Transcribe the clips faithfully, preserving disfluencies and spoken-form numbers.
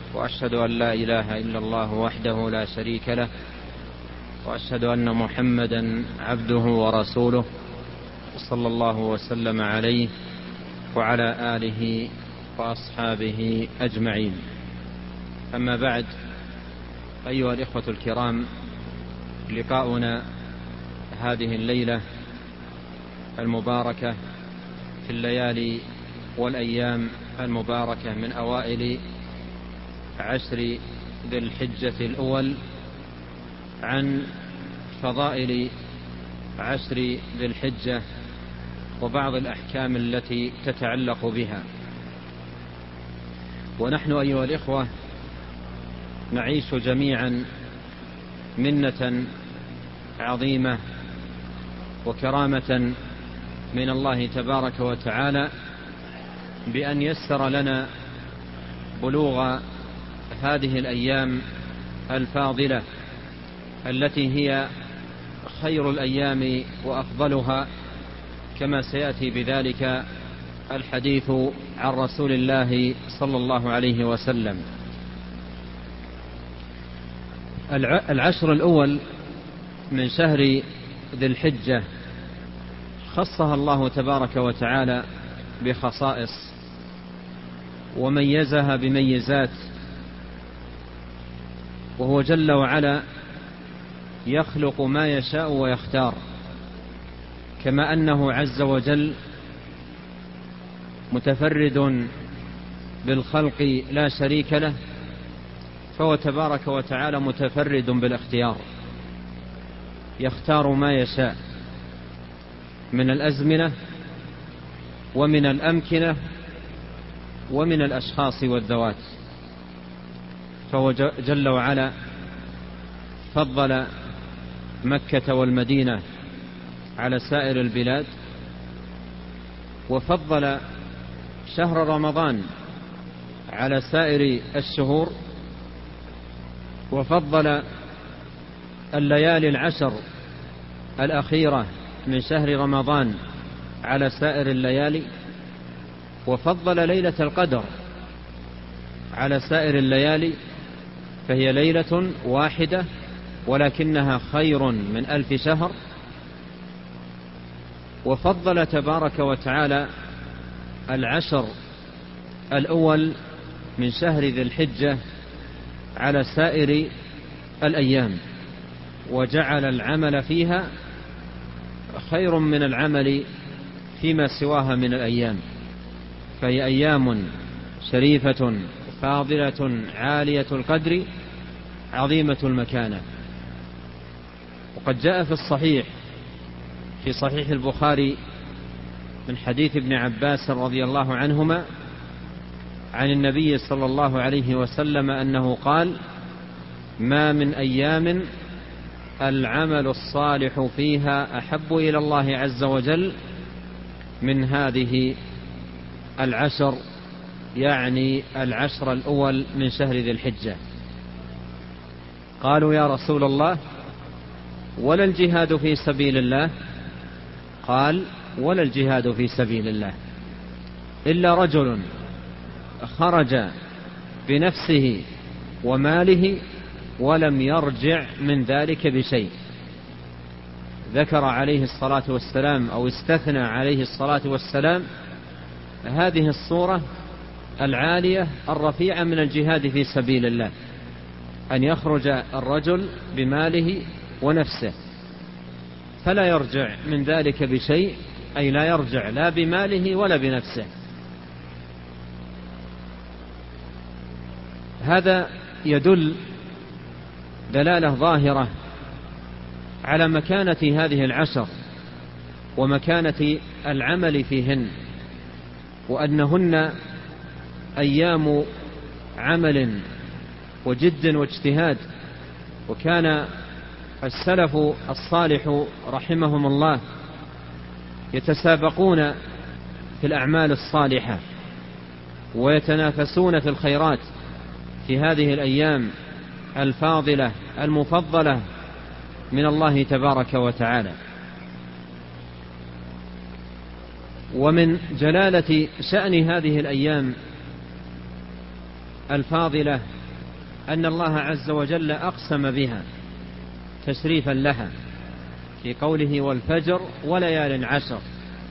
وأشهد أن لا إله إلا الله وحده لا شريك له، وأشهد أن محمدا عبده ورسوله صلى الله وسلم عليه وعلى آله وأصحابه أجمعين. أما بعد، أيها الإخوة الكرام، لقاؤنا هذه الليلة المباركة في الليالي والأيام المباركة من أوائل عشر ذي الحجة الأول عن فضائل عشر ذي الحجة وبعض الأحكام التي تتعلق بها. ونحن أيها الإخوة نعيش جميعا منة عظيمة وكرامة من الله تبارك وتعالى بأن يسر لنا بلوغ هذه الأيام الفاضلة التي هي خير الأيام وأفضلها، كما سيأتي بذلك الحديث عن رسول الله صلى الله عليه وسلم. العشر الأول من شهر ذي الحجة خصها الله تبارك وتعالى بخصائص وميزها بميزات، وهو جل وعلا يخلق ما يشاء ويختار، كما أنه عز وجل متفرد بالخلق لا شريك له، فهو تبارك وتعالى متفرد بالاختيار، يختار ما يشاء من الأزمنة ومن الأمكنة ومن الأشخاص والذوات. فهو جل وعلا فضل مكة والمدينة على سائر البلاد، وفضل شهر رمضان على سائر الشهور، وفضل الليالي العشر الأخيرة من شهر رمضان على سائر الليالي، وفضل ليلة القدر على سائر الليالي، فهي ليلة واحدة ولكنها خير من ألف شهر. وفضل تبارك وتعالى العشر الأول من شهر ذي الحجة على سائر الأيام، وجعل العمل فيها خير من العمل فيما سواها من الأيام، فهي أيام شريفة فاضلة عالية القدر عظيمة المكانة. وقد جاء في الصحيح في صحيح البخاري من حديث ابن عباس رضي الله عنهما عن النبي صلى الله عليه وسلم أنه قال: ما من أيام العمل الصالح فيها أحب إلى الله عز وجل من هذه العشر، يعني العشر الأول من شهر ذي الحجة. قالوا: يا رسول الله، ولا الجهاد في سبيل الله؟ قال: ولا الجهاد في سبيل الله إلا رجل خرج بنفسه وماله ولم يرجع من ذلك بشيء. ذكر عليه الصلاة والسلام أو استثنى عليه الصلاة والسلام هذه الصورة العالية الرفيعة من الجهاد في سبيل الله، أن يخرج الرجل بماله ونفسه فلا يرجع من ذلك بشيء، أي لا يرجع لا بماله ولا بنفسه. هذا يدل دلالة ظاهرة على مكانة هذه العشر ومكانة العمل فيهن، وأنهن أيام عمل وجد واجتهاد. وكان السلف الصالح رحمهم الله يتسابقون في الأعمال الصالحة ويتنافسون في الخيرات في هذه الأيام الفاضلة المفضلة من الله تبارك وتعالى. ومن جلالة شأن هذه الأيام الفاضلة أن الله عز وجل أقسم بها تشريفا لها في قوله والفجر وليال عشر.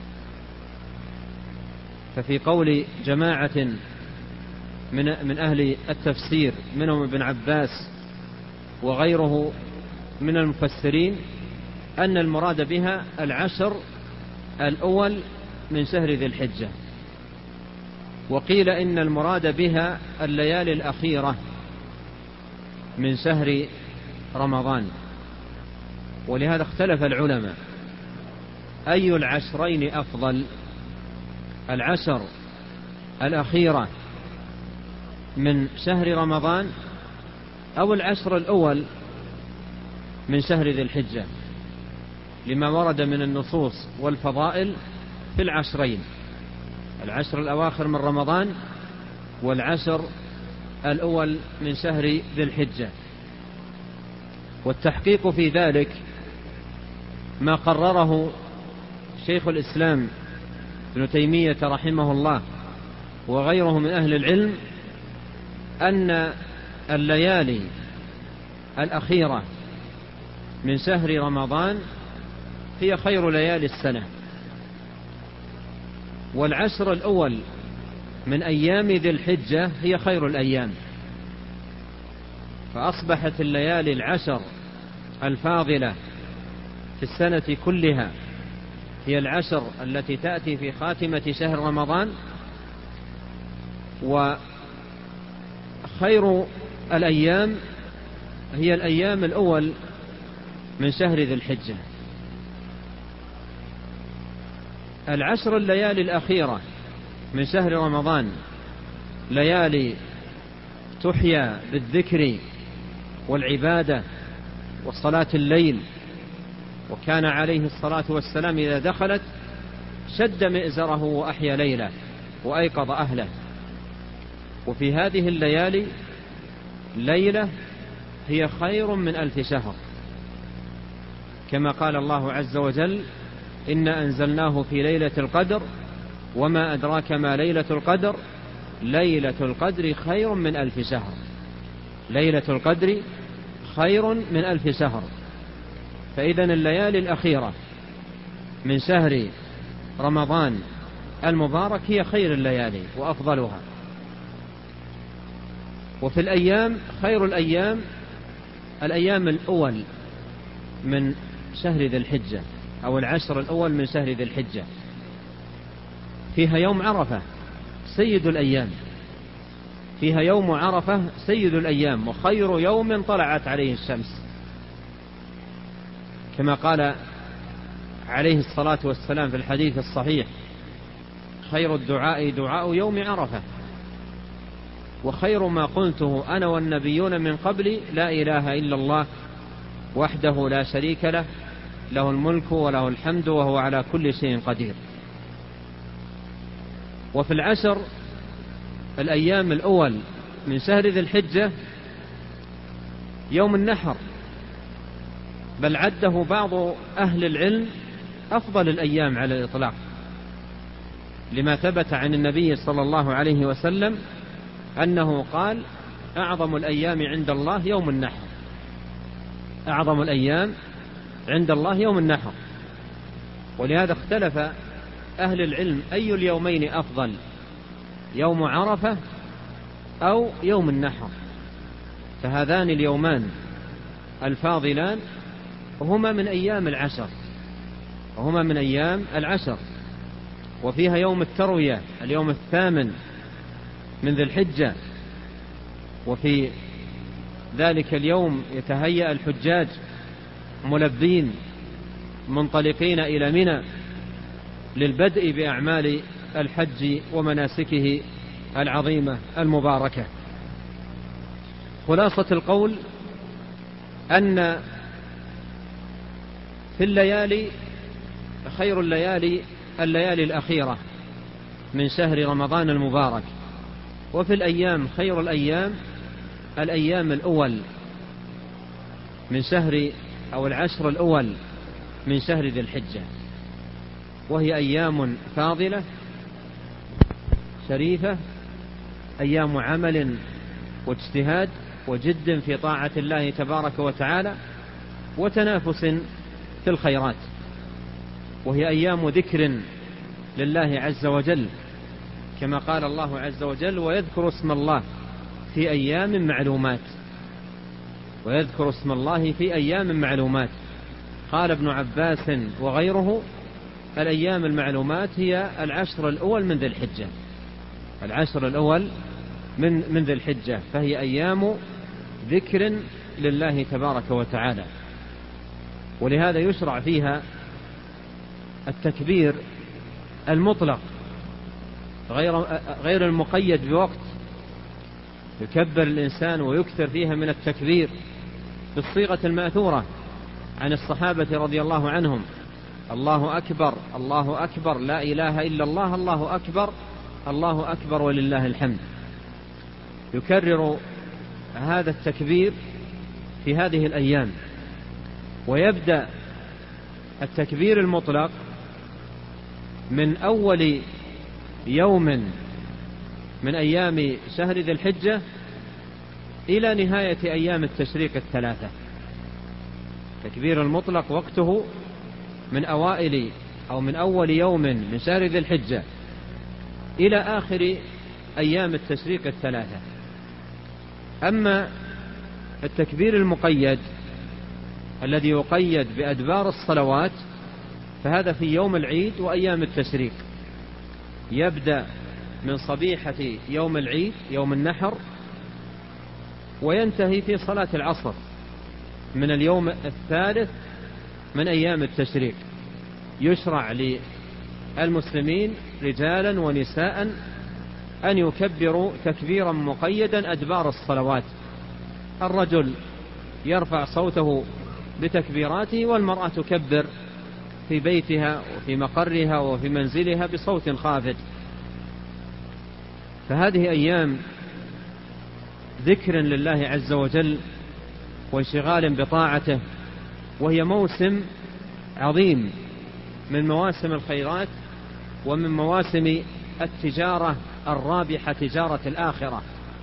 ففي قول جماعة من من أهل التفسير منهم ابن عباس وغيره من المفسرين أن المراد بها العشر الأول من شهر ذي الحجة، وقيل إن المراد بها الليالي الأخيرة من شهر رمضان. ولهذا اختلف العلماء أي العشرين أفضل، العشر الأخيرة من شهر رمضان أو العشر الأول من شهر ذي الحجة، لما ورد من النصوص والفضائل في العشرين، العشر الأواخر من رمضان والعشر الأول من شهر ذي الحجة. والتحقيق في ذلك ما قرره شيخ الإسلام ابن تيمية رحمه الله وغيره من أهل العلم، أن الليالي الأخيرة من شهر رمضان هي خير ليالي السنة، والعشر الأول من أيام ذي الحجة هي خير الأيام. فأصبحت الليالي العشر الفاضلة في السنة كلها هي العشر التي تأتي في خاتمة شهر رمضان، وخير الأيام هي الأيام الأول من شهر ذي الحجة. العشر الليالي الأخيرة من شهر رمضان ليالي تحيا بالذكر والعبادة وصلاة الليل، وكان عليه الصلاة والسلام إذا دخلت شد مئزره وأحيا ليله وأيقظ أهله. وفي هذه الليالي ليلة هي خير من ألف شهر، كما قال الله عز وجل إنا أنزلناه في ليلة القدر وما أدراك ما ليلة القدر ليلة القدر خير من ألف شهر. ليلة القدر خير من ألف شهر. فإذن الليالي الأخيرة من شهر رمضان المبارك هي خير الليالي وأفضلها. وفي الأيام خير الأيام الأيام الأول من شهر ذي الحجة أو العشر الأول من شهر ذي الحجة، فيها يوم عرفة سيد الأيام، فيها يوم عرفة سيد الأيام وخير يوم طلعت عليه الشمس، كما قال عليه الصلاة والسلام في الحديث الصحيح خير الدعاء دعاء يوم عرفة، وخير ما قلته أنا والنبيون من قبلي لا إله إلا الله وحده لا شريك له له الملك وله الحمد وهو على كل شيء قدير. وفي العشر الأيام الأول من شهر ذي الحجة يوم النحر، بل عده بعض أهل العلم أفضل الأيام على الإطلاق، لما ثبت عن النبي صلى الله عليه وسلم أنه قال أعظم الأيام عند الله يوم النحر، أعظم الأيام عند الله يوم النحر. ولهذا اختلف أهل العلم أي اليومين أفضل، يوم عرفة أو يوم النحر. فهذان اليومان الفاضلان هما من أيام العشر وهما من أيام العشر. وفيها يوم التروية اليوم الثامن من ذي الحجة، وفي ذلك اليوم يتهيأ الحجاج ملبين منطلقين إلى منى للبدء بأعمال الحج ومناسكه العظيمة المباركة. خلاصة القول أن في الليالي خير الليالي الليالي الأخيرة من شهر رمضان المبارك، وفي الأيام خير الأيام الأيام الأول من شهر أو العشر الأول من شهر ذي الحجة، وهي أيام فاضلة شريفة، أيام عمل واجتهاد وجد في طاعة الله تبارك وتعالى وتنافس في الخيرات، وهي أيام ذكر لله عز وجل، كما قال الله عز وجل: ويذكر اسم الله في أيام معلومات. ويذكر اسم الله في أيام معلومات. قال ابن عباس وغيره: الأيام المعلومات هي العشر الأول من ذي الحجة، العشر الأول من من ذي الحجة، فهي أيام ذكر لله تبارك وتعالى. ولهذا يشرع فيها التكبير المطلق غير غير المقيد بوقت، يكبر الإنسان ويكثر فيها من التكبير بالصيغة المأثورة عن الصحابة رضي الله عنهم: الله أكبر الله أكبر لا إله إلا الله الله أكبر الله أكبر ولله الحمد. يكرر هذا التكبير في هذه الأيام. ويبدأ التكبير المطلق من أول يوم من أيام شهر ذي الحجة إلى نهاية أيام التشريق الثلاثة. التكبير المطلق وقته من أوائل أو من أول يوم من شهر ذي الحجة إلى آخر أيام التشريق الثلاثة. أما التكبير المقيد الذي يقيد بأدبار الصلوات فهذا في يوم العيد وأيام التشريق، يبدأ من صبيحة يوم العيد يوم النحر وينتهي في صلاة العصر من اليوم الثالث من أيام التشريق. يشرع للمسلمين رجالا ونساء أن يكبروا تكبيرا مقيدا أدبار الصلوات. الرجل يرفع صوته بتكبيراته، والمرأة تكبر في بيتها وفي مقرها وفي منزلها بصوت خافت. فهذه أيام ذكر لله عز وجل وانشغال بطاعته، وهي موسم عظيم من مواسم الخيرات ومن مواسم التجارة الرابحة، تجارة الآخرة.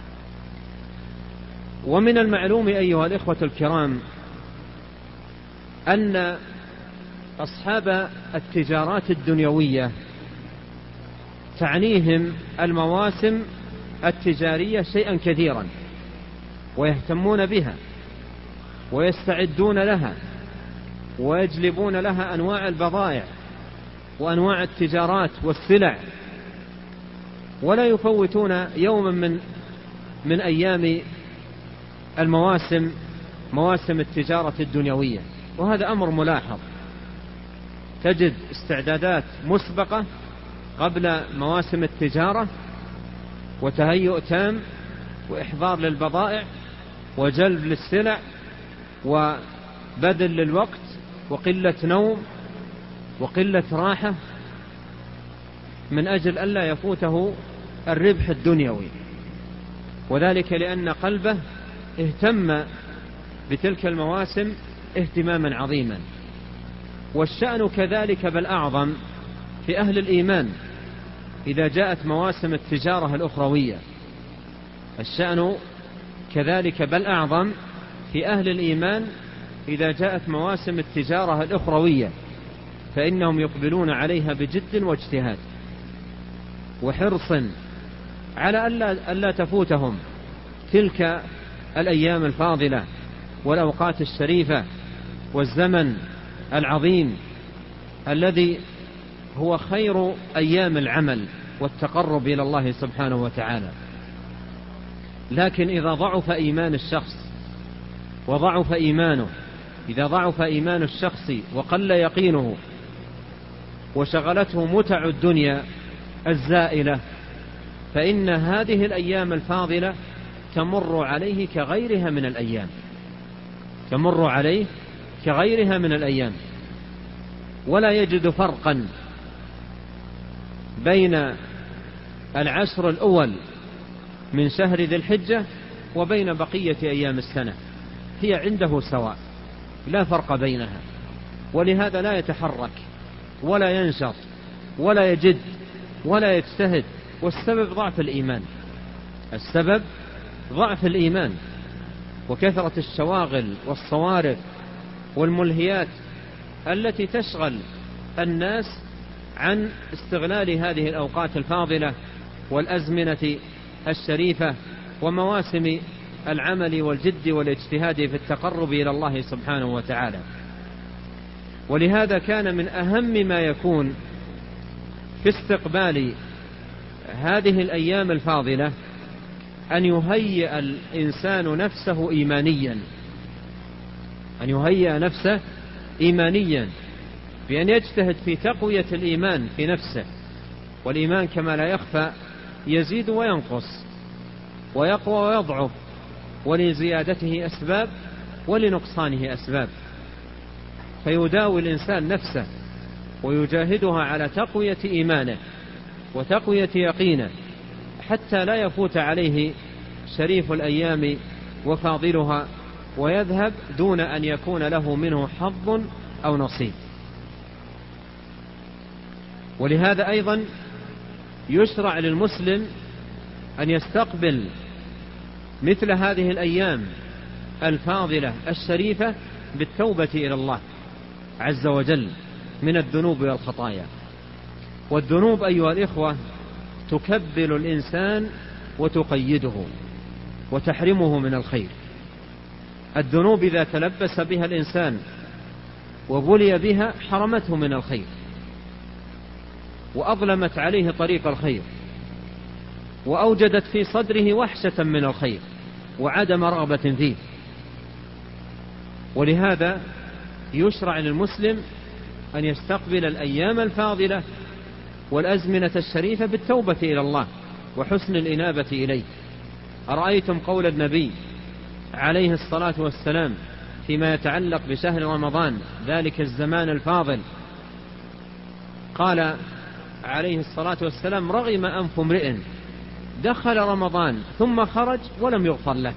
ومن المعلوم أيها الإخوة الكرام أن أصحاب التجارات الدنيوية تعنيهم المواسم التجارية شيئا كثيرا، ويهتمون بها ويستعدون لها ويجلبون لها أنواع البضائع وأنواع التجارات والسلع، ولا يفوتون يوما من من أيام المواسم مواسم التجارة الدنيوية. وهذا أمر ملاحظ، تجد استعدادات مسبقة قبل مواسم التجارة وتهيؤ تام وإحضار للبضائع وجلب للسلع وبذل للوقت وقلة نوم وقلة راحة من أجل ألا يفوته الربح الدنيوي، وذلك لأن قلبه اهتم بتلك المواسم اهتماما عظيما. والشأن كذلك بل أعظم في أهل الإيمان إذا جاءت مواسم التجارة الأخروية. الشأن كذلك بل أعظم في أهل الإيمان إذا جاءت مواسم التجارة الأخروية، فإنهم يقبلون عليها بجد واجتهاد وحرص على ألا, ألا تفوتهم تلك الأيام الفاضلة والأوقات الشريفة والزمن العظيم الذي هو خير أيام العمل والتقرب إلى الله سبحانه وتعالى. لكن إذا ضعف إيمان الشخص وضعف إيمانه إذا ضعف إيمان الشخص وقل يقينه وشغلته متع الدنيا الزائلة، فإن هذه الأيام الفاضلة تمر عليه كغيرها من الأيام تمر عليه كغيرها من الأيام ولا يجد فرقا بين العشر الأول من شهر ذي الحجة وبين بقية أيام السنة، هي عنده سواء لا فرق بينها، ولهذا لا يتحرك ولا ينشط ولا يجد ولا يجتهد. والسبب ضعف الإيمان السبب ضعف الإيمان وكثرة الشواغل والصوارف والملهيات التي تشغل الناس عن استغلال هذه الأوقات الفاضلة والأزمنة الشريفة ومواسم العمل والجد والاجتهاد في التقرب إلى الله سبحانه وتعالى. ولهذا كان من أهم ما يكون في استقبال هذه الأيام الفاضلة أن يهيئ الإنسان نفسه إيمانيا، أن يهيئ نفسه إيمانيا بأن يجتهد في تقوية الإيمان في نفسه. والإيمان كما لا يخفى يزيد وينقص ويقوى ويضعف، ولزيادته أسباب ولنقصانه أسباب، فيداوي الإنسان نفسه ويجاهدها على تقوية إيمانه وتقوية يقينه حتى لا يفوت عليه شريف الأيام وفاضلها ويذهب دون أن يكون له منه حظ أو نصيب. ولهذا أيضا يشرع للمسلم أن يستقبل مثل هذه الأيام الفاضلة الشريفة بالتوبة إلى الله عز وجل من الذنوب والخطايا. والذنوب أيها الإخوة تكبل الإنسان وتقيده وتحرمه من الخير. الذنوب إذا تلبس بها الإنسان وبلي بها حرمته من الخير وأظلمت عليه طريق الخير وأوجدت في صدره وحشة من الخير وعدم رغبة فيه. ولهذا يشرع للمسلم أن يستقبل الأيام الفاضلة والأزمنة الشريفة بالتوبة إلى الله وحسن الإنابة إليه. أرأيتم قول النبي عليه الصلاة والسلام فيما يتعلق بشهر رمضان ذلك الزمان الفاضل؟ قال عليه الصلاة والسلام: رغم أنف امرئ دخل رمضان ثم خرج ولم يغفر له.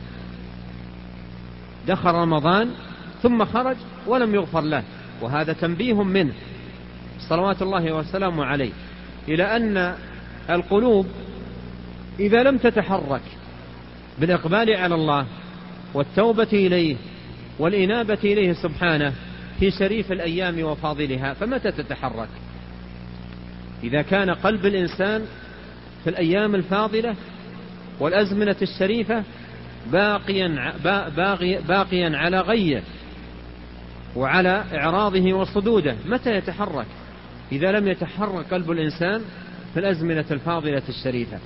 دخل رمضان ثم خرج ولم يغفر له. وهذا تنبيه منه صلوات الله وسلامه عليه إلى أن القلوب إذا لم تتحرك بالإقبال على الله والتوبة إليه والإنابة إليه سبحانه في شريف الأيام وفاضلها فمتى تتحرك؟ إذا كان قلب الإنسان في الأيام الفاضلة والأزمنة الشريفة باقيا, باقيا, باقيا على غيه وعلى إعراضه وصدوده، متى يتحرك؟ إذا لم يتحرك قلب الإنسان في الأزمنة الفاضلة الشريفة.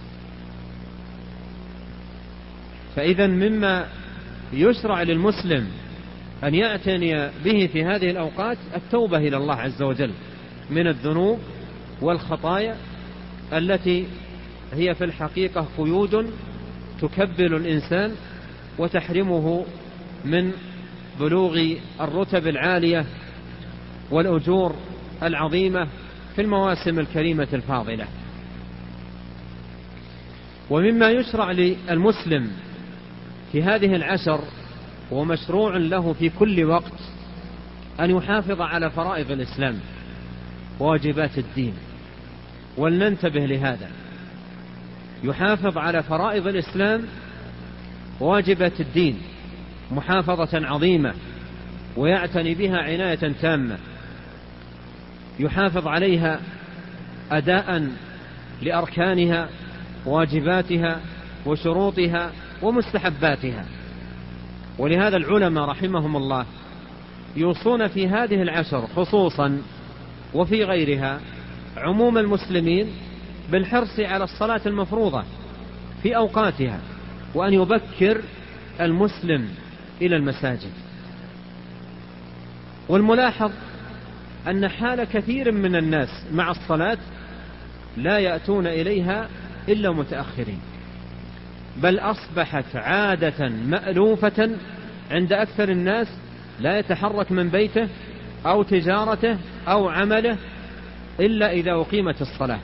فإذا مما يشرع للمسلم أن يعتني به في هذه الأوقات التوبة إلى الله عز وجل من الذنوب والخطايا التي هي في الحقيقة قيود تكبل الإنسان وتحرمه من بلوغ الرتب العالية والأجور العظيمة في المواسم الكريمة الفاضلة. ومما يشرع للمسلم في هذه العشر ومشروع له في كل وقت أن يحافظ على فرائض الإسلام وواجبات الدين. ولننتبه لهذا، يحافظ على فرائض الإسلام وواجبات الدين محافظة عظيمة ويعتني بها عناية تامة، يحافظ عليها أداء لأركانها واجباتها وشروطها ومستحباتها. ولهذا العلماء رحمهم الله يوصون في هذه العشر خصوصا وفي غيرها عموم المسلمين بالحرص على الصلاة المفروضة في أوقاتها، وأن يبكر المسلم إلى المساجد. والملاحظ أن حال كثير من الناس مع الصلاة لا يأتون إليها إلا متأخرين، بل أصبحت عادة مألوفة عند أكثر الناس لا يتحرك من بيته أو تجارته أو عمله إلا إذا أقيمت الصلاة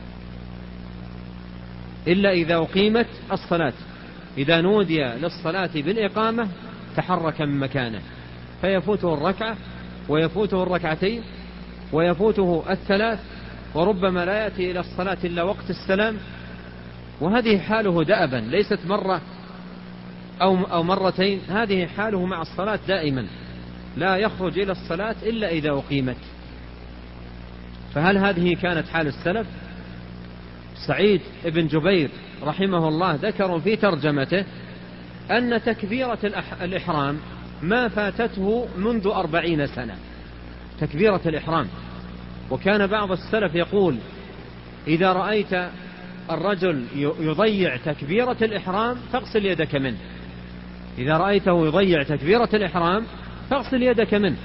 إلا إذا أقيمت الصلاة إذا نودي للصلاة بالإقامة تحرك من مكانه، فيفوته الركعة ويفوته الركعتين ويفوته الثلاث، وربما لا يأتي إلى الصلاة إلا وقت السلام. وهذه حاله دأبا، ليست مرة أو أو مرتين، هذه حاله مع الصلاة دائما، لا يخرج إلى الصلاة إلا إذا أقيمت. فهل هذه كانت حال السلف؟ سعيد بن جبير رحمه الله ذكر في ترجمته أن تكبيرة الإحرام ما فاتته منذ أربعين سنة، تكبيرة الإحرام. وكان بعض السلف يقول: إذا رأيت الرجل يضيع تكبيرة الإحرام فاغسل يدك منه، إذا رأيته يضيع تكبيرة الإحرام فاغسل يدك منه.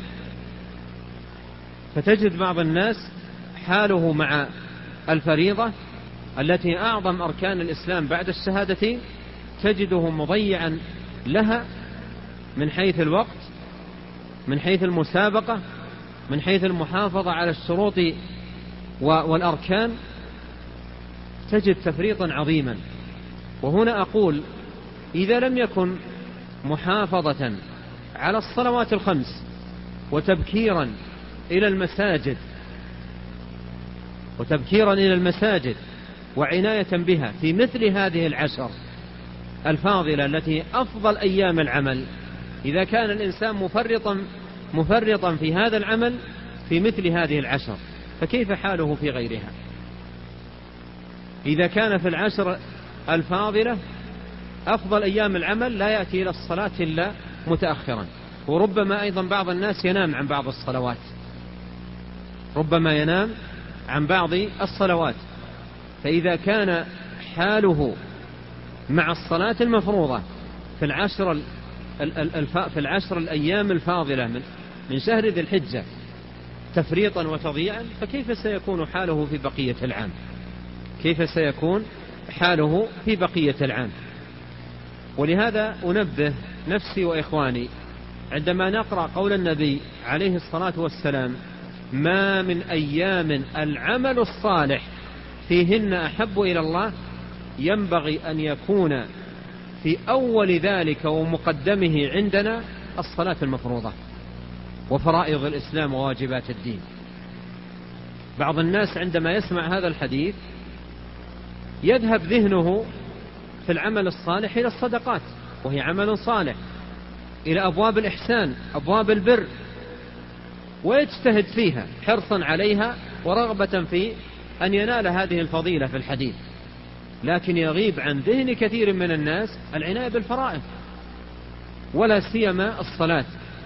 فتجد بعض الناس حاله مع الفريضة التي أعظم أركان الإسلام بعد الشهادتين تجده مضيعا لها من حيث الوقت، من حيث المسابقة، من حيث المحافظة على الشروط والأركان، تجد تفريطا عظيما. وهنا أقول: إذا لم يكن محافظة على الصلوات الخمس وتبكيرا إلى المساجد وتبكيرا إلى المساجد وعناية بها في مثل هذه العشر الفاضلة التي أفضل أيام العمل، إذا كان الإنسان مفرطا مفرطا في هذا العمل في مثل هذه العشر، فكيف حاله في غيرها؟ إذا كان في العشر الفاضلة أفضل أيام العمل لا يأتي إلى الصلاة إلا متأخرا، وربما أيضا بعض الناس ينام عن بعض الصلوات، ربما ينام عن بعض الصلوات. فإذا كان حاله مع الصلاة المفروضة في العشر في العشر الأيام الفاضلة من من شهر ذي الحجة تفريطا وتضييعا، فكيف سيكون حاله في بقية العام؟ كيف سيكون حاله في بقية العام؟ ولهذا أنبه نفسي وإخواني عندما نقرأ قول النبي عليه الصلاة والسلام: ما من أيام العمل الصالح فيهن أحب إلى الله، ينبغي أن يكون في أول ذلك ومقدمه عندنا الصلاة المفروضة وفرائض الإسلام وواجبات الدين. بعض الناس عندما يسمع هذا الحديث يذهب ذهنه في العمل الصالح إلى الصدقات، وهي عمل صالح، إلى أبواب الإحسان، أبواب البر، ويجتهد فيها حرصا عليها ورغبة في أن ينال هذه الفضيلة في الحديث. لكن يغيب عن ذهن كثير من الناس العناية بالفرائض، ولا سيما الصلاة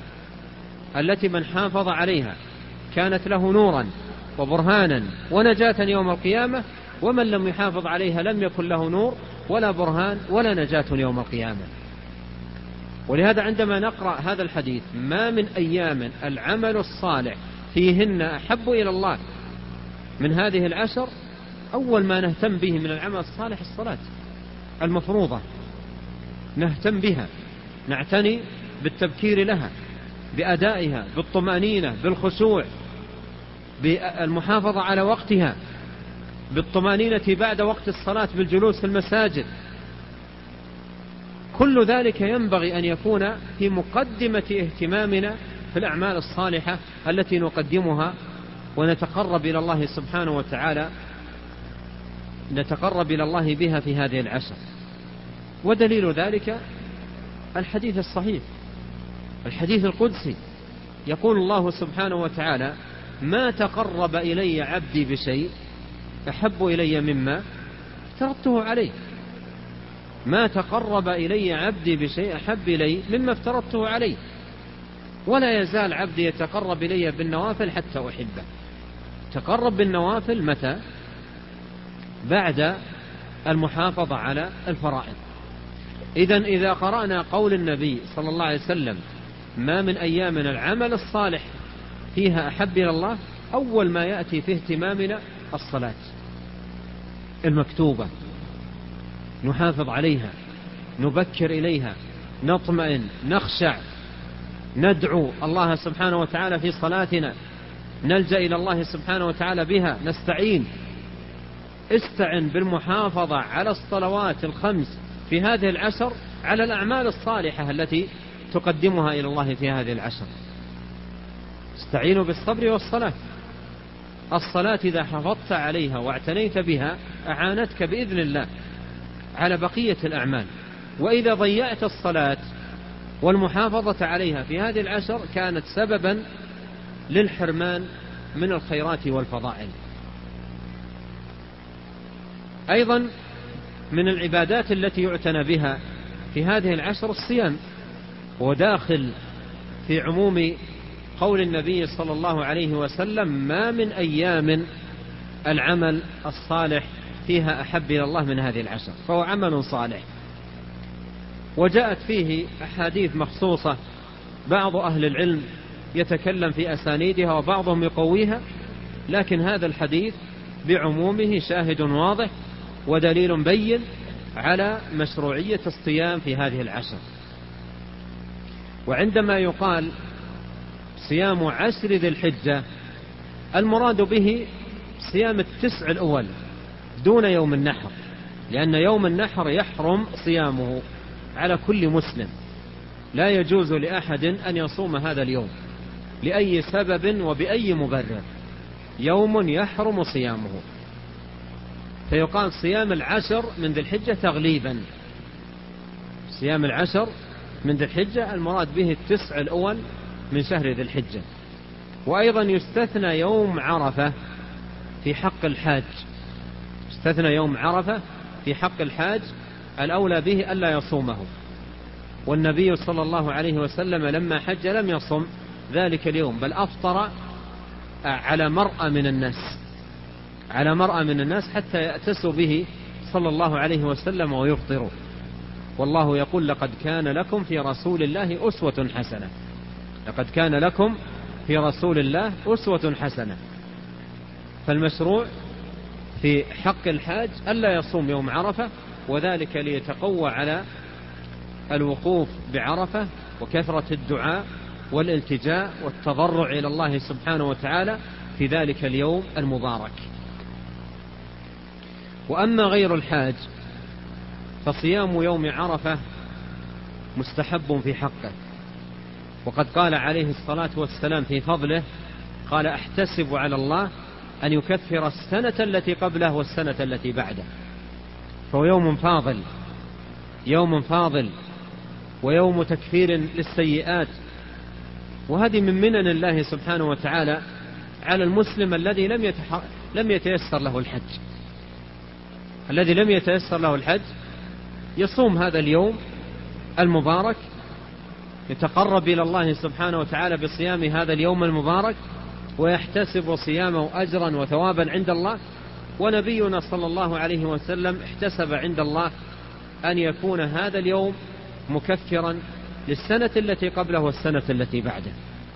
التي من حافظ عليها كانت له نورا وبرهانا ونجاة يوم القيامة، ومن لم يحافظ عليها لم يكن له نور ولا برهان ولا نجاة يوم القيامة. ولهذا عندما نقرأ هذا الحديث: ما من أيام العمل الصالح فيهن أحب إلى الله من هذه العشر، أول ما نهتم به من العمل الصالح الصلاة المفروضة، نهتم بها، نعتني بالتبكير لها، بأدائها، بالطمأنينة، بالخشوع، بالمحافظة على وقتها، بالطمأنينة بعد وقت الصلاة، بالجلوس في المساجد. كل ذلك ينبغي أن يكون في مقدمة اهتمامنا في الأعمال الصالحة التي نقدمها ونتقرب إلى الله سبحانه وتعالى، نتقرب إلى الله بها في هذه العشر. ودليل ذلك الحديث الصحيح، الحديث القدسي، يقول الله سبحانه وتعالى: ما تقرب إلي عبدي بشيء أحب إلي مما افترضته عليه. ما تقرب إلي عبدي بشيء أحب إلي مما افترضته عليه، ولا يزال عبدي يتقرب إلي بالنوافل حتى أحبه. تقرب بالنوافل متى؟ بعد المحافظة على الفرائض. إذن إذا قرأنا قول النبي صلى الله عليه وسلم: ما من أيامنا العمل الصالح فيها أحب إلى الله، أول ما يأتي في اهتمامنا الصلاة المكتوبة، نحافظ عليها، نبكر إليها، نطمئن، نخشع، ندعو الله سبحانه وتعالى في صلاتنا، نلجأ إلى الله سبحانه وتعالى بها، نستعين. استعن بالمحافظة على الصلوات الخمس في هذه العشر على الأعمال الصالحة التي تقدمها إلى الله في هذه العشر. استعينوا بالصبر والصلاة. الصلاة إذا حافظت عليها واعتنيت بها أعانتك بإذن الله على بقية الأعمال. وإذا ضيعت الصلاة والمحافظة عليها في هذه العشر كانت سببا للحرمان من الخيرات والفضائل. أيضا من العبادات التي يعتنى بها في هذه العشر الصيام، وداخل في عموم قول النبي صلى الله عليه وسلم: ما من أيام العمل الصالح فيها أحب إلى الله من هذه العشر، فهو عمل صالح. وجاءت فيه أحاديث مخصوصة، بعض أهل العلم يتكلم في أسانيدها وبعضهم يقويها، لكن هذا الحديث بعمومه شاهد واضح ودليل بين على مشروعية الصيام في هذه العشر. وعندما يقال صيام عشر ذي الحجة المراد به صيام التسع الأول دون يوم النحر، لأن يوم النحر يحرم صيامه على كل مسلم، لا يجوز لأحد أن يصوم هذا اليوم لأي سبب وبأي مبرر، يوم يحرم صيامه، فيقال صيام العشر من ذي الحجة تغليبا. صيام العشر من ذي الحجة المراد به التسع الأول من شهر ذي الحجة. وأيضا يستثنى يوم عرفة في حق الحاج، يستثنى يوم عرفة في حق الحاج، الأولى به ألا يصومه، والنبي صلى الله عليه وسلم لما حج لم يصم ذلك اليوم، بل أفطر على مرأى من الناس على مرأى من الناس حتى يأتسوا به صلى الله عليه وسلم ويفطروا. والله يقول: لقد كان لكم في رسول الله أسوة حسنة. لقد كان لكم في رسول الله أسوة حسنة. فالمشروع في حق الحاج ألا يصوم يوم عرفة، وذلك ليتقوى على الوقوف بعرفة وكثرة الدعاء والالتجاء والتضرع إلى الله سبحانه وتعالى في ذلك اليوم المبارك. وأما غير الحاج فصيام يوم عرفة مستحب في حقه، وقد قال عليه الصلاة والسلام في فضله: قال: أحتسب على الله أن يكفر السنة التي قبله والسنة التي بعده. فهو يوم فاضل، يوم فاضل ويوم تكفير للسيئات، وهذه من منن الله سبحانه وتعالى على المسلم الذي لم يتح... لم يتيسر له الحج الذي لم يتيسر له الحج يصوم هذا اليوم المبارك، يتقرب إلى الله سبحانه وتعالى بصيام هذا اليوم المبارك، ويحتسب صيامه أجرا وثوابا عند الله. ونبينا صلى الله عليه وسلم احتسب عند الله أن يكون هذا اليوم مكفرا للسنة التي قبله والسنة التي بعده،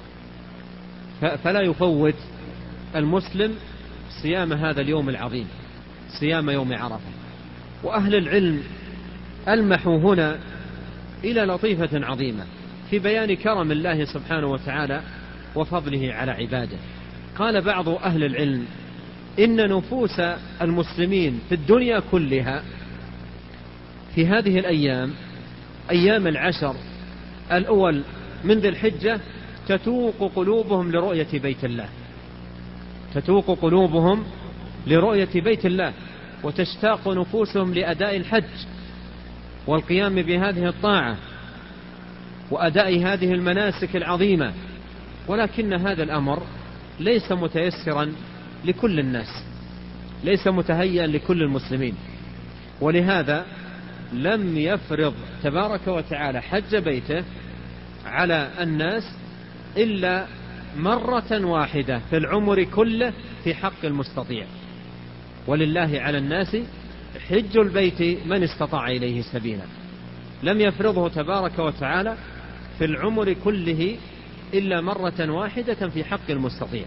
فلا يفوت المسلم صيام هذا اليوم العظيم، صيام يوم عرفة. وأهل العلم ألمحوا هنا إلى لطيفة عظيمة في بيان كرم الله سبحانه وتعالى وفضله على عباده. قال بعض أهل العلم: إن نفوس المسلمين في الدنيا كلها في هذه الأيام، أيام العشر الأول من ذي الحجة، تتوق قلوبهم لرؤية بيت الله تتوق قلوبهم لرؤية بيت الله وتشتاق نفوسهم لأداء الحج والقيام بهذه الطاعة وأداء هذه المناسك العظيمة، ولكن هذا الأمر ليس متيسرا لكل الناس، ليس متهيئا لكل المسلمين، ولهذا لم يفرض تبارك وتعالى حج بيته على الناس إلا مرة واحدة في العمر كله في حق المستطيع. ولله على الناس حج البيت من استطاع إليه سبيلا. لم يفرضه تبارك وتعالى في العمر كله إلا مرة واحدة في حق المستطيع.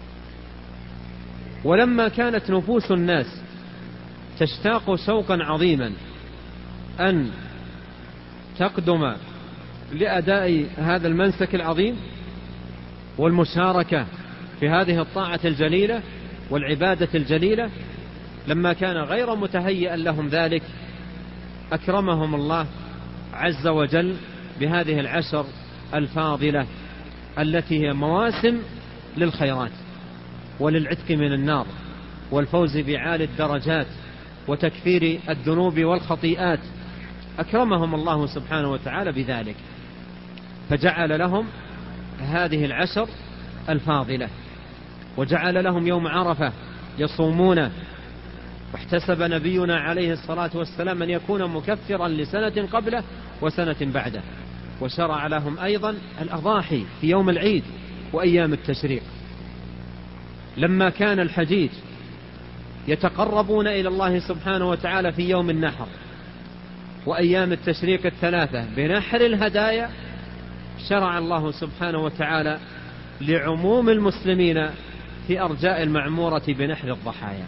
ولما كانت نفوس الناس تشتاق شوقا عظيما أن تقدم لأداء هذا المنسك العظيم والمشاركة في هذه الطاعة الجليلة والعبادة الجليلة، لما كان غير متهيئا لهم ذلك أكرمهم الله عز وجل بهذه العشر الفاضلة التي هي مواسم للخيرات وللعتق من النار والفوز بعالي الدرجات وتكفير الذنوب والخطيئات أكرمهم الله سبحانه وتعالى بذلك، فجعل لهم هذه العشر الفاضلة، وجعل لهم يوم عرفة يصومونه، واحتسب نبينا عليه الصلاة والسلام أن يكون مكفرا لسنة قبله وسنة بعده، وشرع لهم أيضا الأضاحي في يوم العيد وأيام التشريق. لما كان الحجيج يتقربون إلى الله سبحانه وتعالى في يوم النحر وأيام التشريق الثلاثة بنحر الهدايا، شرع الله سبحانه وتعالى لعموم المسلمين في أرجاء المعمورة بنحر الضحايا،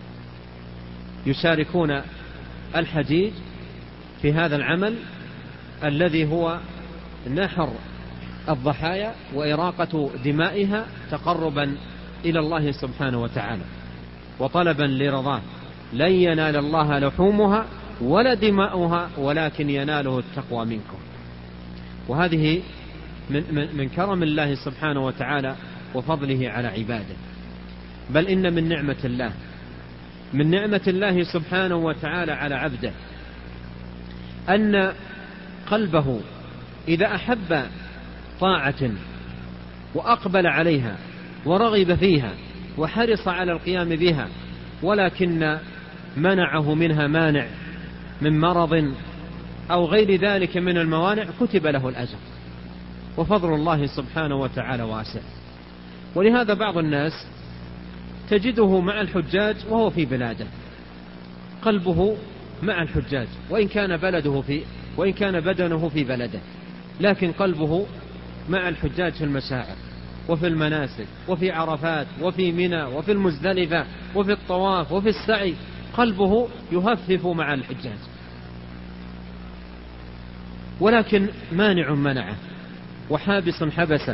يشاركون الحجيج في هذا العمل الذي هو نحر الضحايا وإراقة دمائها تقربا إلى الله سبحانه وتعالى وطلبا لرضاه. لن ينال الله لحومها ولا دماؤها ولكن يناله التقوى منكم. وهذه من, من, من كرم الله سبحانه وتعالى وفضله على عباده. بل إن من نعمة الله من نعمة الله سبحانه وتعالى على عبده أن قلبه إذا أحب طاعة وأقبل عليها ورغب فيها وحرص على القيام بها، ولكن منعه منها مانع من مرض أو غير ذلك من الموانع، كتب له الأجر. وفضل الله سبحانه وتعالى واسع. ولهذا بعض الناس تجده مع الحجاج وهو في بلاده، قلبه مع الحجاج وإن كان بلده في وإن كان بدنه في بلده، لكن قلبه مع الحجاج في المشاعر وفي المناسك وفي عرفات وفي منى وفي المزدلفة وفي الطواف وفي السعي، قلبه يهفف مع الحجاج، ولكن مانع منعه وحابس حبسه.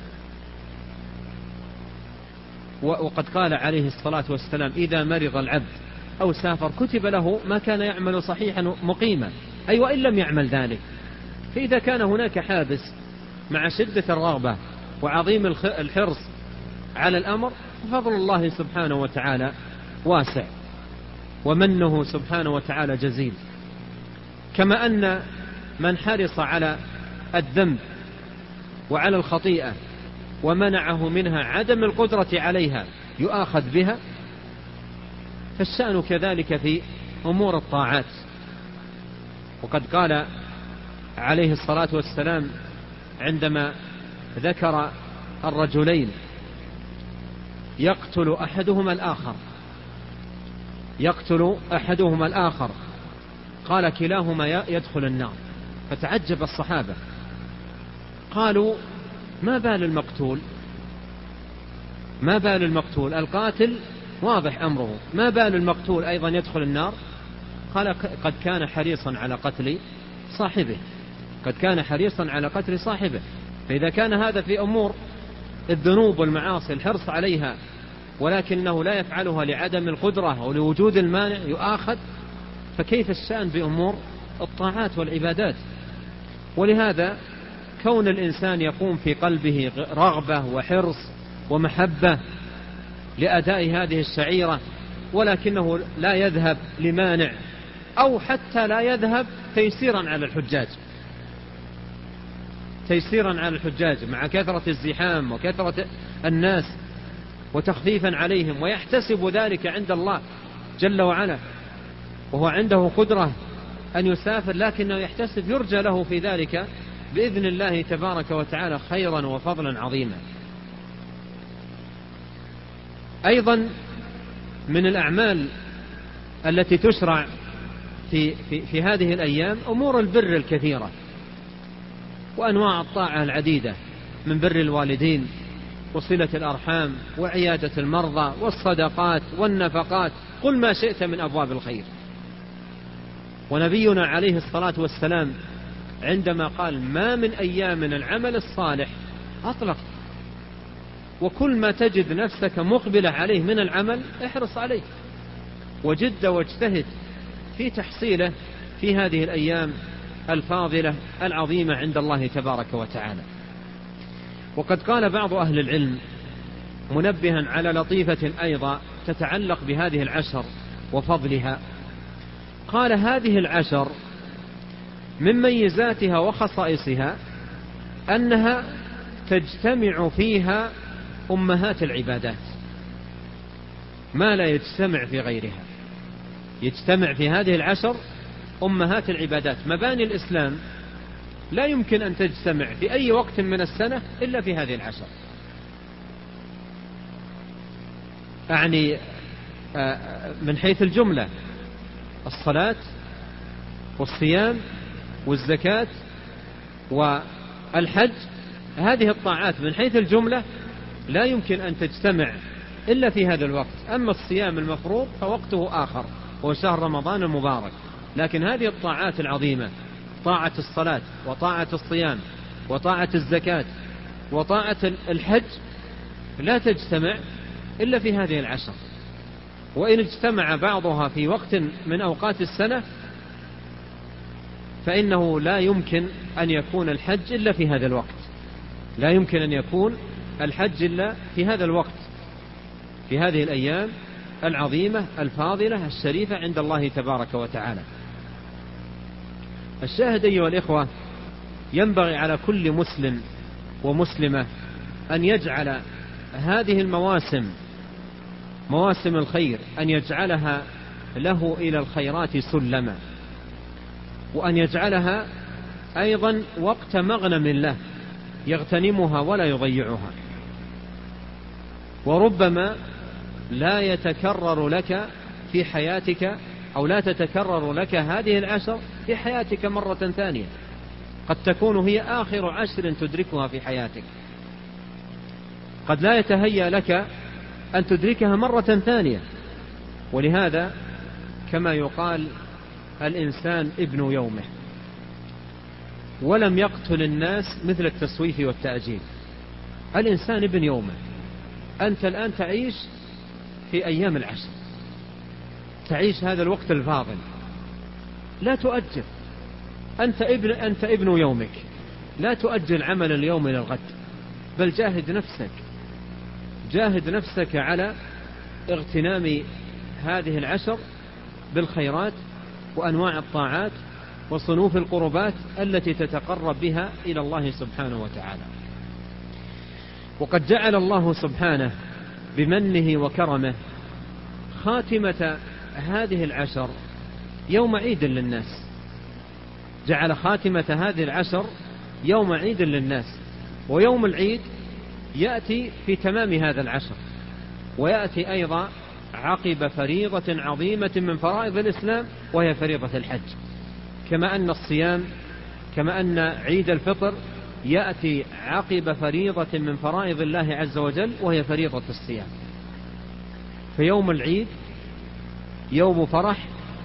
وقد قال عليه الصلاة والسلام: إذا مرض العبد أو سافر كتب له ما كان يعمل صحيحا مقيما، أي وإن لم يعمل ذلك. فإذا كان هناك حابس مع شدة الرغبة وعظيم الحرص على الأمر، ففضل الله سبحانه وتعالى واسع ومنه سبحانه وتعالى جزيل. كما أن من حرص على الذنب وعلى الخطيئة ومنعه منها عدم القدرة عليها يؤاخذ بها، فالشأن كذلك في أمور الطاعات. وقد قال عليه الصلاة والسلام عندما ذكر الرجلين يقتل أحدهما الآخر يقتل أحدهما الآخر قال: كلاهما يدخل النار. فتعجب الصحابة، قالوا: ما بال المقتول ما بال المقتول القاتل واضح أمره، ما بال المقتول أيضا يدخل النار؟ قال: قد كان حريصا على قتل صاحبه قد كان حريصا على قتل صاحبه. فإذا كان هذا في أمور الذنوب والمعاصي الحرص عليها، ولكنه لا يفعلها لعدم القدرة أو لوجود المانع يؤاخذ، فكيف الشأن بأمور الطاعات والعبادات؟ ولهذا كون الإنسان يقوم في قلبه رغبة وحرص ومحبة لأداء هذه الشعيرة، ولكنه لا يذهب لمانع أو حتى لا يذهب تيسيرا على الحجاج تيسيرا على الحجاج مع كثرة الزحام وكثرة الناس وتخفيفا عليهم، ويحتسب ذلك عند الله جل وعلا، وهو عنده قدرة أن يسافر، لكنه يحتسب يرجى له في ذلك بإذن الله تبارك وتعالى خيرا وفضلا عظيما. أيضا من الأعمال التي تشرع في, في, في هذه الأيام أمور البر الكثيرة وأنواع الطاعة العديدة، من بر الوالدين وصلة الأرحام وعيادة المرضى والصدقات والنفقات، قل ما شئت من أبواب الخير. ونبينا عليه الصلاة والسلام عندما قال: ما من أيام العمل الصالح أطلق، وكل ما تجد نفسك مقبلة عليه من العمل احرص عليه وجد واجتهد في تحصيله في هذه الأيام الفاضلة العظيمة عند الله تبارك وتعالى. وقد قال بعض أهل العلم منبها على لطيفة أيضا تتعلق بهذه العشر وفضلها، قال: هذه العشر من ميزاتها وخصائصها أنها تجتمع فيها أمهات العبادات ما لا يجتمع في غيرها. يجتمع في هذه العشر أمهات العبادات. مباني الإسلام لا يمكن أن تجتمع في أي وقت من السنة إلا في هذه العشر. أعني من حيث الجملة: الصلاة والصيام والزكاة والحج. هذه الطاعات من حيث الجملة لا يمكن أن تجتمع إلا في هذا الوقت. أما الصيام المفروض فوقته آخر، هو شهر رمضان المبارك. لكن هذه الطاعات العظيمة، طاعة الصلاة وطاعة الصيام وطاعة الزكاة وطاعة الحج، لا تجتمع إلا في هذه العشر. وإن اجتمع بعضها في وقت من أوقات السنة فإنه لا يمكن أن يكون الحج إلا في هذا الوقت. لا يمكن أن يكون الحج إلا في هذا الوقت، في هذه الأيام العظيمة الفاضلة الشريفة عند الله تبارك وتعالى. الشاهد أيها الإخوة، ينبغي على كل مسلم ومسلمة أن يجعل هذه المواسم، مواسم الخير، أن يجعلها له إلى الخيرات سلما، وأن يجعلها أيضا وقت مغنم له يغتنمها ولا يضيعها. وربما لا يتكرر لك في حياتك، أو لا تتكرر لك هذه العشر في حياتك مرة ثانية. قد تكون هي آخر عشر تدركها في حياتك. قد لا يتهيأ لك أن تدركها مرة ثانية. ولهذا كما يقال: الإنسان ابن يومه. ولم يقتل الناس مثل التسويف والتأجيل. الإنسان ابن يومه. أنت الآن تعيش في أيام العشر، تعيش هذا الوقت الفاضل، لا تؤجل. أنت ابن, أنت ابن يومك، لا تؤجل عمل اليوم إلى الغد، بل جاهد نفسك، جاهد نفسك على اغتنام هذه العشر بالخيرات وأنواع الطاعات وصنوف القربات التي تتقرب بها إلى الله سبحانه وتعالى. وقد جعل الله سبحانه بمنه وكرمه خاتمة هذه العشر يوم عيد للناس. جعل خاتمة هذه العشر يوم عيد للناس. ويوم العيد يأتي في تمام هذا العشر، ويأتي أيضا عقب فريضة عظيمة من فرائض الإسلام، وهي فريضة الحج. كما أن الصيام، كما أن عيد الفطر يأتي عقب فريضة من فرائض الله عز وجل، وهي فريضة الصيام. فيوم العيد يوم فرح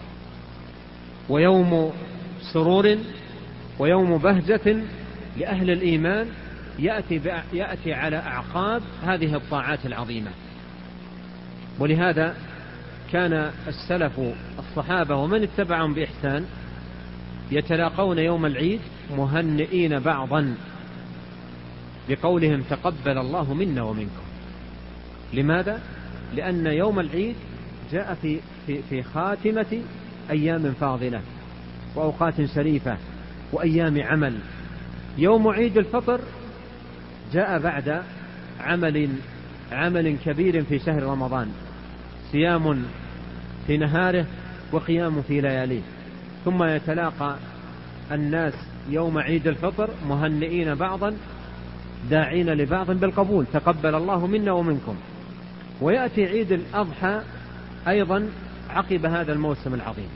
ويوم سرور ويوم بهجة لأهل الإيمان، يأتي, يأتي على أعقاب هذه الطاعات العظيمة. ولهذا كان السلف الصحابة ومن اتبعهم بإحسان يتلاقون يوم العيد مهنئين بعضا بقولهم: تقبل الله منا ومنكم. لماذا؟ لأن يوم العيد جاء في, في, في خاتمة أيام فاضلة وأوقات شريفة وأيام عمل. يوم عيد الفطر جاء بعد عمل عمل كبير في شهر رمضان، صيام في نهاره وقيام في لياليه. ثم يتلاقى الناس يوم عيد الفطر مهنئين بعضا داعين لبعض بالقبول: تقبل الله منا ومنكم. ويأتي عيد الأضحى أيضا عقب هذا الموسم العظيم.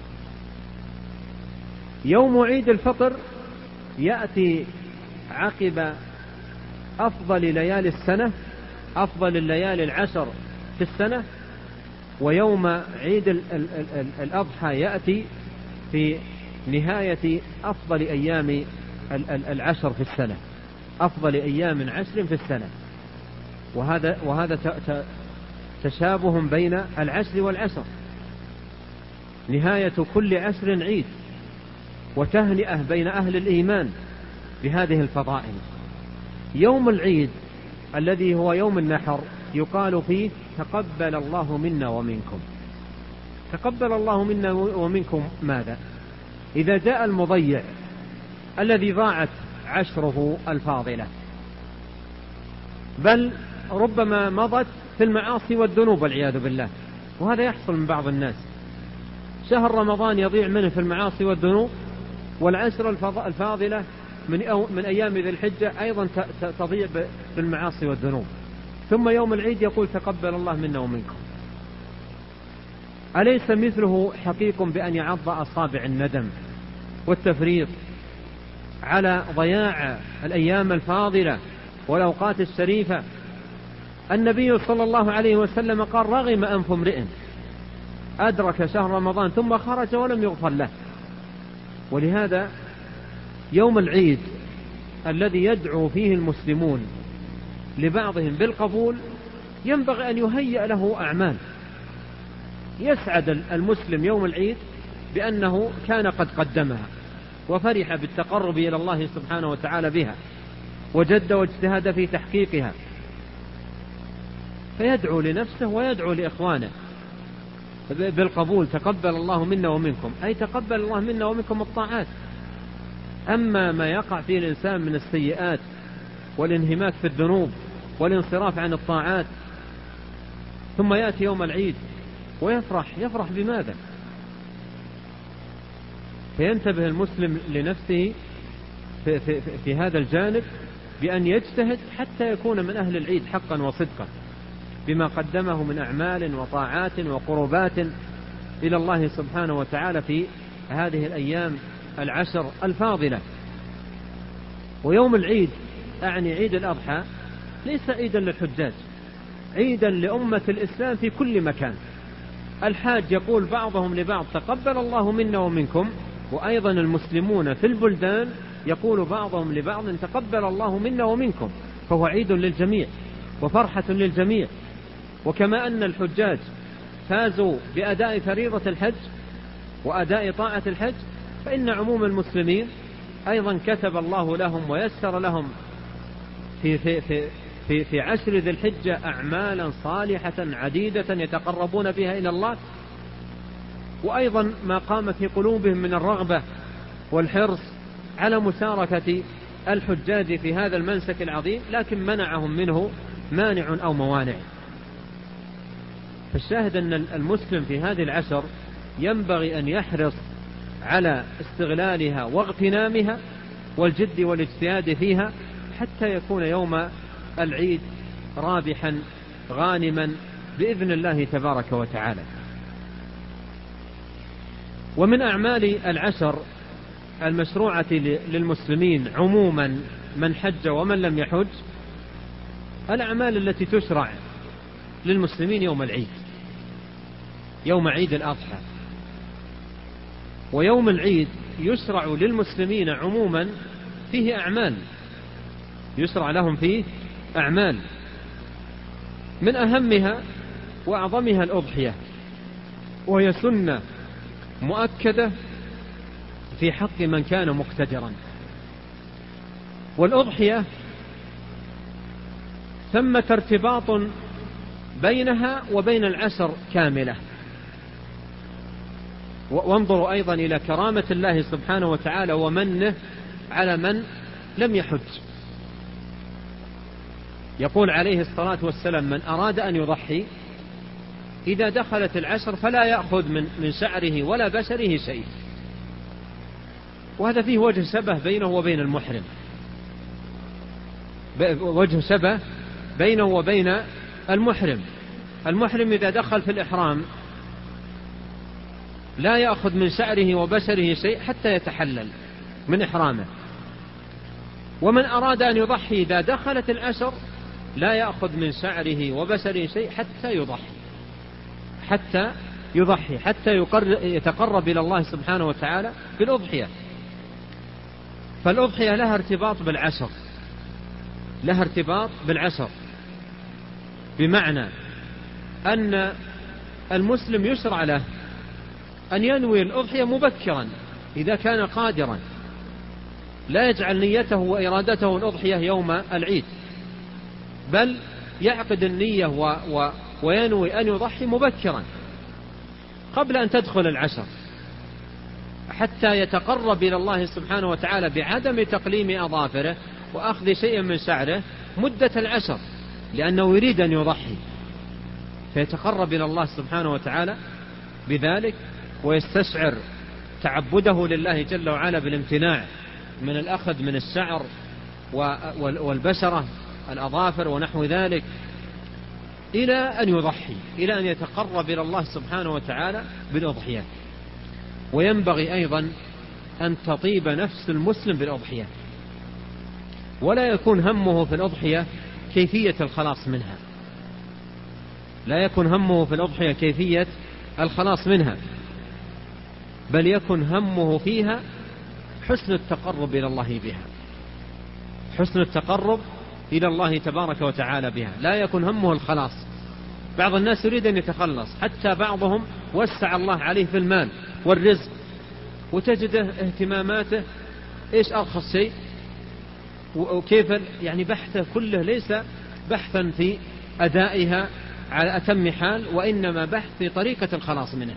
يوم عيد الفطر يأتي عقب أفضل ليالي السنة، أفضل الليالي العشر في السنة. ويوم عيد ال ال ال الأضحى يأتي في نهاية أفضل أيام ال ال العشر في السنة، أفضل أيام عشر في السنة. وهذا, وهذا تشابه بين العشر والعشر. نهاية كل عشر عيد، وتهنئة بين أهل الإيمان بهذه الفضائل. يوم العيد الذي هو يوم النحر يقال فيه: تقبل الله منا ومنكم. تقبل الله منا ومنكم ماذا؟ إذا جاء المضيع الذي ضاعت عشره الفاضلة، بل ربما مضت في المعاصي والذنوب والعياذ بالله. وهذا يحصل من بعض الناس، شهر رمضان يضيع منه في المعاصي والذنوب، والعشر الفاضلة من أيام ذي الحجة أيضا تضيع في المعاصي والذنوب، ثم يوم العيد يقول تقبل الله منا ومنكم. أليس مثله حقيق بأن يعض أصابع الندم والتفريط على ضياع الأيام الفاضلة والأوقات الشريفة؟ النبي صلى الله عليه وسلم قال رغم أنف امرئ أدرك شهر رمضان ثم خرج ولم يغفر له. ولهذا يوم العيد الذي يدعو فيه المسلمون لبعضهم بالقبول ينبغي أن يهيأ له أعمال. يسعد المسلم يوم العيد بأنه كان قد قدمها وفرح بالتقرب إلى الله سبحانه وتعالى بها، وجد واجتهد في تحقيقها، فيدعو لنفسه ويدعو لإخوانه بالقبول، تقبل الله منا ومنكم، أي تقبل الله منا ومنكم الطاعات. أما ما يقع فيه الإنسان من السيئات والانهماك في الذنوب والانصراف عن الطاعات، ثم يأتي يوم العيد ويفرح، يفرح بماذا؟ فينتبه المسلم لنفسه في, في, في هذا الجانب بأن يجتهد حتى يكون من أهل العيد حقا وصدقا بما قدمه من أعمال وطاعات وقربات إلى الله سبحانه وتعالى في هذه الأيام العشر الفاضلة. ويوم العيد أعني عيد الأضحى ليس عيدا للحجاج، عيدا لأمة الإسلام في كل مكان. الحاج يقول بعضهم لبعض تقبل الله منا ومنكم، وأيضا المسلمون في البلدان يقول بعضهم لبعض تقبل الله منا ومنكم، فهو عيد للجميع وفرحة للجميع. وكما أن الحجاج فازوا بأداء فريضة الحج وأداء طاعة الحج، فإن عموم المسلمين أيضا كتب الله لهم ويسر لهم في, في, في, في, في عشر ذي الحجة أعمالا صالحة عديدة يتقربون بها إلى الله، وأيضا ما قام في قلوبهم من الرغبة والحرص على مشاركة الحجاج في هذا المنسك العظيم، لكن منعهم منه مانع أو موانع. فالشاهد أن المسلم في هذه العشر ينبغي أن يحرص على استغلالها واغتنامها والجد والاجتهاد فيها حتى يكون يوم العيد رابحا غانما بإذن الله تبارك وتعالى. ومن أعمال العشر المشروعة للمسلمين عموما من حج ومن لم يحج الأعمال التي تشرع للمسلمين يوم العيد، يوم عيد الأضحى. ويوم العيد يشرع للمسلمين عموما فيه أعمال، يشرع لهم فيه أعمال، من أهمها وأعظمها الأضحية، وهي سنة مؤكدة في حق من كان مقتدرا. والأضحية ثمة ارتباط بينها وبين العشر كاملة. وانظروا أيضا إلى كرامة الله سبحانه وتعالى ومنه على من لم يحج. يقول عليه الصلاة والسلام من أراد أن يضحي إذا دخلت العشر فلا يأخذ من من شعره ولا بشره شيء. وهذا فيه وجه شبه بينه وبين المحرم، وجه شبه بينه وبين المحرم. المحرم إذا دخل في الإحرام لا يأخذ من شعره وبشره شيء حتى يتحلل من إحرامه. ومن أراد أن يضحي إذا دخلت العشر لا يأخذ من شعره وبشره شيء حتى يضحي، حتى يضحي حتى يتقرب إلى الله سبحانه وتعالى بالأضحية. فالأضحية لها ارتباط بالعشر، لها ارتباط بالعشر، بمعنى أن المسلم يشرع له أن ينوي الأضحية مبكرا إذا كان قادرا، لا يجعل نيته وإرادته الأضحية يوم العيد، بل يعقد النية و و وينوي أن يضحي مبكرا قبل أن تدخل العشر. حتى يتقرب إلى الله سبحانه وتعالى بعدم تقليم أظافره وأخذ شيء من شعره مدة العشر، لأنه يريد أن يضحي، فيتقرب إلى الله سبحانه وتعالى بذلك، ويستشعر تعبده لله جل وعلا بالامتناع من الأخذ من الشعر والبشرة الأظافر ونحو ذلك، إلى أن يضحي، إلى أن يتقرب إلى الله سبحانه وتعالى بالأضحية. وينبغي أيضا أن تطيب نفس المسلم بالأضحية، ولا يكون همه في الأضحية كيفية الخلاص منها، لا يكون همه في الأضحية كيفية الخلاص منها، بل يكن همه فيها حسن التقرب إلى الله بها، حسن التقرب إلى الله تبارك وتعالى بها، لا يكن همه الخلاص. بعض الناس يريد أن يتخلص، حتى بعضهم وسع الله عليه في المال والرزق، وتجده اهتماماته إيش أرخص شيء وكيف، يعني بحثه كله ليس بحثا في أدائها على أتم حال، وإنما بحث في طريقة الخلاص منها.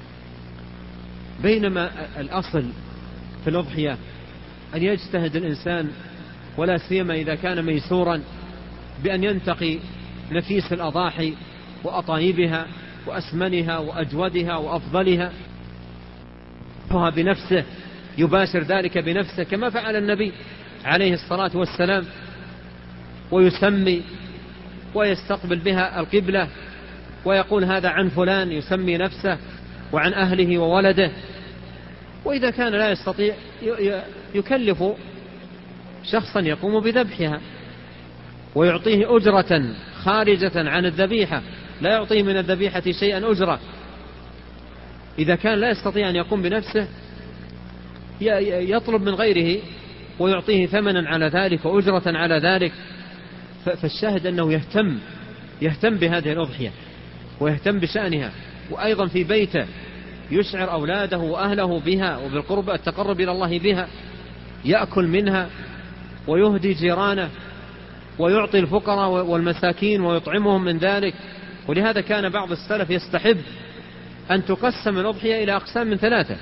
بينما الأصل في الأضحية أن يجتهد الإنسان، ولا سيما إذا كان ميسورا، بأن ينتقي نفيس الأضاحي وأطايبها وأسمنها وأجودها وأفضلها بنفسه، يباشر ذلك بنفسه كما فعل النبي عليه الصلاة والسلام، ويسمي ويستقبل بها القبلة ويقول هذا عن فلان، يسمي نفسه وعن أهله وولده. وإذا كان لا يستطيع يكلف شخصا يقوم بذبحها ويعطيه أجرة خارجة عن الذبيحة، لا يعطيه من الذبيحة شيئا أجرة. إذا كان لا يستطيع أن يقوم بنفسه يطلب من غيره ويعطيه ثمنا على ذلك وأجرة على ذلك. فالشاهد أنه يهتم يهتم بهذه الأضحية ويهتم بشأنها، وأيضا في بيته يشعر أولاده وأهله بها وبالقرب التقرب إلى الله بها، يأكل منها ويهدي جيرانه ويعطي الفقراء والمساكين ويطعمهم من ذلك. ولهذا كان بعض السلف يستحب أن تقسم الأضحية إلى أقسام من ثلاثة: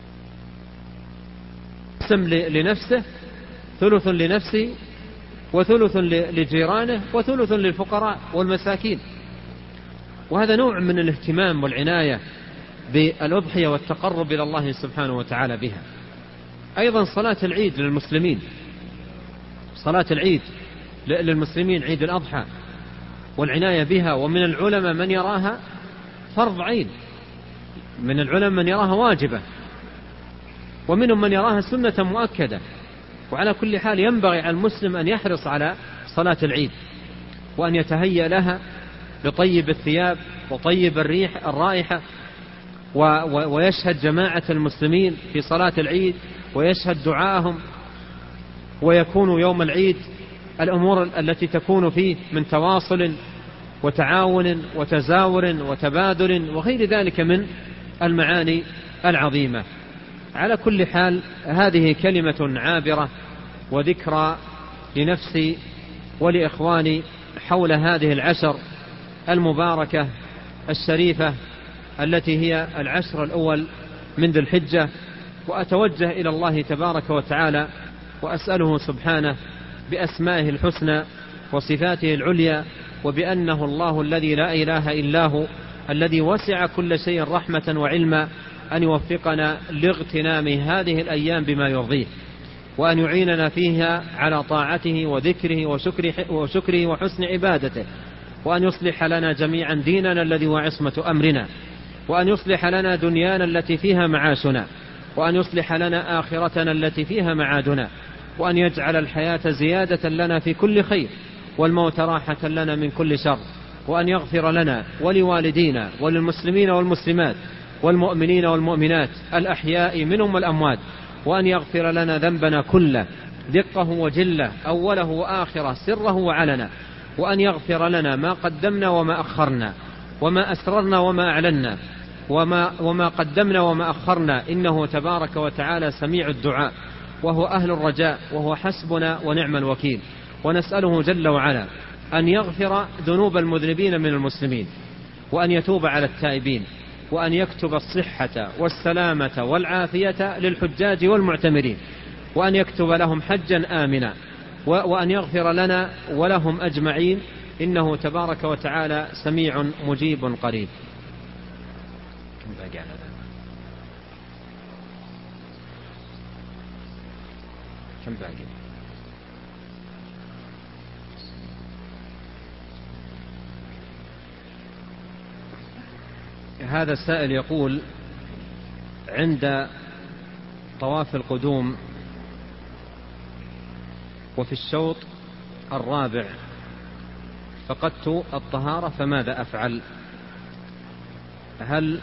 قسم لنفسه، ثلث لنفسه، وثلث لجيرانه، وثلث للفقراء والمساكين. وهذا نوع من الاهتمام والعناية بالأضحية والتقرب إلى الله سبحانه وتعالى بها. أيضا صلاة العيد للمسلمين، صلاة العيد للمسلمين عيد الأضحى والعناية بها. ومن العلماء من يراها فرض عين، من العلماء من يراها واجبة، ومنهم من يراها سنة مؤكدة. وعلى كل حال ينبغي على المسلم أن يحرص على صلاة العيد، وأن يتهيأ لها بطيب الثياب وطيب الريح الرائحة، ويشهد جماعة المسلمين في صلاة العيد ويشهد دعاءهم، ويكون يوم العيد الأمور التي تكون فيه من تواصل وتعاون وتزاور وتبادل وغير ذلك من المعاني العظيمة. على كل حال هذه كلمة عابرة وذكرى لنفسي ولإخواني حول هذه العشر المباركة الشريفة التي هي العشر الأول من ذي الحجة. وأتوجه إلى الله تبارك وتعالى وأسأله سبحانه بأسمائه الحسنى وصفاته العليا، وبأنه الله الذي لا إله إلا هو الذي وسع كل شيء رحمة وعلما، أن يوفقنا لاغتنام هذه الأيام بما يرضيه، وأن يعيننا فيها على طاعته وذكره وشكره, وشكره وحسن عبادته، وأن يصلح لنا جميعا ديننا الذي هو عصمة أمرنا، وأن يصلح لنا دنيانا التي فيها معاشنا، وأن يصلح لنا آخرتنا التي فيها معادنا، وأن يجعل الحياة زيادة لنا في كل خير، والموت راحة لنا من كل شر، وأن يغفر لنا ولوالدينا وللمسلمين والمسلمات والمؤمنين والمؤمنات الأحياء منهم والأموات، وأن يغفر لنا ذنبنا كله دقه وجله أوله وآخره سره وعلنا، وأن يغفر لنا ما قدمنا وما أخرنا وما أسررنا وما أعلنا وما, وما قدمنا وما أخرنا، إنه تبارك وتعالى سميع الدعاء وهو أهل الرجاء وهو حسبنا ونعم الوكيل. ونسأله جل وعلا أن يغفر ذنوب المذنبين من المسلمين، وأن يتوب على التائبين، وأن يكتب الصحة والسلامة والعافية للحجاج والمعتمرين، وأن يكتب لهم حجا آمنا، وأن يغفر لنا ولهم أجمعين، إنه تبارك وتعالى سميع مجيب قريب. كم باقي على ذلك؟ كم باقي؟ هذا السائل يقول: عند طواف القدوم وفي الشوط الرابع فقدت الطهارة، فماذا أفعل؟ هل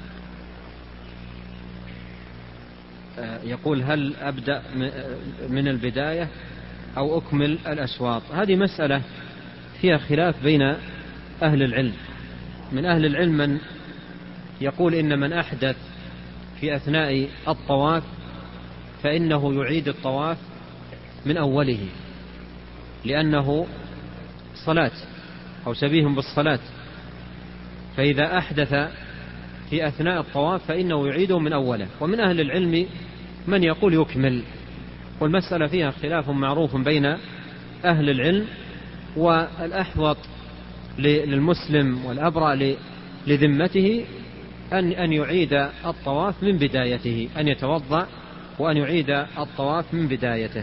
يقول هل أبدأ من البداية أو أكمل الأشواط؟ هذه مسألة فيها خلاف بين أهل العلم. من أهل العلم من يقول إن من أحدث في أثناء الطواف فإنه يعيد الطواف من أوله، لأنه صلاة أو شبيه بالصلاة، فإذا أحدث في أثناء الطواف فإنه يعيده من أوله. ومن أهل العلم من يقول يكمل، والمسألة فيها خلاف معروف بين أهل العلم، والأحوط للمسلم والأبرأ لذمته أن أن يعيد الطواف من بدايته، أن يتوضأ وأن يعيد الطواف من بدايته.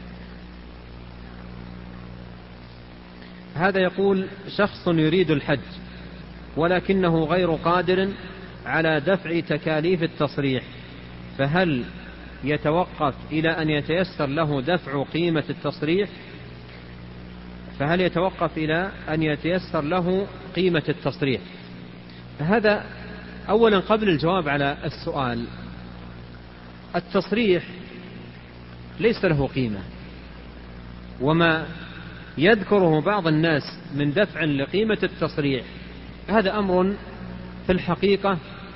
هذا يقول: شخص يريد الحج ولكنه غير قادر على دفع تكاليف التصريح، فهل يتوقف إلى أن يتيسر له دفع قيمة التصريح؟ فهل يتوقف إلى أن يتيسر له قيمة التصريح؟ هذا أولا قبل الجواب على السؤال، التصريح ليس له قيمة، وما يذكره بعض الناس من دفع لقيمة التصريح هذا أمر في الحقيقة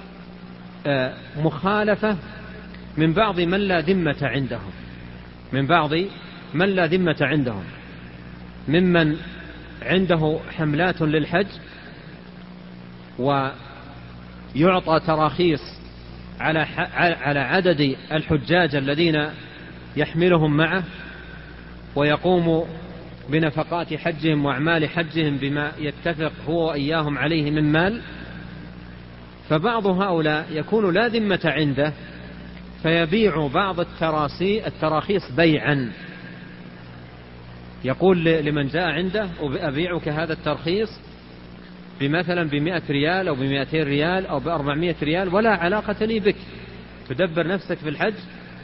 مخالفة من بعض من لا ذمة عندهم من بعض من لا ذمة عندهم ممن عنده حملات للحج ويعطى تراخيص على على عدد الحجاج الذين يحملهم معه، ويقوم بنفقات حجهم وأعمال حجهم بما يتفق هو وإياهم عليه من مال. فبعض هؤلاء يكون لا ذمة عنده فيبيع بعض التراخيص بيعا، يقول لمن جاء عنده: أبيعك هذا الترخيص بمثلا بمئة ريال أو بمئتين ريال أو بأربعمائة ريال، ولا علاقة لي بك، تدبر نفسك في الحج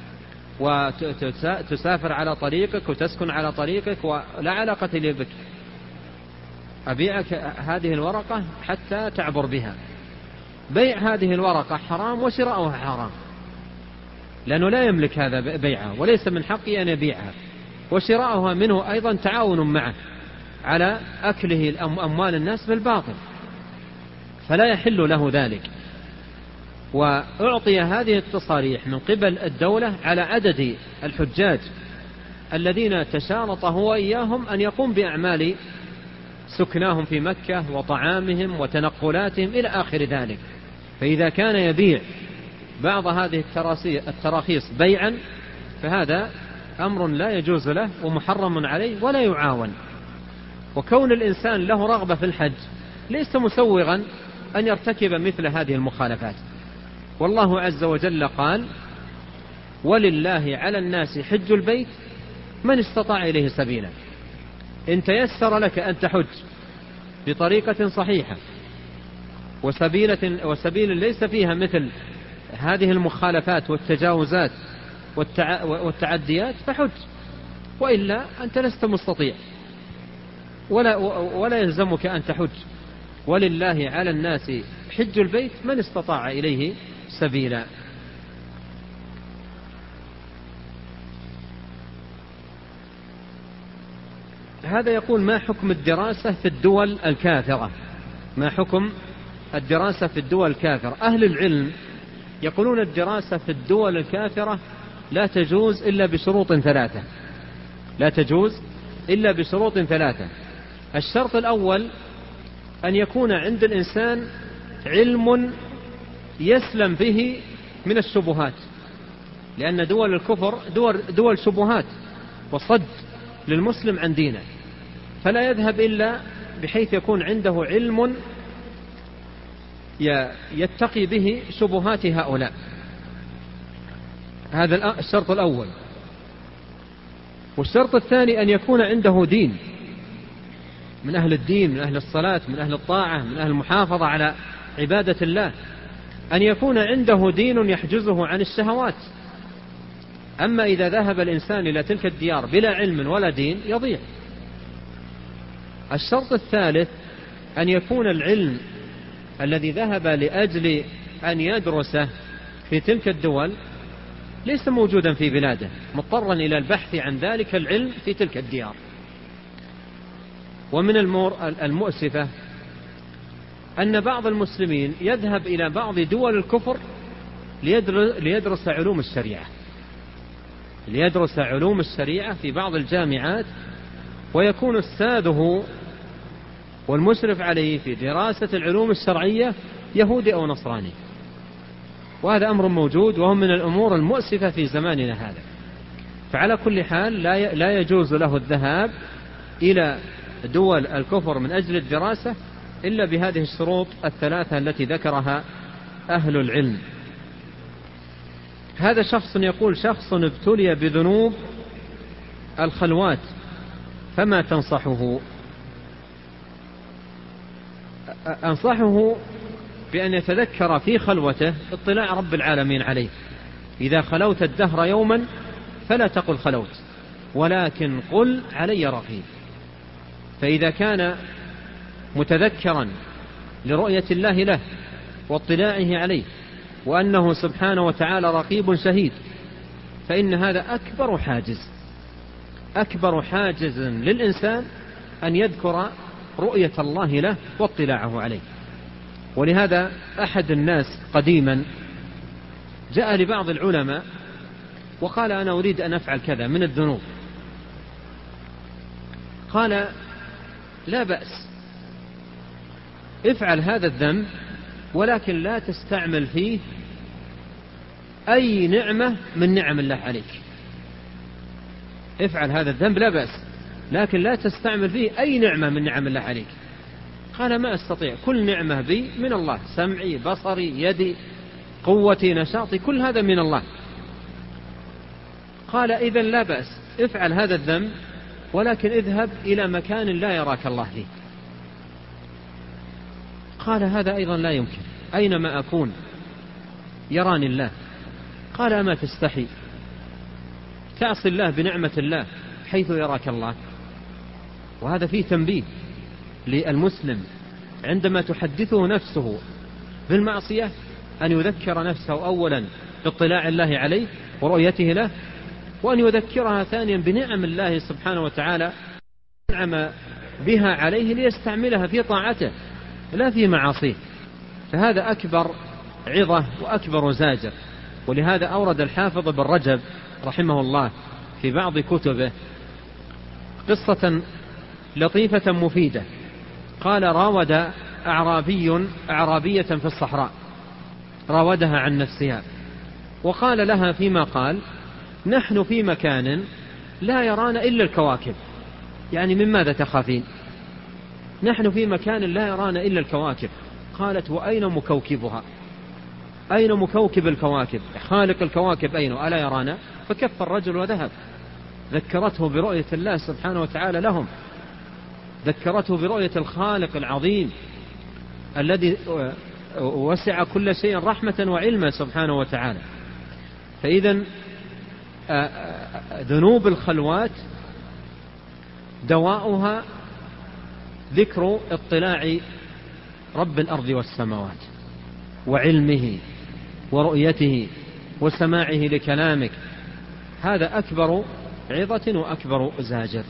وتسافر على طريقك وتسكن على طريقك ولا علاقة لي بك، أبيعك هذه الورقة حتى تعبر بها. بيع هذه الورقة حرام وشراؤها حرام، لأنه لا يملك هذا بيعها وليس من حقه أن يبيعها، وشراؤها منه أيضا تعاون معه على أكله أموال الناس بالباطل، فلا يحل له ذلك. وأعطي هذه التصاريح من قبل الدولة على عدد الحجاج الذين تشارط هو إياهم أن يقوم بأعمال سكناهم في مكة وطعامهم وتنقلاتهم إلى آخر ذلك. فإذا كان يبيع بعض هذه التراخيص بيعا فهذا أمر لا يجوز له ومحرم عليه ولا يعاون. وكون الإنسان له رغبة في الحج ليس مسوغا أن يرتكب مثل هذه المخالفات. والله عز وجل قال: ولله على الناس حج البيت من استطاع إليه سبيلا. إن تيسر لك أن تحج بطريقة صحيحة وسبيلة وسبيل ليس فيها مثل هذه المخالفات والتجاوزات والتعديات فحج، وإلا أنت لست مستطيع ولا, ولا يلزمك أن تحج. ولله على الناس حج البيت من استطاع إليه سبيلا. هذا يقول: ما حكم الدراسة في الدول الكافرة؟ ما حكم الدراسة في الدول الكافرة؟ أهل العلم يقولون الدراسة في الدول الكافرة لا تجوز إلا بشروط ثلاثة لا تجوز إلا بشروط ثلاثة. الشرط الأول أن يكون عند الإنسان علم يسلم به من الشبهات، لأن دول الكفر دول, دول شبهات وصد للمسلم عن دينه، فلا يذهب إلا بحيث يكون عنده علم يتقي به شبهات هؤلاء. هذا الشرط الأول. والشرط الثاني أن يكون عنده دين، من أهل الدين، من أهل الصلاة، من أهل الطاعة، من أهل المحافظة على عبادة الله، أن يكون عنده دين يحجزه عن الشهوات. أما إذا ذهب الإنسان إلى تلك الديار بلا علم ولا دين يضيع. الشرط الثالث أن يكون العلم الذي ذهب لأجل أن يدرسه في تلك الدول ليس موجودا في بلاده، مضطرا إلى البحث عن ذلك العلم في تلك الديار. ومن المؤسفة أن بعض المسلمين يذهب إلى بعض دول الكفر ليدرس علوم الشريعة ليدرس علوم الشريعة في بعض الجامعات، ويكون أستاذه والمشرف عليه في دراسة العلوم الشرعية يهودي أو نصراني. وهذا أمر موجود، وهو من الأمور المؤسفة في زماننا هذا. فعلى كل حال لا يجوز له الذهاب إلى دول الكفر من أجل الدراسة إلا بهذه الشروط الثلاثة التي ذكرها أهل العلم. هذا شخص يقول: شخص ابتلي بذنوب الخلوات فما تنصحه؟ أنصحه بأن يتذكر في خلوته اطلاع رب العالمين عليه. إذا خلوت الدهر يوما فلا تقل خلوت، ولكن قل علي رقيب. فإذا كان متذكرا لرؤية الله له واطلاعه عليه وأنه سبحانه وتعالى رقيب شهيد، فإن هذا أكبر حاجز أكبر حاجز للإنسان أن يذكر رؤية الله له واطلاعه عليه. ولهذا أحد الناس قديما جاء لبعض العلماء وقال: أنا أريد أن أفعل كذا من الذنوب. قال: لا بأس، افعل هذا الذنب، ولكن لا تستعمل فيه أي نعمة من نعم الله عليك. افعل هذا الذنب لا بأس، لكن لا تستعمل فيه أي نعمة من نعم الله عليك. قال: ما أستطيع، كل نعمة بي من الله، سمعي، بصري، يدي، قوتي، نشاطي، كل هذا من الله. قال: إذن لا بأس، افعل هذا الذنب، ولكن اذهب إلى مكان لا يراك الله فيه. قال: هذا أيضا لا يمكن، أينما أكون يراني الله. قال: أما تستحي تعصي الله بنعمة الله حيث يراك الله؟ وهذا فيه تنبيه للمسلم عندما تحدثه نفسه بالمعصية أن يذكر نفسه أولا باطلاع الله عليه ورؤيته له، وأن يذكرها ثانيا بنعم الله سبحانه وتعالى نعم بها عليه ليستعملها في طاعته لا في معاصيه. فهذا أكبر عظة وأكبر زاجر. ولهذا أورد الحافظ بن رجب رحمه الله في بعض كتبه قصة لطيفة مفيدة. قال: راود أعرابي أعرابية في الصحراء، راودها عن نفسها، وقال لها فيما قال: نحن في مكان لا يرانا إلا الكواكب. يعني من ماذا تخافين؟ نحن في مكان لا يرانا إلا الكواكب. قالت: وأين مكوكبها؟ أين مكوكب الكواكب؟ خالق الكواكب أين؟ ألا يرانا؟ فكف الرجل وذهب. ذكرته برؤية الله سبحانه وتعالى لهم، ذكرته برؤية الخالق العظيم الذي وسع كل شيء رحمة وعلما سبحانه وتعالى. فإذا ذنوب الخلوات دواؤها ذكر اطلاع رب الأرض والسماوات وعلمه ورؤيته وسماعه لكلامك. هذا أكبر عظة وأكبر زاجر.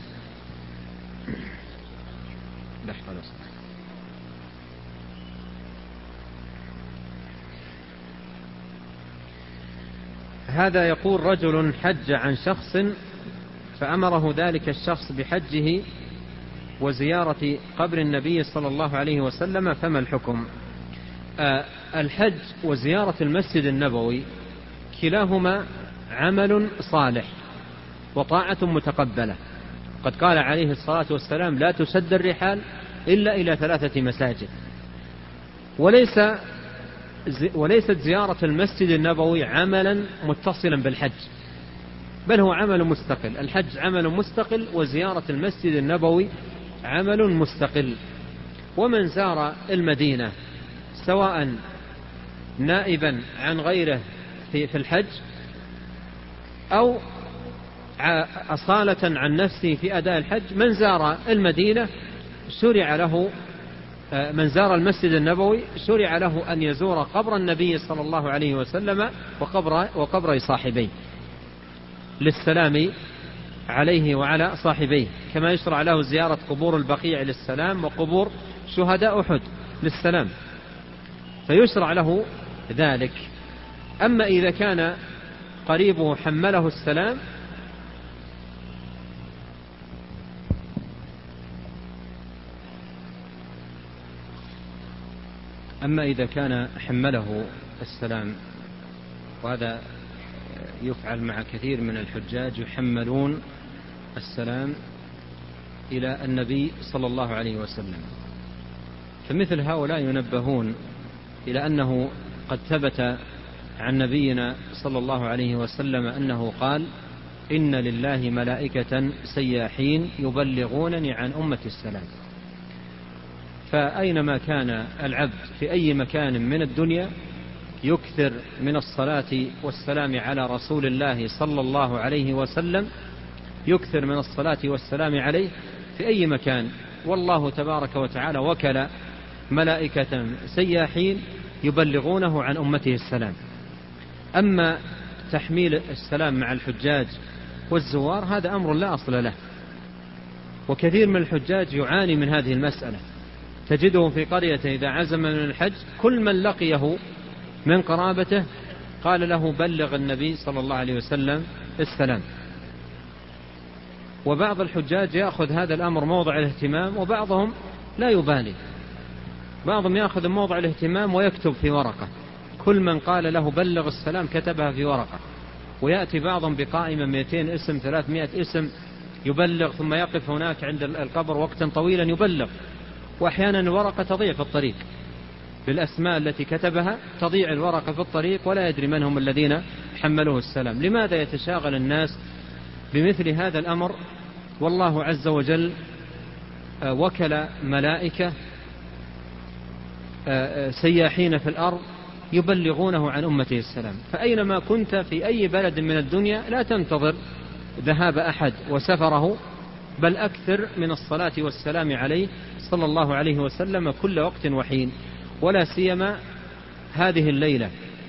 هذا يقول: رجل حج عن شخص فأمره ذلك الشخص بحجه وزيارة قبر النبي صلى الله عليه وسلم، فما الحكم؟ الحج وزيارة المسجد النبوي كلاهما عمل صالح وطاعة متقبلة. قد قال عليه الصلاة والسلام: لا تسد الرحال إلا إلى ثلاثة مساجد. وليس وليست زيارة المسجد النبوي عملا متصلا بالحج، بل هو عمل مستقل. الحج عمل مستقل، وزيارة المسجد النبوي عمل مستقل. ومن زار المدينة سواء نائبا عن غيره في الحج أو أصالة عن نفسه في أداء الحج، من زار المدينة شرع له، من زار المسجد النبوي شرع له أن يزور قبر النبي صلى الله عليه وسلم وقبر وقبر صاحبيه للسلام عليه وعلى صاحبيه، كما يشرع له زيارة قبور البقيع للسلام وقبور شهداء أحد للسلام، فيشرع له ذلك. أما إذا كان قريبه حمله السلام أما إذا كان حمله السلام، وهذا يفعل مع كثير من الحجاج، يحملون السلام إلى النبي صلى الله عليه وسلم، فمثل هؤلاء ينبهون إلى أنه قد ثبت عن نبينا صلى الله عليه وسلم أنه قال: إن لله ملائكة سياحين يبلغونني عن أمة السلام. فأينما كان العبد في أي مكان من الدنيا يكثر من الصلاة والسلام على رسول الله صلى الله عليه وسلم، يكثر من الصلاة والسلام عليه في أي مكان، والله تبارك وتعالى وكل ملائكة سياحين يبلغونه عن أمته السلام. أما تحميل السلام مع الحجاج والزوار هذا أمر لا أصل له، وكثير من الحجاج يعاني من هذه المسألة. تجده في قرية إذا عزم من الحج كل من لقيه من قرابته قال له: بلغ النبي صلى الله عليه وسلم السلام. وبعض الحجاج يأخذ هذا الأمر موضع الاهتمام، وبعضهم لا يبالي، بعضهم يأخذ موضع الاهتمام ويكتب في ورقة، كل من قال له بلغ السلام كتبها في ورقة، ويأتي بعضهم بقائمة مئتين اسم ثلاثمائة اسم يبلغ، ثم يقف هناك عند القبر وقتا طويلا يبلغ، وأحيانا الورقة تضيع في الطريق بالأسماء التي كتبها، تضيع الورقة في الطريق ولا يدري من هم الذين حملوه السلام. لماذا يتشاغل الناس بمثل هذا الأمر؟ والله عز وجل وكل ملائكة سياحين في الأرض يبلغونه عن أمته السلام. فأينما كنت في أي بلد من الدنيا لا تنتظر ذهاب أحد وسفره، بل أكثر من الصلاة والسلام عليه صلى الله عليه وسلم كل وقت وحين، ولا سيما هذه الليلة،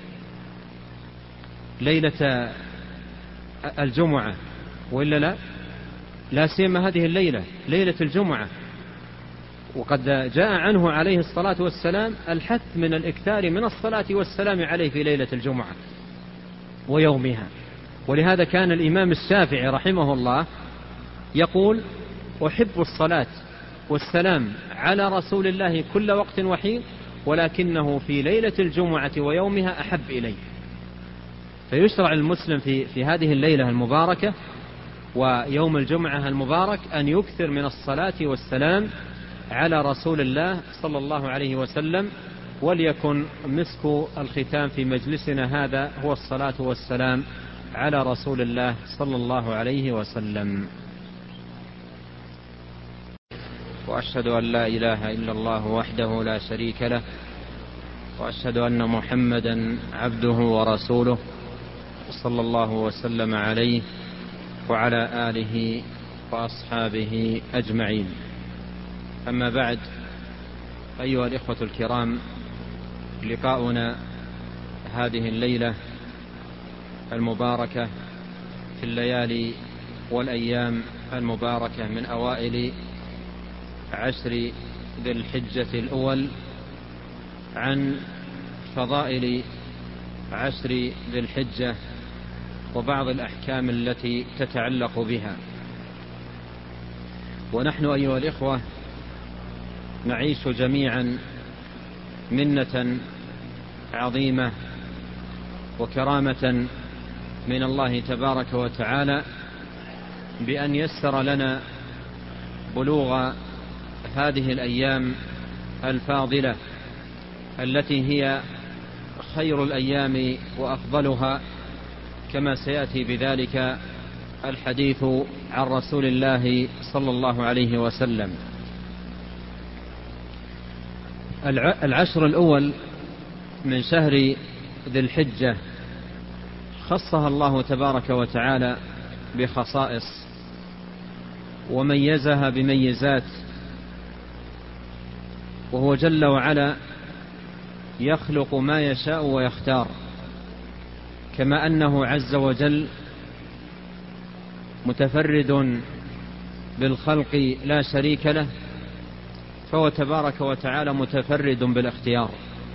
ليلة الجمعة، وإلا لا لا سيما هذه الليلة ليلة الجمعة. وقد جاء عنه عليه الصلاة والسلام الحث من الإكثار من الصلاة والسلام عليه في ليلة الجمعة ويومها. ولهذا كان الإمام الشافعي رحمه الله يقول: أحب الصلاة والسلام على رسول الله كل وقت وحين، ولكنه في ليلة الجمعة ويومها أحب إليه. فيشرع المسلم في, في هذه الليلة المباركة ويوم الجمعة المبارك أن يكثر من الصلاة والسلام على رسول الله صلى الله عليه وسلم. وليكن مسك الختام في مجلسنا هذا هو الصلاة والسلام على رسول الله صلى الله عليه وسلم. وأشهد أن لا إله إلا الله وحده لا شريك له، وأشهد أن محمدا عبده ورسوله صلى الله وسلم عليه وعلى آله وأصحابه أجمعين. أما بعد، أيها الإخوة الكرام، لقاؤنا هذه الليلة المباركة في الليالي والأيام المباركة من أوائل عشر ذي الحجة الأول عن فضائل عشر ذي الحجة وبعض الأحكام التي تتعلق بها. ونحن أيها الإخوة نعيش جميعا منة عظيمة وكرامة من الله تبارك وتعالى بأن يسر لنا بلوغ هذه الأيام الفاضلة التي هي خير الأيام وأفضلها، كما سيأتي بذلك الحديث عن رسول الله صلى الله عليه وسلم. العشر الأول من شهر ذي الحجة خصها الله تبارك وتعالى بخصائص وميزها بميزات، وهو جل وعلا يخلق ما يشاء ويختار، كما أنه عز وجل متفرد بالخلق لا شريك له، فهو تبارك وتعالى متفرد بالاختيار،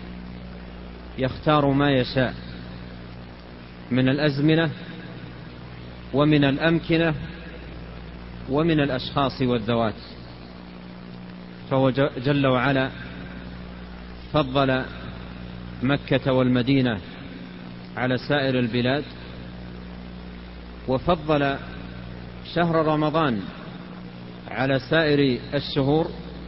يختار ما يشاء من الأزمنة ومن الأمكنة ومن الأشخاص والذوات. فهو جل وعلا فضل مكة والمدينة على سائر البلاد، وفضل شهر رمضان على سائر الشهور،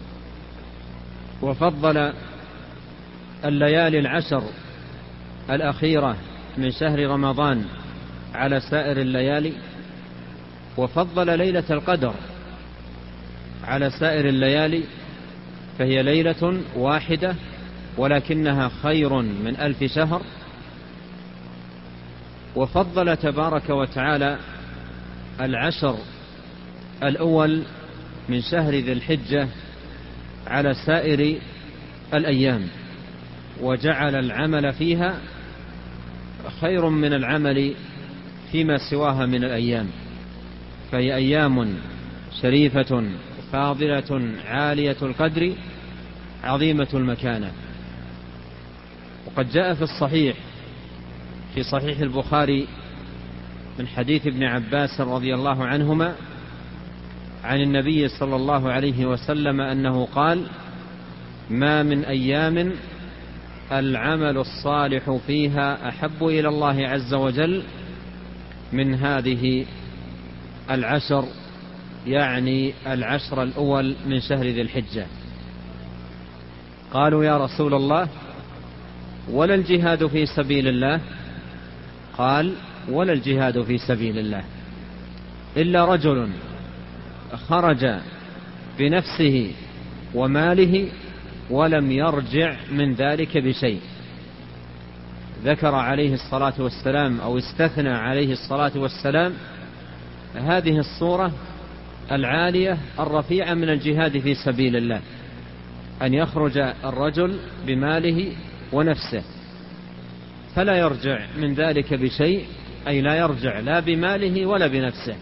وفضل الليالي العشر الأخيرة من شهر رمضان على سائر الليالي، وفضل ليلة القدر على سائر الليالي، فهي ليلة واحدة ولكنها خير من ألف شهر. وفضل تبارك وتعالى العشر الأول من شهر ذي الحجة على سائر الأيام، وجعل العمل فيها خير من العمل فيما سواها من الأيام، فهي أيام شريفة فاضلة عالية القدر عظيمة المكانة. وقد جاء في الصحيح في صحيح البخاري من حديث ابن عباس رضي الله عنهما عن النبي صلى الله عليه وسلم أنه قال: ما من أيام العمل الصالح فيها أحب إلى الله عز وجل من هذه العشر، يعني العشر الأول من شهر ذي الحجة. قالوا: يا رسول الله، ولا الجهاد في سبيل الله؟ قال: ولا الجهاد في سبيل الله إلا رجل خرج بنفسه وماله ولم يرجع من ذلك بشيء. ذكر عليه الصلاة والسلام أو استثنى عليه الصلاة والسلام هذه الصورة العالية الرفيعة من الجهاد في سبيل الله، أن يخرج الرجل بماله ونفسه فلا يرجع من ذلك بشيء، أي لا يرجع لا بماله ولا بنفسه.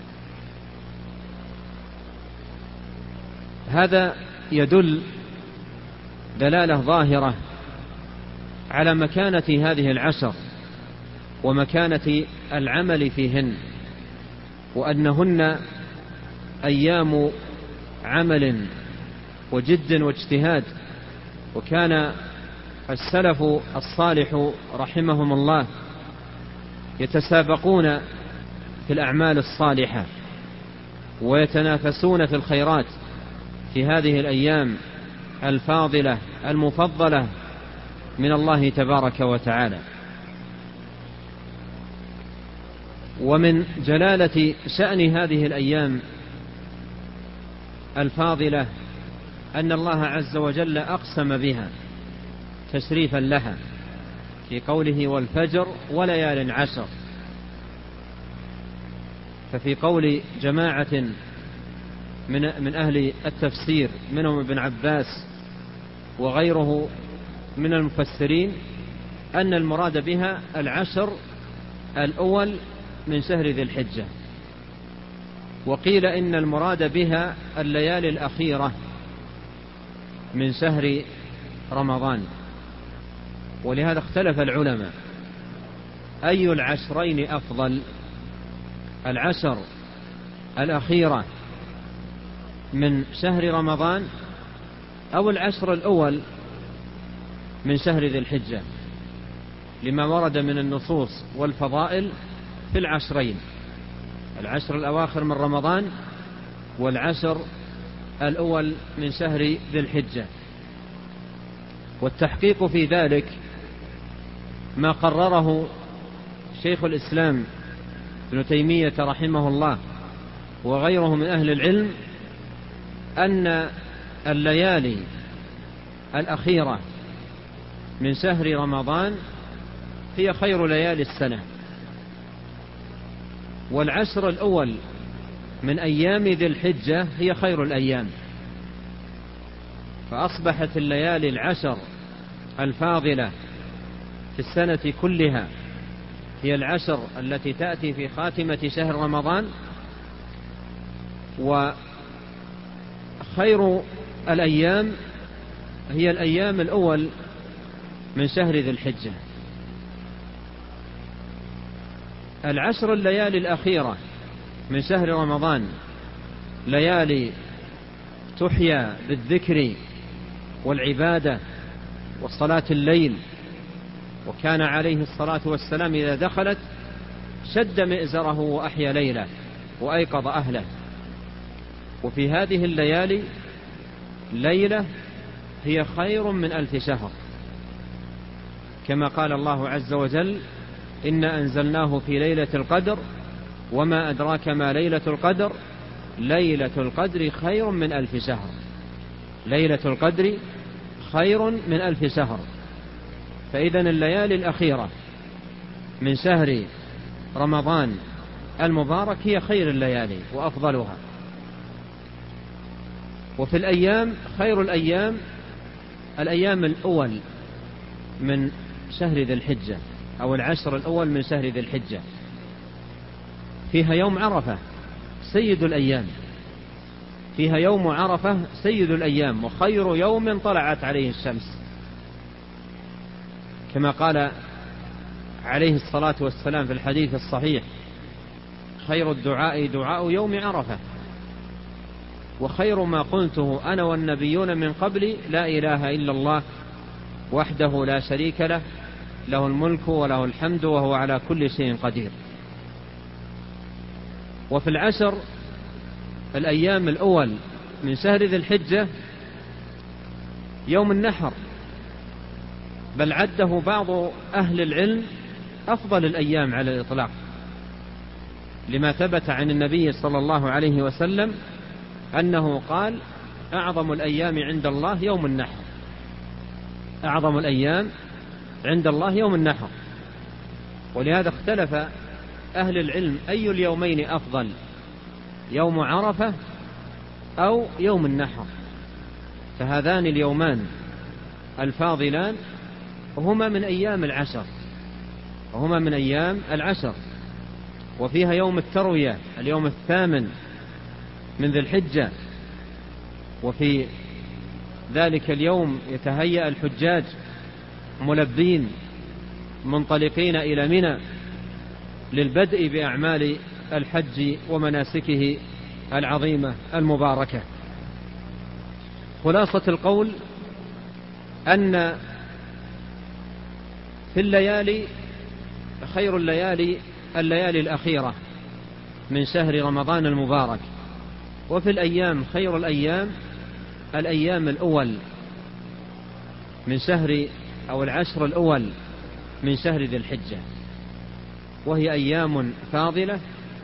هذا يدل دلالة ظاهرة على مكانة هذه العشر ومكانة العمل فيهن، وأنهن أيام عمل وجد واجتهاد. وكان السلف الصالح رحمهم الله يتسابقون في الأعمال الصالحة ويتنافسون في الخيرات في هذه الأيام الفاضلة المفضلة من الله تبارك وتعالى. ومن جلالة شأن هذه الأيام الفاضلة أن الله عز وجل أقسم بها تشريفا لها في قوله: والفجر وليال عشر. ففي قول جماعة من من أهل التفسير منهم ابن عباس وغيره من المفسرين أن المراد بها العشر الأول من شهر ذي الحجة، وقيل إن المراد بها الليالي الأخيرة من شهر رمضان. ولهذا اختلف العلماء أي العشرين أفضل، العشر الأخيرة من شهر رمضان أو العشر الأول من شهر ذي الحجة. لما ورد من النصوص والفضائل في العشرين، العشر الأواخر من رمضان والعشر الأول من شهر ذي الحجة. والتحقيق في ذلك ما قرره شيخ الإسلام ابن تيمية رحمه الله وغيره من أهل العلم، أن الليالي الأخيرة من شهر رمضان هي خير ليالي السنة، والعشر الأول من أيام ذي الحجة هي خير الأيام. فأصبحت الليالي العشر الفاضلة في السنة كلها هي العشر التي تأتي في خاتمة شهر رمضان، وخير الأيام هي الأيام الأول من شهر ذي الحجة. العشر الليالي الأخيرة من شهر رمضان ليالي تحيا بالذكر والعبادة وصلاة الليل، وكان عليه الصلاة والسلام إذا دخلت شد مئزره وأحيا ليله وأيقظ أهله. وفي هذه الليالي ليلة هي خير من ألف شهر، كما قال الله عز وجل: إنا أنزلناه في ليلة القدر وما أدراك ما ليلة القدر ليلة القدر خير من ألف شهر. ليلة القدر خير من ألف شهر. فإذن الليالي الأخيرة من شهر رمضان المبارك هي خير الليالي وأفضلها. وفي الأيام خير الأيام الأيام الأول من شهر ذي الحجة، أو العشر الأول من شهر ذي الحجة، فيها يوم عرفة سيد الأيام، فيها يوم عرفة سيد الأيام وخير يوم طلعت عليه الشمس، كما قال عليه الصلاة والسلام في الحديث الصحيح: خير الدعاء دعاء يوم عرفة، وخير ما قلته أنا والنبيون من قبلي لا إله إلا الله وحده لا شريك له له الملك وله الحمد وهو على كل شيء قدير. وفي العشر الأيام الأول من شهر ذي الحجة يوم النحر، بل عده بعض أهل العلم أفضل الأيام على الإطلاق، لما ثبت عن النبي صلى الله عليه وسلم أنه قال: أعظم الأيام عند الله يوم النحر، أعظم الأيام عند الله يوم النحر. ولهذا اختلف أهل العلم أي اليومين أفضل، يوم عرفة أو يوم النحر. فهذان اليومان الفاضلان هما من أيام العشر، وهما من أيام العشر. وفيها يوم التروية اليوم الثامن من ذي الحجة، وفي ذلك اليوم يتهيأ الحجاج ملبين منطلقين إلى منى للبدء بأعمال الحج ومناسكه العظيمة المباركة. خلاصة القول أن في الليالي خير الليالي الليالي الأخيرة من شهر رمضان المبارك، وفي الأيام خير الأيام الأيام الأول من شهر أو العشر الأول من شهر ذي الحجة، وهي أيام فاضلة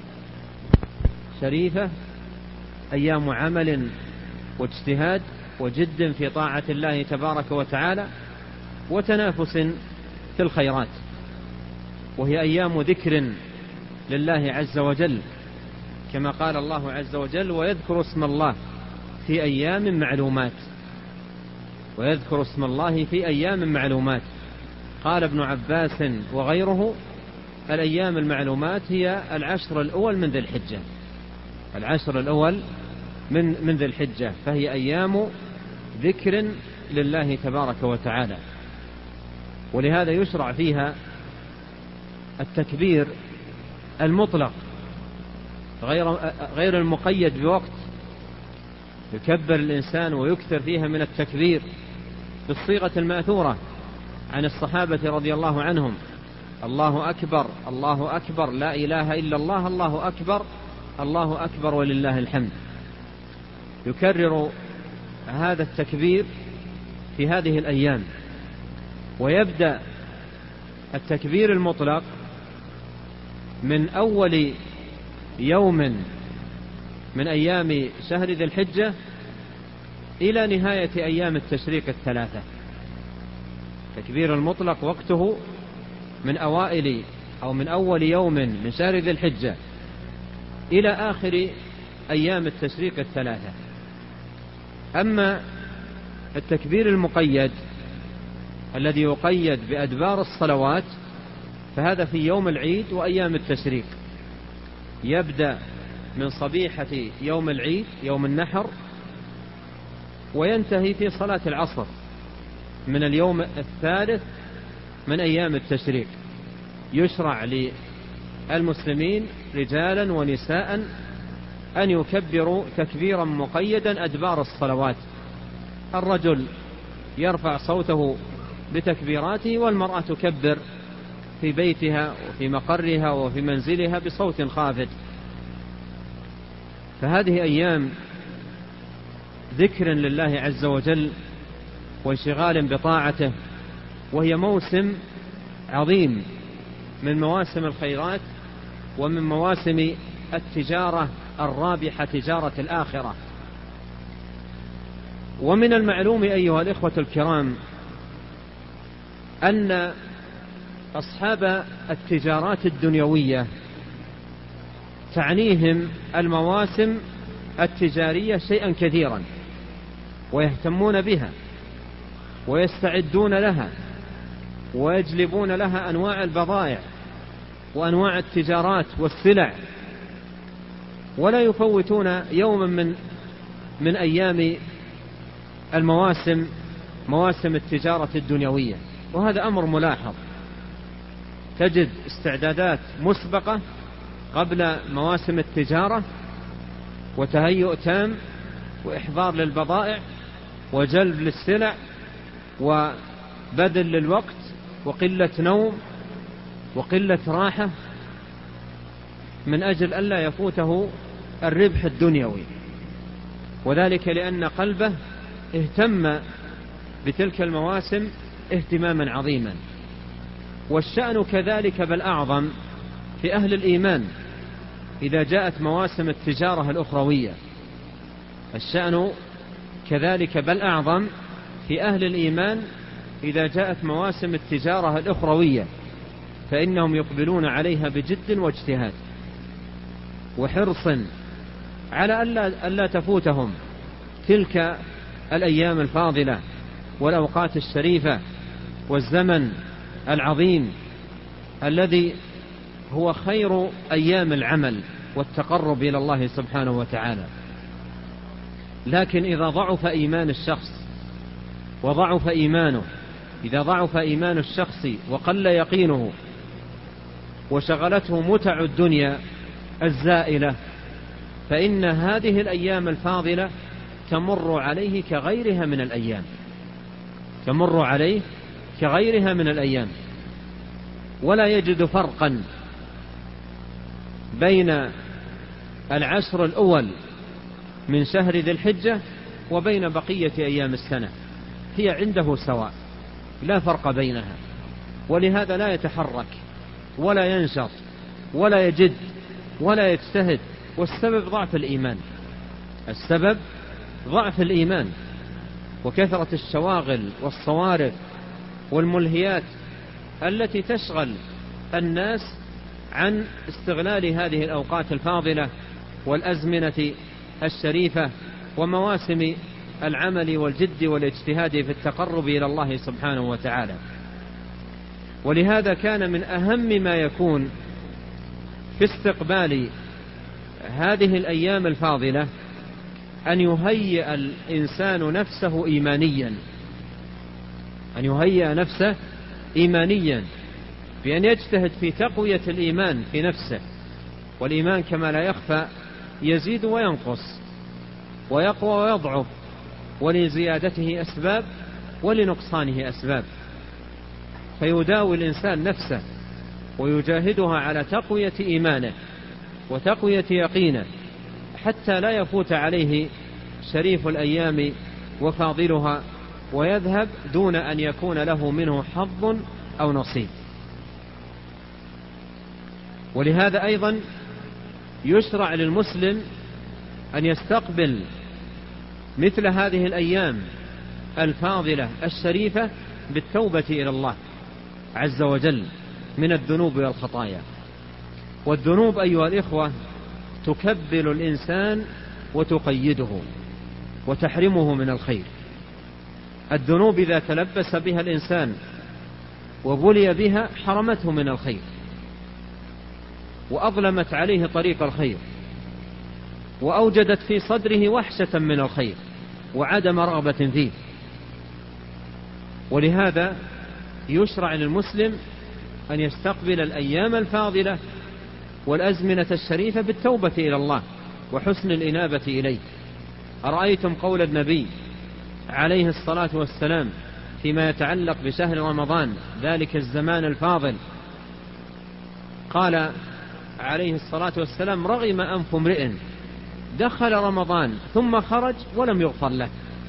شريفة، أيام عمل واجتهاد وجد في طاعة الله تبارك وتعالى وتنافس في الخيرات، وهي أيام ذكر لله عز وجل، كما قال الله عز وجل: ويذكر اسم الله في أيام معلومات، ويذكر اسم الله في أيام معلومات. قال ابن عباس وغيره: الأيام المعلومات هي العشر الأول من ذي الحجة، العشر الأول من من ذي الحجة، فهي أيام ذكر لله تبارك وتعالى. ولهذا يشرع فيها التكبير المطلق غير غير المقيد بوقت، يكبر الإنسان ويكثر فيها من التكبير بالصيغة المأثورة عن الصحابة رضي الله عنهم: الله أكبر الله أكبر لا إله إلا الله الله أكبر الله أكبر ولله الحمد. يكرر هذا التكبير في هذه الأيام، ويبدأ التكبير المطلق من أول يوم من أيام شهر ذي الحجة إلى نهاية أيام التشريق الثلاثة. التكبير المطلق وقته من أوائل أو من أول يوم من شهر ذي الحجة إلى آخر أيام التشريق الثلاثة. أما التكبير المقيد الذي يقيد بأدبار الصلوات فهذا في يوم العيد وأيام التشريق، يبدأ من صبيحة يوم العيد يوم النحر وينتهي في صلاة العصر من اليوم الثالث من أيام التشريق. يشرع للمسلمين رجالا ونساء أن يكبروا تكبيرا مقيدا أدبار الصلوات. الرجل يرفع صوته بتكبيراته، والمرأة تكبر في بيتها وفي مقرها وفي منزلها بصوت خافت. فهذه أيام ذكر لله عز وجل وانشغال بطاعته، وهي موسم عظيم من مواسم الخيرات ومن مواسم التجارة الرابحة، تجارة الآخرة. ومن المعلوم أيها الإخوة الكرام أن أصحاب التجارات الدنيوية تعنيهم المواسم التجارية شيئا كثيرا، ويهتمون بها ويستعدون لها ويجلبون لها أنواع البضائع وأنواع التجارات والسلع، ولا يفوتون يوما من من أيام المواسم مواسم التجارة الدنيوية. وهذا أمر ملاحظ، تجد استعدادات مسبقة قبل مواسم التجارة وتهيؤ تام وإحضار للبضائع وجلب للسلع وبذل للوقت وقلة نوم وقلة راحة من أجل ألا يفوته الربح الدنيوي، وذلك لأن قلبه اهتم بتلك المواسم اهتماما عظيما. والشأن كذلك بل أعظم في أهل الإيمان إذا جاءت مواسم التجارة الأخروية. الشأن كذلك بل أعظم في أهل الإيمان إذا جاءت مواسم التجارة الأخروية، فإنهم يقبلون عليها بجد واجتهاد وحرص على ألا, ألا تفوتهم تلك الأيام الفاضلة والأوقات الشريفة والزمن العظيم الذي هو خير أيام العمل والتقرب إلى الله سبحانه وتعالى. لكن إذا ضعف إيمان الشخص وضعف إيمانه إذا ضعف إيمان الشخص وقل يقينه وشغلته متع الدنيا الزائلة، فإن هذه الأيام الفاضلة تمر عليه كغيرها من الأيام تمر عليه كغيرها من الأيام ولا يجد فرقا بين العشر الأول من شهر ذي الحجة وبين بقية أيام السنة، هي عنده سواء لا فرق بينها، ولهذا لا يتحرك ولا ينشط ولا يجد ولا يجتهد. والسبب ضعف الإيمان السبب ضعف الإيمان وكثرة الشواغل والصوارف والملهيات التي تشغل الناس عن استغلال هذه الأوقات الفاضلة والأزمنة الشريفة ومواسم العمل والجد والاجتهاد في التقرب إلى الله سبحانه وتعالى. ولهذا كان من أهم ما يكون في استقبال هذه الأيام الفاضلة أن يهيئ الإنسان نفسه إيمانيا أن يهيئ نفسه إيمانيا بأن يجتهد في تقوية الإيمان في نفسه. والإيمان كما لا يخفى يزيد وينقص ويقوى ويضعف، ولزيادته أسباب ولنقصانه أسباب. فيداوي الإنسان نفسه ويجاهدها على تقوية إيمانه وتقوية يقينه حتى لا يفوت عليه شريف الأيام وفاضلها ويذهب دون أن يكون له منه حظ أو نصيب. ولهذا أيضا يشرع للمسلم أن يستقبل مثل هذه الأيام الفاضلة الشريفة بالتوبة إلى الله عز وجل من الذنوب والخطايا. والذنوب أيها الإخوة تكبل الإنسان وتقيده وتحرمه من الخير. الذنوب إذا تلبس بها الإنسان وبلي بها حرمته من الخير وأظلمت عليه طريق الخير وأوجدت في صدره وحشة من الخير وعدم رغبة فيه. ولهذا يشرع للمسلم أن يستقبل الأيام الفاضلة والأزمنة الشريفة بالتوبة إلى الله وحسن الإنابة إليه. أرأيتم قول النبي عليه الصلاة والسلام فيما يتعلق بشهر رمضان ذلك الزمان الفاضل؟ قال عليه الصلاة والسلام: رغم أنف امرئ دخل رمضان ثم خرج ولم يغفر له.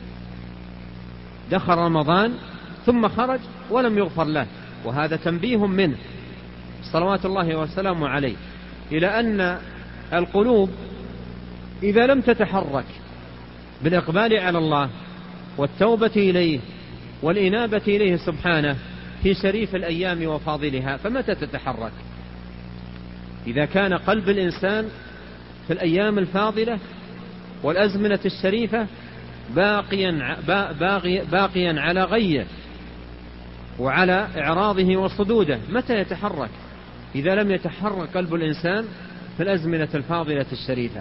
دخل رمضان ثم خرج ولم يغفر له. وهذا تنبيه منه صلوات الله وسلامه عليه إلى أن القلوب إذا لم تتحرك بالإقبال على الله والتوبة إليه والإنابة إليه سبحانه في شريف الأيام وفاضلها فمتى تتحرك؟ إذا كان قلب الإنسان في الأيام الفاضلة والأزمنة الشريفة باقيا, باقيا على غيه وعلى إعراضه وصدوده، متى يتحرك؟ إذا لم يتحرك قلب الإنسان في الأزمنة الفاضلة الشريفة.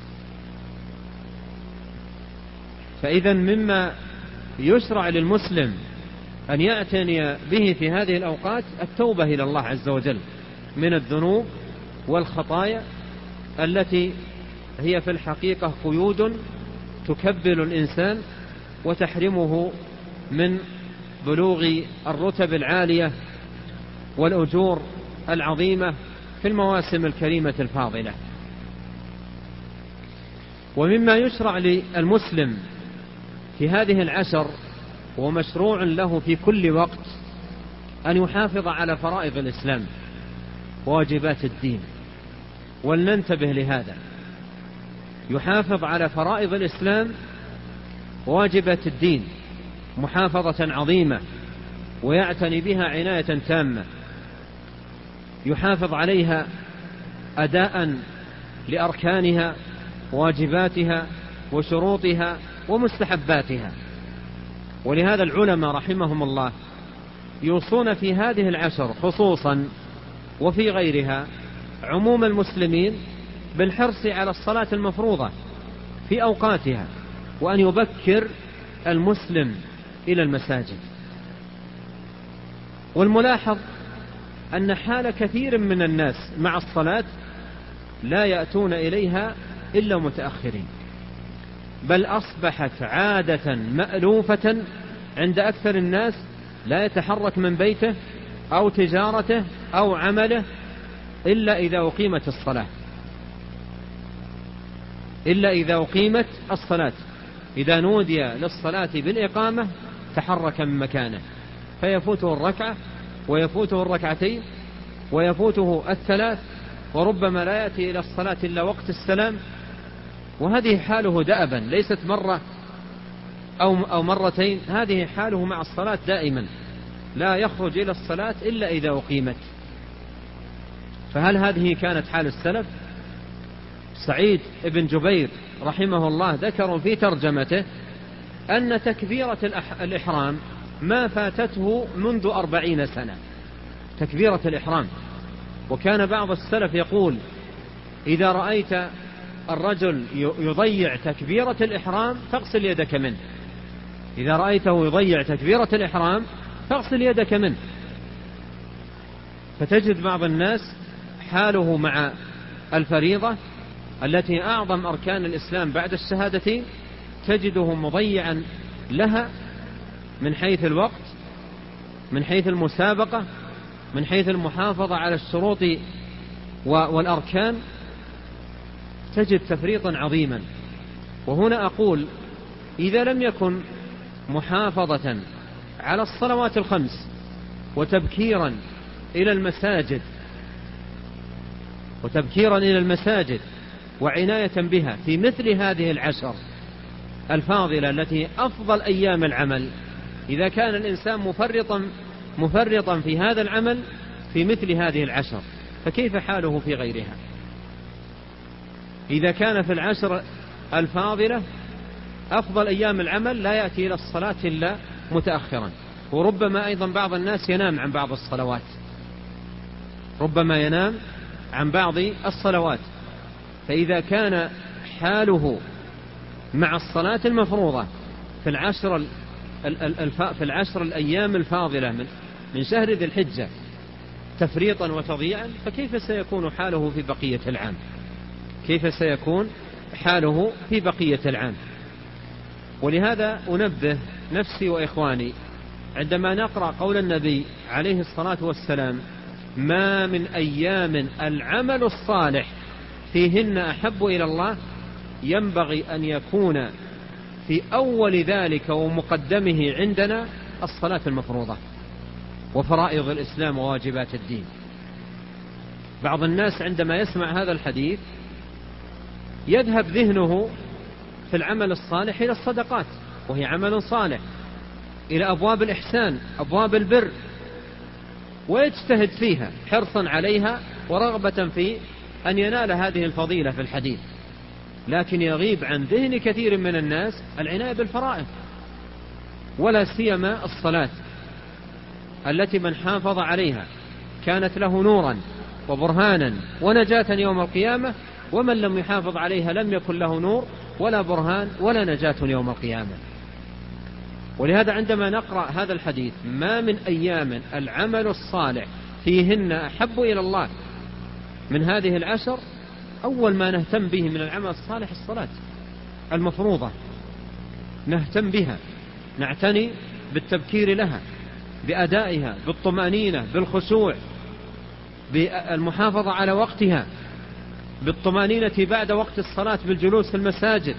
فإذا مما يشرع للمسلم أن يعتني به في هذه الأوقات التوبة إلى الله عز وجل من الذنوب والخطايا التي هي في الحقيقة قيود تكبل الإنسان وتحرمه من بلوغ الرتب العالية والأجور العظيمة في المواسم الكريمة الفاضلة. ومما يشرع للمسلم في هذه العشر ومشروع له في كل وقت أن يحافظ على فرائض الإسلام وواجبات الدين. ولننتبه لهذا، يحافظ على فرائض الإسلام وواجبات الدين محافظة عظيمة ويعتني بها عناية تامة، يحافظ عليها أداء لأركانها واجباتها وشروطها ومستحباتها. ولهذا العلماء رحمهم الله يوصون في هذه العشر خصوصا وفي غيرها عموم المسلمين بالحرص على الصلاة المفروضة في أوقاتها، وأن يبكر المسلم إلى المساجد. والملاحظ أن حال كثير من الناس مع الصلاة لا يأتون إليها إلا متأخرين، بل أصبحت عادة مألوفة عند أكثر الناس لا يتحرك من بيته أو تجارته أو عمله إلا إذا أقيمت الصلاة إلا إذا أقيمت الصلاة إذا نودي للصلاة بالإقامة تحرك من مكانه، فيفوته الركعة ويفوته الركعتين ويفوته الثلاث، وربما لا يأتي إلى الصلاة إلا وقت السلام. وهذه حاله دأبا، ليست مرة أو أو مرتين، هذه حاله مع الصلاة دائما، لا يخرج إلى الصلاة إلا إذا أقيمت. فهل هذه كانت حال السلف؟ سعيد بن جبير رحمه الله ذكروا في ترجمته أن تكبيرة الإحرام ما فاتته منذ أربعين سنة، تكبيرة الإحرام. وكان بعض السلف يقول: إذا رأيت الرجل يضيع تكبيرة الإحرام فاغسل يدك منه، إذا رأيته يضيع تكبيرة الإحرام فاغسل يدك منه. فتجد بعض الناس حاله مع الفريضة التي أعظم أركان الإسلام بعد الشهادتين تجده مضيعا لها من حيث الوقت من حيث المسابقة، من حيث المحافظة على الشروط والأركان، تجد تفريطا عظيما. وهنا أقول إذا لم يكن محافظة على الصلوات الخمس وتبكيرا إلى المساجد وتبكيرا إلى المساجد وعناية بها في مثل هذه العشر الفاضلة التي أفضل أيام العمل، إذا كان الإنسان مفرطا مفرطا في هذا العمل في مثل هذه العشر، فكيف حاله في غيرها؟ إذا كان في العشر الفاضلة أفضل أيام العمل لا يأتي إلى الصلاة إلا متأخرا، وربما أيضا بعض الناس ينام عن بعض الصلوات، ربما ينام عن بعض الصلوات. فإذا كان حاله مع الصلاة المفروضة في العشر في العشر الأيام الفاضلة من شهر ذي الحجة تفريطا وتضييعا، فكيف سيكون حاله في بقية العام؟ كيف سيكون حاله في بقية العام؟ ولهذا أنبه نفسي وإخواني عندما نقرأ قول النبي عليه الصلاة والسلام: ما من أيام العمل الصالح فيهن أحب إلى الله، ينبغي أن يكون في أول ذلك ومقدمه عندنا الصلاة المفروضة وفرائض الإسلام وواجبات الدين. بعض الناس عندما يسمع هذا الحديث يذهب ذهنه في العمل الصالح إلى الصدقات، وهي عمل صالح، إلى أبواب الإحسان، أبواب البر، ويجتهد فيها حرصا عليها ورغبة في أن ينال هذه الفضيلة في الحديث. لكن يغيب عن ذهن كثير من الناس العناية بالفرائض، ولا سيما الصلاة التي من حافظ عليها كانت له نورا وبرهانا ونجاة يوم القيامة، ومن لم يحافظ عليها لم يكن له نور ولا برهان ولا نجاة يوم القيامة. ولهذا عندما نقرأ هذا الحديث: ما من أيام العمل الصالح فيهن أحب إلى الله من هذه العشر، أول ما نهتم به من العمل الصالح الصلاة المفروضة، نهتم بها، نعتني بالتبكير لها، بأدائها، بالطمأنينة، بالخشوع، بالمحافظة على وقتها، بالطمأنينة بعد وقت الصلاة، بالجلوس في المساجد.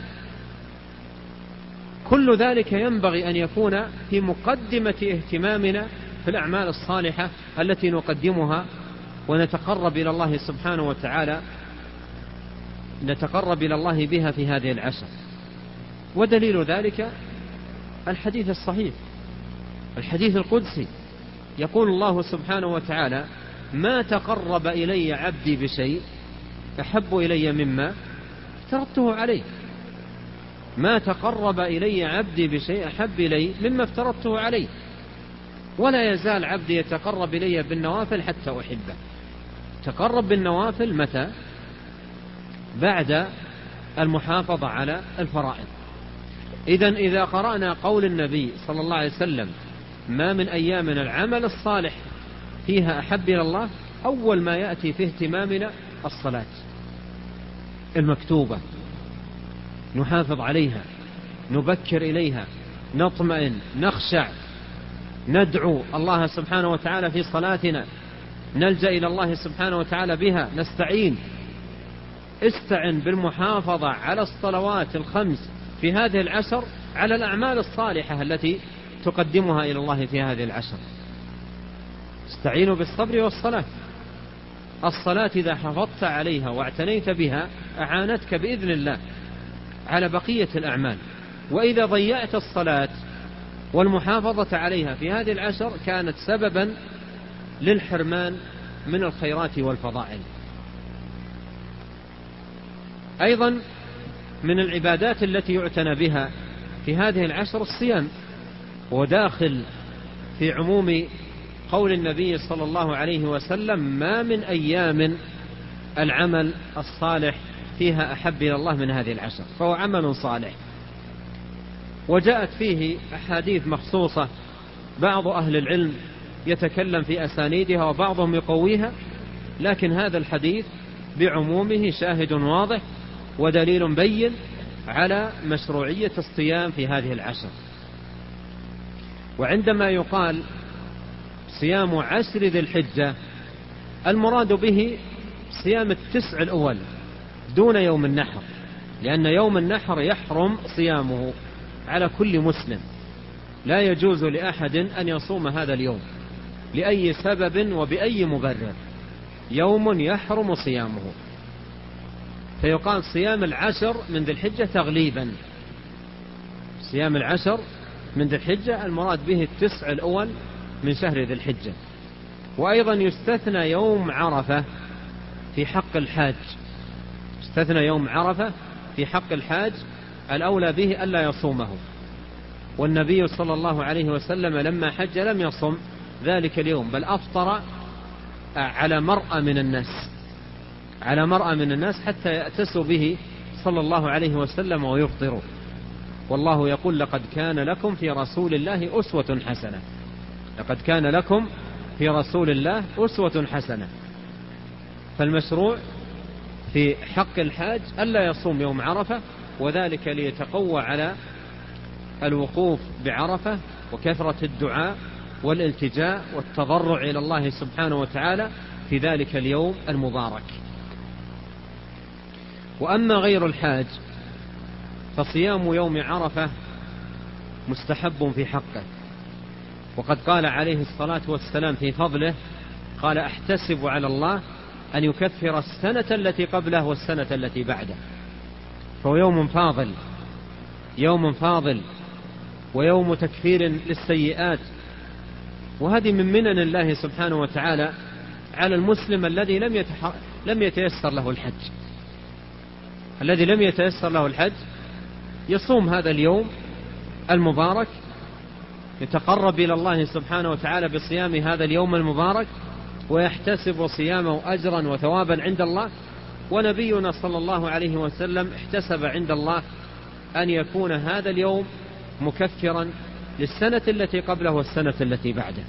كل ذلك ينبغي أن يكون في مقدمة اهتمامنا في الأعمال الصالحة التي نقدمها ونتقرب إلى الله سبحانه وتعالى نتقرب إلى الله بها في هذه العشر. ودليل ذلك الحديث الصحيح، الحديث القدسي، يقول الله سبحانه وتعالى: ما تقرب إلي عبدي بشيء أحب إلي مما افترضته عليه. ما تقرب إلي عبدي بشيء أحب إلي مما افترضته عليه، ولا يزال عبدي يتقرب إلي بالنوافل حتى أحبه. تقرب بالنوافل متى؟ بعد المحافظة على الفرائض. إذن إذا قرأنا قول النبي صلى الله عليه وسلم: ما من أيامنا العمل الصالح فيها أحب إلى الله، أول ما يأتي في اهتمامنا الصلاة المكتوبة، نحافظ عليها، نبكر إليها، نطمئن، نخشع، ندعو الله سبحانه وتعالى في صلاتنا، نلجأ إلى الله سبحانه وتعالى بها، نستعين. استعن بالمحافظة على الصلوات الخمس في هذه العشر على الأعمال الصالحة التي تقدمها إلى الله في هذه العشر. استعينوا بالصبر والصلاة. الصلاة إذا حافظت عليها واعتنيت بها أعانتك بإذن الله على بقية الأعمال، وإذا ضيعت الصلاة والمحافظة عليها في هذه العشر كانت سببا للحرمان من الخيرات والفضائل. أيضا من العبادات التي يعتنى بها في هذه العشر الصيام، وداخل في عموم قول النبي صلى الله عليه وسلم: ما من أيام العمل الصالح فيها أحب إلى الله من هذه العشر، فهو عمل صالح. وجاءت فيه أحاديث مخصوصة، بعض أهل العلم يتكلم في أسانيدها وبعضهم يقويها، لكن هذا الحديث بعمومه شاهد واضح ودليل بين على مشروعية الصيام في هذه العشر. وعندما يقال صيام عشر ذي الحجة المراد به صيام التسع الأول دون يوم النحر، لأن يوم النحر يحرم صيامه على كل مسلم، لا يجوز لأحد أن يصوم هذا اليوم لأي سبب وبأي مبرر، يوم يحرم صيامه، فيقال صيام العشر من ذي الحجة تغليبا. صيام العشر من ذي الحجة المراد به التسع الأول من شهر ذي الحجة. وأيضا يستثنى يوم عرفة في حق الحاج، يستثنى يوم عرفة في حق الحاج الأولى به ألا يصومه، والنبي صلى الله عليه وسلم لما حج لم يصم ذلك اليوم، بل أفطر على مرأى من الناس على مرأى من الناس حتى يأتسوا به صلى الله عليه وسلم ويفطروا. والله يقول: لقد كان لكم في رسول الله أسوة حسنة. لقد كان لكم في رسول الله أسوة حسنة. فالمشروع في حق الحاج ألا يصوم يوم عرفة، وذلك ليتقوى على الوقوف بعرفة وكثرة الدعاء والالتجاء والتضرع إلى الله سبحانه وتعالى في ذلك اليوم المبارك. وأما غير الحاج فصيام يوم عرفة مستحب في حقه، وقد قال عليه الصلاة والسلام في فضله: قال: أحتسب على الله أن يكفر السنة التي قبله والسنة التي بعده. فهو يوم فاضل، يوم فاضل ويوم تكفير للسيئات، وهذه من منن الله سبحانه وتعالى على المسلم الذي لم يتح... لم يتيسر له الحج الذي لم يتيسر له الحج يصوم هذا اليوم المبارك، يتقرب إلى الله سبحانه وتعالى بصيام هذا اليوم المبارك، ويحتسب صيامه أجرا وثوابا عند الله. ونبينا صلى الله عليه وسلم احتسب عند الله أن يكون هذا اليوم مكفرا للسنة التي قبله والسنة التي بعده،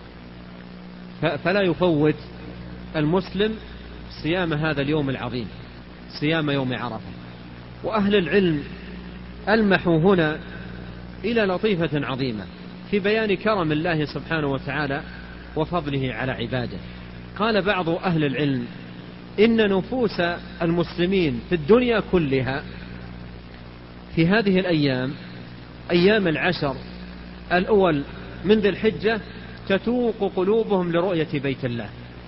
فلا يفوت المسلم صيام هذا اليوم العظيم، صيام يوم عرفة. وأهل العلم ألمحوا هنا إلى لطيفة عظيمة في بيان كرم الله سبحانه وتعالى وفضله على عباده. قال بعض أهل العلم: إن نفوس المسلمين في الدنيا كلها في هذه الأيام، أيام العشر الأول من ذي الحجة، تتوق قلوبهم لرؤية بيت الله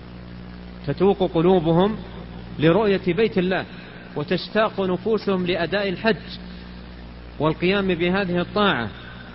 تتوق قلوبهم لرؤية بيت الله وتشتاق نفوسهم لأداء الحج والقيام بهذه الطاعة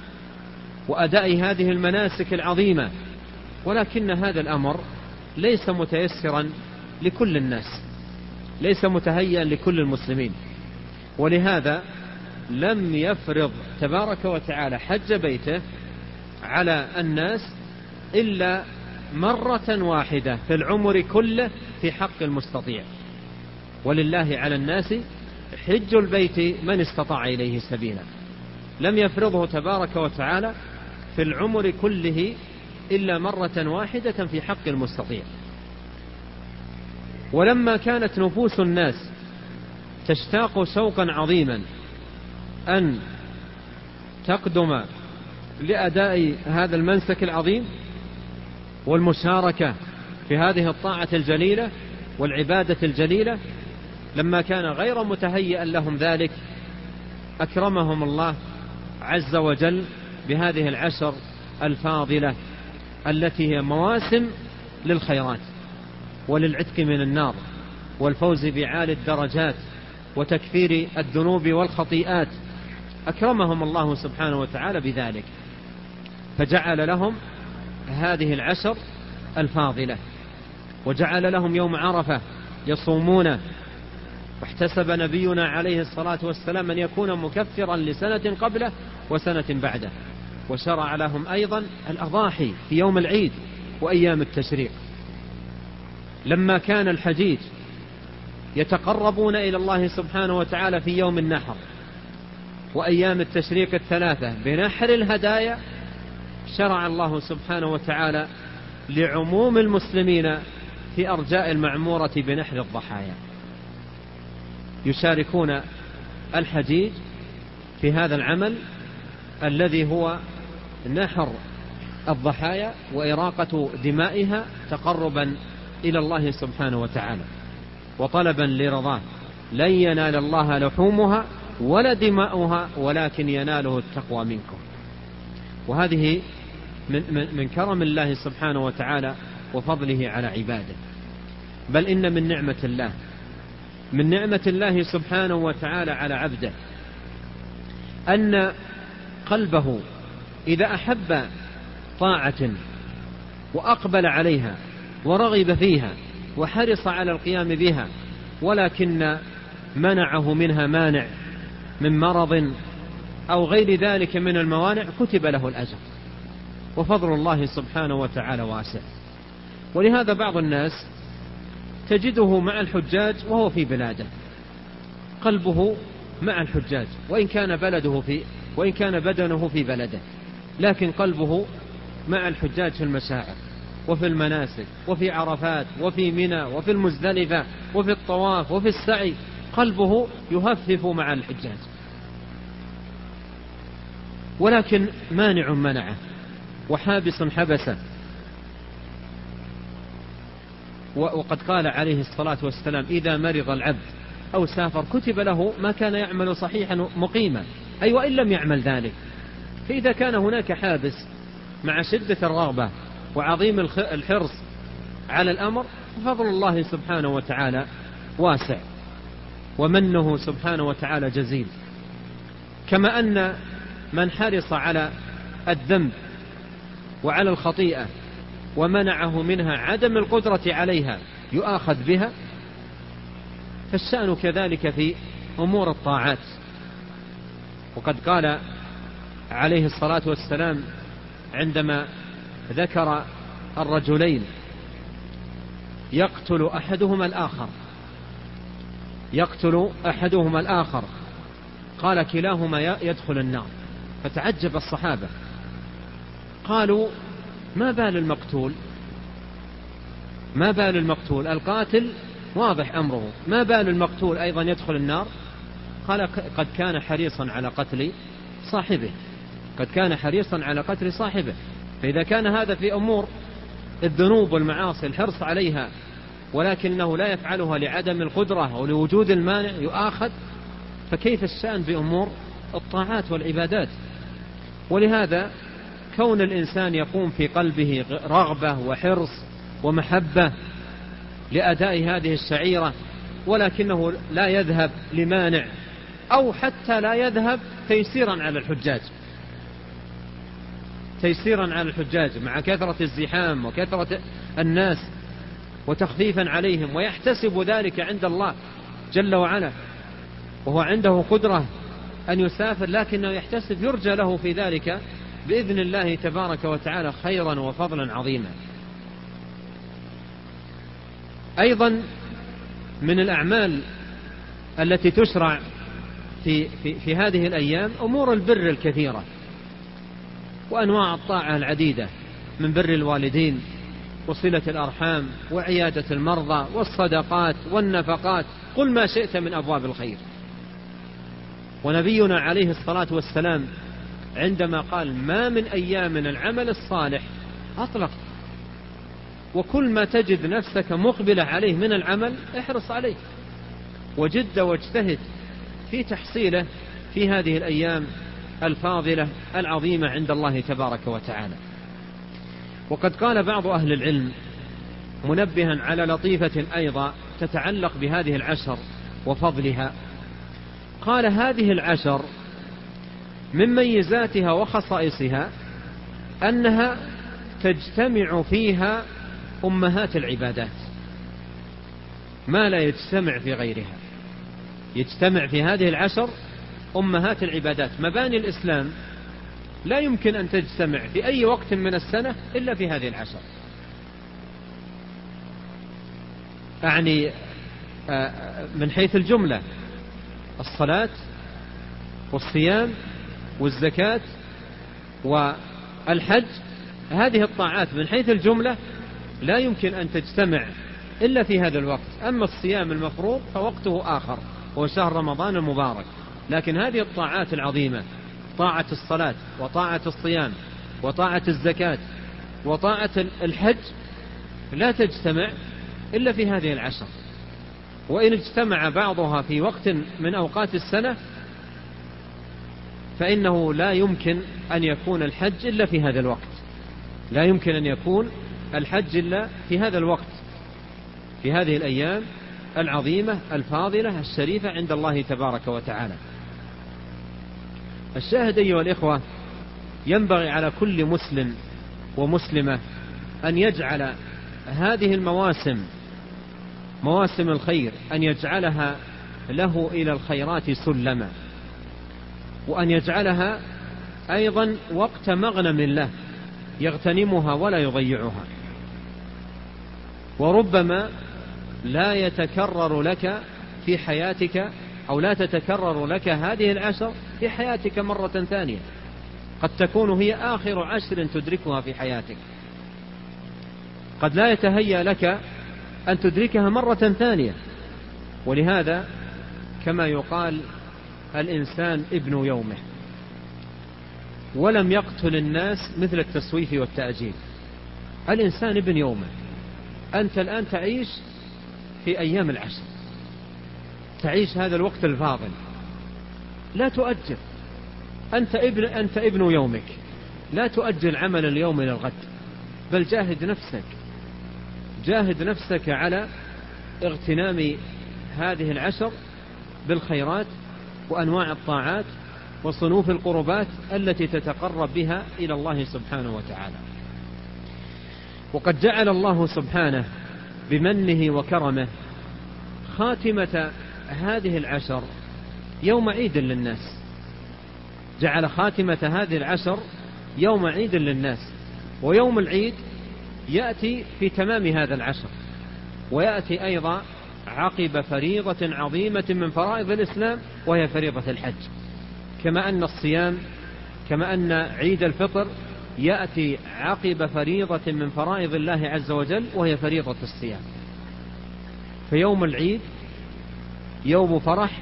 وأداء هذه المناسك العظيمة. ولكن هذا الأمر ليس متيسرا لكل الناس، ليس متهيئا لكل المسلمين، ولهذا لم يفرض تبارك وتعالى حج بيته على الناس إلا مرة واحدة في العمر كله في حق المستطيع. ولله على الناس حج البيت من استطاع إليه سبيلا. لم يفرضه تبارك وتعالى في العمر كله إلا مرة واحدة في حق المستطيع. ولما كانت نفوس الناس تشتاق شوقا عظيما أن تقدم لأداء هذا المنسك العظيم والمشاركة في هذه الطاعة الجليلة والعبادة الجليلة، لما كان غير متهيئا لهم ذلك، أكرمهم الله عز وجل بهذه العشر الفاضلة التي هي مواسم للخيرات وللعتق من النار والفوز بعالي الدرجات وتكفير الذنوب والخطيئات. أكرمهم الله سبحانه وتعالى بذلك، فجعل لهم هذه العشر الفاضلة، وجعل لهم يوم عرفة يصومونه. واحتسب نبينا عليه الصلاة والسلام أن يكون مكفرا لسنة قبله وسنة بعده، وشرع لهم أيضا الأضاحي في يوم العيد وأيام التشريق. لما كان الحجيج يتقربون إلى الله سبحانه وتعالى في يوم النحر وأيام التشريق الثلاثة بنحر الهدايا، شرع الله سبحانه وتعالى لعموم المسلمين في أرجاء المعمورة بنحر الضحايا، يشاركون الحجيج في هذا العمل الذي هو نحر الضحايا وإراقة دمائها تقربا إلى الله سبحانه وتعالى وطلبا لرضاه. لن ينال الله لحومها ولا دماؤها ولكن يناله التقوى منكم. وهذه من, من, من كرم الله سبحانه وتعالى وفضله على عباده. بل إن من نعمة الله من نعمة الله سبحانه وتعالى على عبده أن قلبه إذا أحب طاعة وأقبل عليها ورغب فيها وحرص على القيام بها ولكن منعه منها مانع من مرض أو غير ذلك من الموانع كتب له الأجر. وفضل الله سبحانه وتعالى واسع. ولهذا بعض الناس تجده مع الحجاج وهو في بلاده، قلبه مع الحجاج وإن كان بلده في وإن كان بدنه في بلده، لكن قلبه مع الحجاج في المشاعر وفي المناسك وفي عرفات وفي منى وفي المزدلفة وفي الطواف وفي السعي، قلبه يهفف مع الحجاج، ولكن مانع منعه وحابس حبسه. وقد قال عليه الصلاة والسلام: إذا مرض العبد أو سافر كتب له ما كان يعمل صحيحا مقيما، أي وإن لم يعمل ذلك. فإذا كان هناك حابس مع شدة الرغبة وعظيم الحرص على الأمر، ففضل الله سبحانه وتعالى واسع ومنه سبحانه وتعالى جزيل. كما أن من حرص على الذنب وعلى الخطيئة ومنعه منها عدم القدرة عليها يؤاخذ بها، فالشأن كذلك في أمور الطاعات. وقد قال عليه الصلاة والسلام عندما ذكر الرجلين يقتل أحدهما الآخر يقتل أحدهما الآخر قال: كلاهما يدخل النار. فتعجب الصحابة، قالوا: ما بال المقتول ما بال المقتول القاتل واضح أمره، ما بال المقتول أيضا يدخل النار؟ قال: قد كان حريصا على قتل صاحبه قد كان حريصا على قتل صاحبه. فإذا كان هذا في أمور الذنوب والمعاصي الحرص عليها ولكنه لا يفعلها لعدم القدرة أو لوجود المانع يؤاخذ، فكيف الشأن بأمور الطاعات والعبادات؟ ولهذا كون الإنسان يقوم في قلبه رغبة وحرص ومحبة لأداء هذه الشعيرة ولكنه لا يذهب لمانع أو حتى لا يذهب تيسيرا على الحجاج تيسيرا على الحجاج مع كثرة الزحام وكثرة الناس وتخفيفا عليهم، ويحتسب ذلك عند الله جل وعلا، وهو عنده قدرة أن يسافر لكنه يحتسب يرجى له في ذلك بإذن الله تبارك وتعالى خيرا وفضلا عظيما. أيضا من الأعمال التي تشرع في, في, في هذه الأيام أمور البر الكثيرة وأنواع الطاعة العديدة، من بر الوالدين وصلة الأرحام وعيادة المرضى والصدقات والنفقات، قل ما شئت من أبواب الخير. ونبينا عليه الصلاة والسلام عندما قال: ما من أيام العمل الصالح أطلق، وكل ما تجد نفسك مقبلة عليه من العمل احرص عليه وجد واجتهد في تحصيله في هذه الأيام الفاضلة العظيمة عند الله تبارك وتعالى. وقد قال بعض أهل العلم منبها على لطيفة أيضا تتعلق بهذه العشر وفضلها، قال: هذه العشر من ميزاتها وخصائصها أنها تجتمع فيها أمهات العبادات ما لا يجتمع في غيرها. يجتمع في هذه العشر أمهات العبادات، مباني الإسلام لا يمكن أن تجتمع في أي وقت من السنة إلا في هذه العشر. أعني من حيث الجملة: الصلاة والصيام والزكاة والحج، هذه الطاعات من حيث الجملة لا يمكن أن تجتمع إلا في هذا الوقت. أما الصيام المفروض فوقته آخر وهو شهر رمضان المبارك، لكن هذه الطاعات العظيمة، طاعة الصلاة وطاعة الصيام وطاعة الزكاة وطاعة الحج لا تجتمع إلا في هذه العشر، وإن اجتمع بعضها في وقت من أوقات السنة فإنه لا يمكن أن يكون الحج إلا في هذا الوقت، لا يمكن أن يكون الحج إلا في هذا الوقت، في هذه الأيام العظيمة الفاضلة الشريفة عند الله تبارك وتعالى. الشاهد أيها الإخوة، ينبغي على كل مسلم ومسلمة أن يجعل هذه المواسم مواسم الخير أن يجعلها له إلى الخيرات سلما، وأن يجعلها أيضا وقت مغنم له يغتنمها ولا يضيعها. وربما لا يتكرر لك في حياتك أو لا تتكرر لك هذه العشر في حياتك مرة ثانية، قد تكون هي آخر عشر تدركها في حياتك، قد لا يتهيأ لك أن تدركها مرة ثانية. ولهذا كما يقال الإنسان ابن يومه، ولم يقتل الناس مثل التسويف والتأجيل. الإنسان ابن يومه، أنت الآن تعيش في أيام العشر، تعيش هذا الوقت الفاضل، لا تؤجل. أنت ابن, أنت ابن يومك، لا تؤجل عمل اليوم إلى الغد، بل جاهد نفسك جاهد نفسك على اغتنام هذه العشر بالخيرات وأنواع الطاعات وصنوف القربات التي تتقرب بها إلى الله سبحانه وتعالى. وقد جعل الله سبحانه بمنه وكرمه خاتمة هذه العشر يوم عيد للناس، جعل خاتمة هذه العشر يوم عيد للناس، ويوم العيد يأتي في تمام هذا العشر، ويأتي أيضا عقب فريضة عظيمة من فرائض الإسلام وهي فريضة الحج، كما أن الصيام كما أن عيد الفطر يأتي عقب فريضة من فرائض الله عز وجل وهي فريضة الصيام. فيوم العيد يوم فرح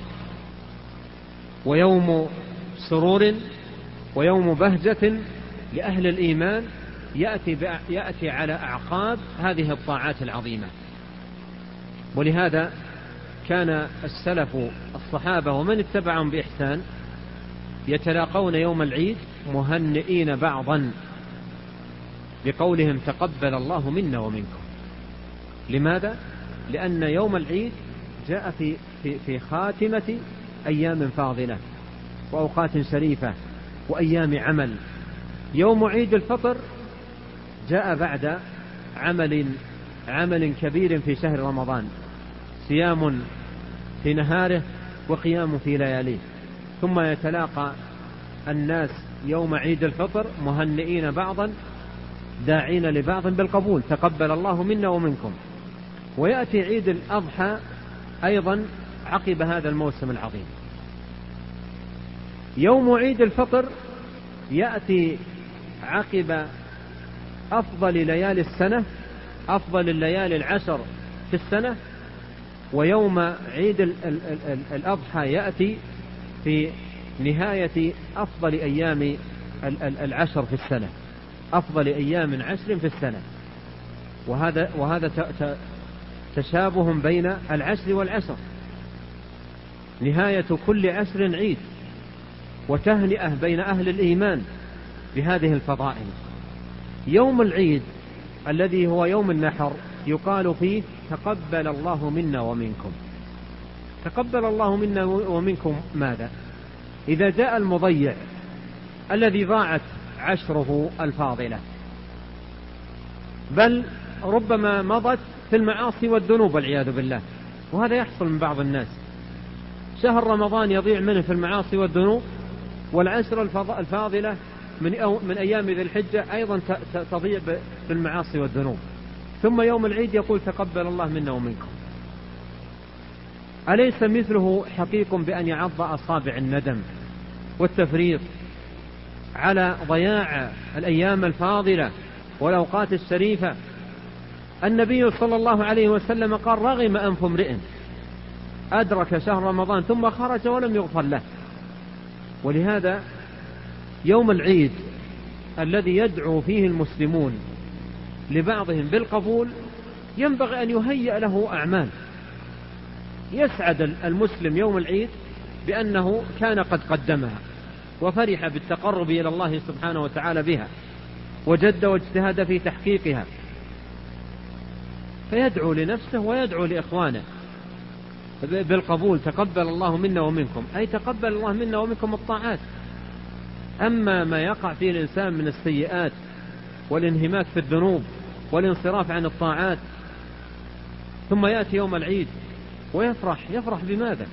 ويوم سرور ويوم بهجة لأهل الإيمان، يأتي, يأتي على أعقاب هذه الطاعات العظيمة. ولهذا كان السلف الصحابة ومن اتبعهم بإحسان يتلاقون يوم العيد مهنئين بعضا بقولهم تقبل الله منا ومنكم. لماذا؟ لأن يوم العيد جاء في, في, في خاتمة أيام فاضلة وأوقات شريفة وأيام عمل. يوم عيد الفطر جاء بعد عمل عمل كبير في شهر رمضان، صيام في نهاره وقيام في لياليه، ثم يتلاقى الناس يوم عيد الفطر مهنئين بعضا داعين لبعض بالقبول تقبل الله منا ومنكم. ويأتي عيد الأضحى أيضا عقب هذا الموسم العظيم. يوم عيد الفطر يأتي عقب أفضل ليالي السنة، أفضل الليالي العشر في السنة. ويوم عيد ال ال ال الأضحى يأتي في نهاية أفضل أيام ال ال العشر في السنة، أفضل أيام عشر في السنة. وهذا, وهذا تشابه بين العشر والعشر، نهاية كل عشر عيد وتهنئة بين أهل الإيمان بهذه الفضائل. يوم العيد الذي هو يوم النحر يقال فيه تقبل الله منا ومنكم. تقبل الله منا ومنكم ماذا؟ إذا جاء المضيع الذي ضاعت عشره الفاضلة، بل ربما مضت في المعاصي والذنوب والعياذ بالله، وهذا يحصل من بعض الناس، شهر رمضان يضيع منه في المعاصي والذنوب، والعشر الفاضلة من, من أيام ذي الحجة أيضا تضيع في المعاصي والذنوب، ثم يوم العيد يقول تقبل الله منا ومنكم. أليس مثله حقيق بأن يعض أصابع الندم والتفريط على ضياع الأيام الفاضلة والأوقات الشريفة؟ النبي صلى الله عليه وسلم قال رغم أنف امرئ أدرك شهر رمضان ثم خرج ولم يغفر له. ولهذا يوم العيد الذي يدعو فيه المسلمون لبعضهم بالقبول ينبغي أن يهيأ له أعمال يسعد المسلم يوم العيد بأنه كان قد قدمها وفرح بالتقرب إلى الله سبحانه وتعالى بها وجد واجتهد في تحقيقها، فيدعو لنفسه ويدعو لإخوانه بالقبول. تقبل الله منا ومنكم، أي تقبل الله منا ومنكم الطاعات. أما ما يقع فيه الإنسان من السيئات والانهماك في الذنوب والانصراف عن الطاعات ثم يأتي يوم العيد ويفرح، يفرح بماذا؟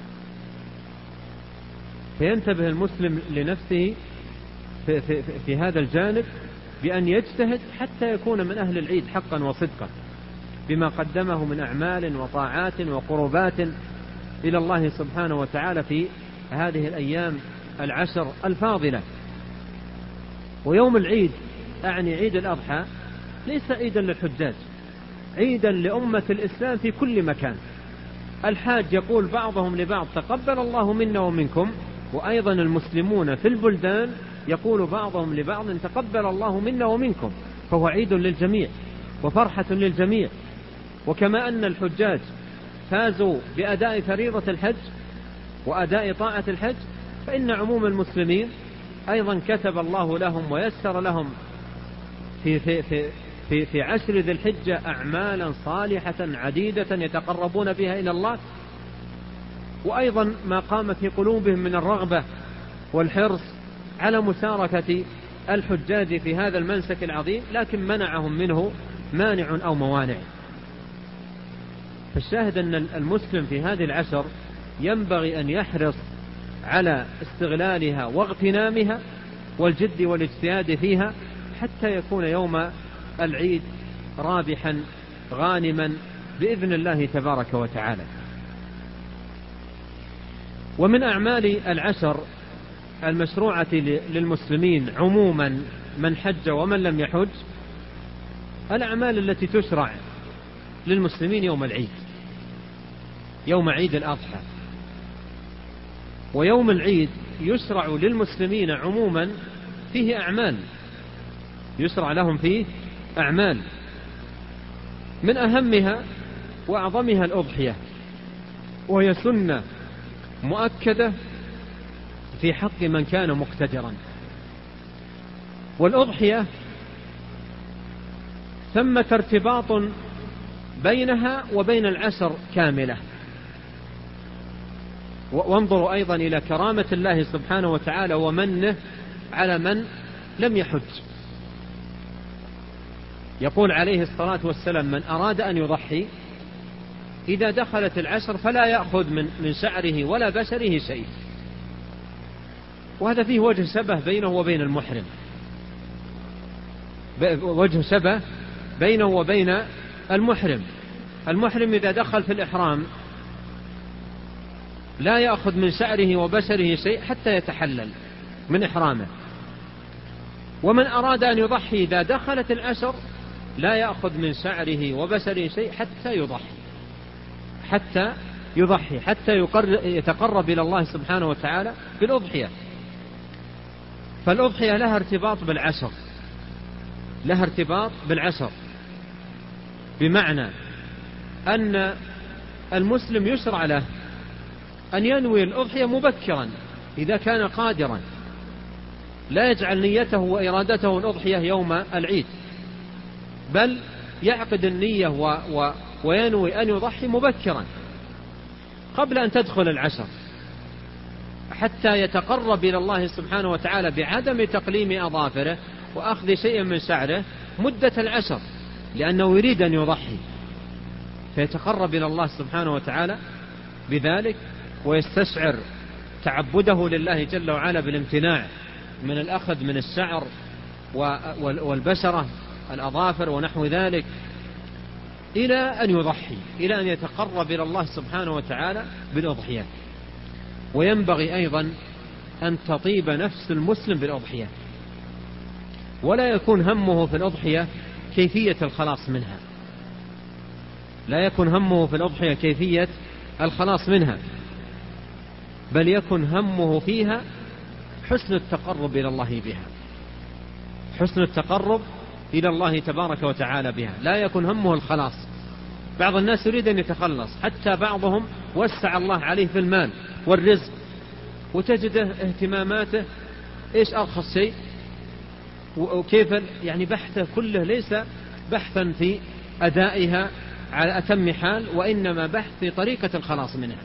فينتبه المسلم لنفسه في, في, في هذا الجانب بأن يجتهد حتى يكون من أهل العيد حقا وصدقا بما قدمه من أعمال وطاعات وقربات إلى الله سبحانه وتعالى في هذه الأيام العشر الفاضلة. ويوم العيد أعني عيد الأضحى ليس عيدا للحجاج، عيدا لأمة الإسلام في كل مكان. الحاج يقول بعضهم لبعض تقبل الله منا ومنكم، وأيضا المسلمون في البلدان يقول بعضهم لبعض تقبل الله منا ومنكم، فهو عيد للجميع وفرحة للجميع. وكما أن الحجاج فازوا بأداء فريضة الحج وأداء طاعة الحج، فإن عموم المسلمين أيضا كتب الله لهم ويسر لهم في, في, في, في, في عشر ذي الحجة أعمالا صالحة عديدة يتقربون بها إلى الله، وأيضا ما قام في قلوبهم من الرغبة والحرص على مشاركة الحجاج في هذا المنسك العظيم، لكن منعهم منه مانع أو موانع. فالشاهد أن المسلم في هذه العشر ينبغي أن يحرص على استغلالها واغتنامها والجد والاجتهاد فيها حتى يكون يوم العيد رابحا غانما بإذن الله تبارك وتعالى. ومن أعمال العشر المشروعة للمسلمين عموما من حج ومن لم يحج الأعمال التي تشرع للمسلمين يوم العيد، يوم عيد الأضحى. ويوم العيد يشرع للمسلمين عموما فيه أعمال، يشرع لهم فيه أعمال من أهمها وأعظمها الأضحية، وهي سنة مؤكدة في حق من كان مقتدرا. والأضحية ثمة ارتباط بينها وبين العشر كاملة. وانظروا أيضا إلى كرامة الله سبحانه وتعالى ومنه على من لم يحج. يقول عليه الصلاة والسلام من أراد أن يضحي إذا دخلت العشر فلا يأخذ من من شعره ولا بشره شيء. وهذا فيه وجه شبه بينه وبين المحرم، وجه شبه بينه وبين المحرم. المحرم إذا دخل في الإحرام لا يأخذ من شعره وبشره شيء حتى يتحلل من إحرامه. ومن أراد أن يضحي إذا دخلت العشر لا يأخذ من شعره وبشره شيء حتى يضحي، حتى يضحي حتى يتقرب إلى الله سبحانه وتعالى بالأضحية. فالأضحية لها ارتباط بالعشر، لها ارتباط بالعشر، بمعنى أن المسلم يشرع له أن ينوي الأضحية مبكرا إذا كان قادرا، لا يجعل نيته وإرادته الأضحية يوم العيد، بل يعقد النية و و وينوي أن يضحي مبكرا قبل أن تدخل العشر حتى يتقرب إلى الله سبحانه وتعالى بعدم تقليم أظافره وأخذ شيء من شعره مدة العشر، لأنه يريد أن يضحي، فيتقرب إلى الله سبحانه وتعالى بذلك ويستشعر تعبده لله جل وعلا بالامتناع من الأخذ من الشعر والبشرة الأظافر ونحو ذلك، إلى أن يضحي، إلى أن يتقرب إلى الله سبحانه وتعالى بالأضحية. وينبغي أيضا أن تطيب نفس المسلم بالأضحية، ولا يكون همه في الأضحية كيفية الخلاص منها، لا يكون همه في الأضحية كيفية الخلاص منها، بل يكن همه فيها حسن التقرب إلى الله بها، حسن التقرب إلى الله تبارك وتعالى بها، لا يكون همه الخلاص. بعض الناس يريد أن يتخلص، حتى بعضهم وسع الله عليه في المال والرزق، وتجده اهتماماته إيش أرخص شيء، وكيف يعني بحثه كله ليس بحثا في أدائها على أتم حال، وإنما بحث في طريقة الخلاص منها.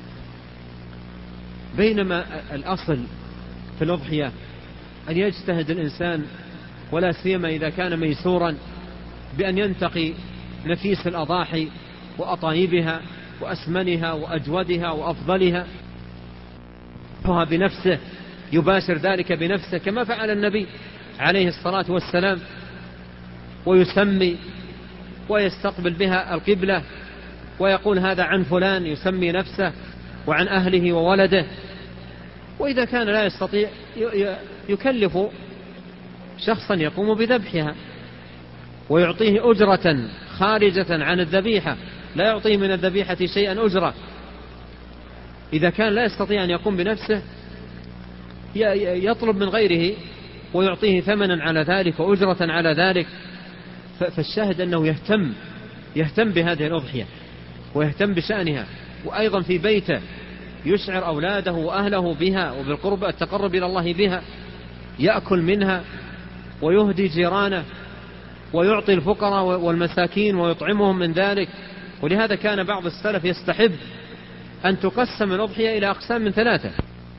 بينما الأصل في الأضحية أن يجتهد الإنسان، ولا سيما إذا كان ميسورا، بأن ينتقي نفيس الأضاحي وأطايبها وأسمنها وأجودها وأفضلها بنفسه، يباشر ذلك بنفسه كما فعل النبي عليه الصلاة والسلام، ويسمي ويستقبل بها القبلة ويقول هذا عن فلان، يسمي نفسه وعن أهله وولده. وإذا كان لا يستطيع يكلف شخصا يقوم بذبحها ويعطيه أجرة خارجة عن الذبيحة، لا يعطيه من الذبيحة شيئا أجرة. إذا كان لا يستطيع أن يقوم بنفسه يطلب من غيره ويعطيه ثمنا على ذلك وأجرة على ذلك. فالشاهد أنه يهتم يهتم بهذه الأضحية ويهتم بشأنها، وأيضا في بيته يشعر أولاده وأهله بها وبالقرب التقرب إلى الله بها، يأكل منها ويهدي جيرانه ويعطي الفقراء والمساكين ويطعمهم من ذلك. ولهذا كان بعض السلف يستحب أن تقسم الأضحية إلى أقسام من ثلاثة: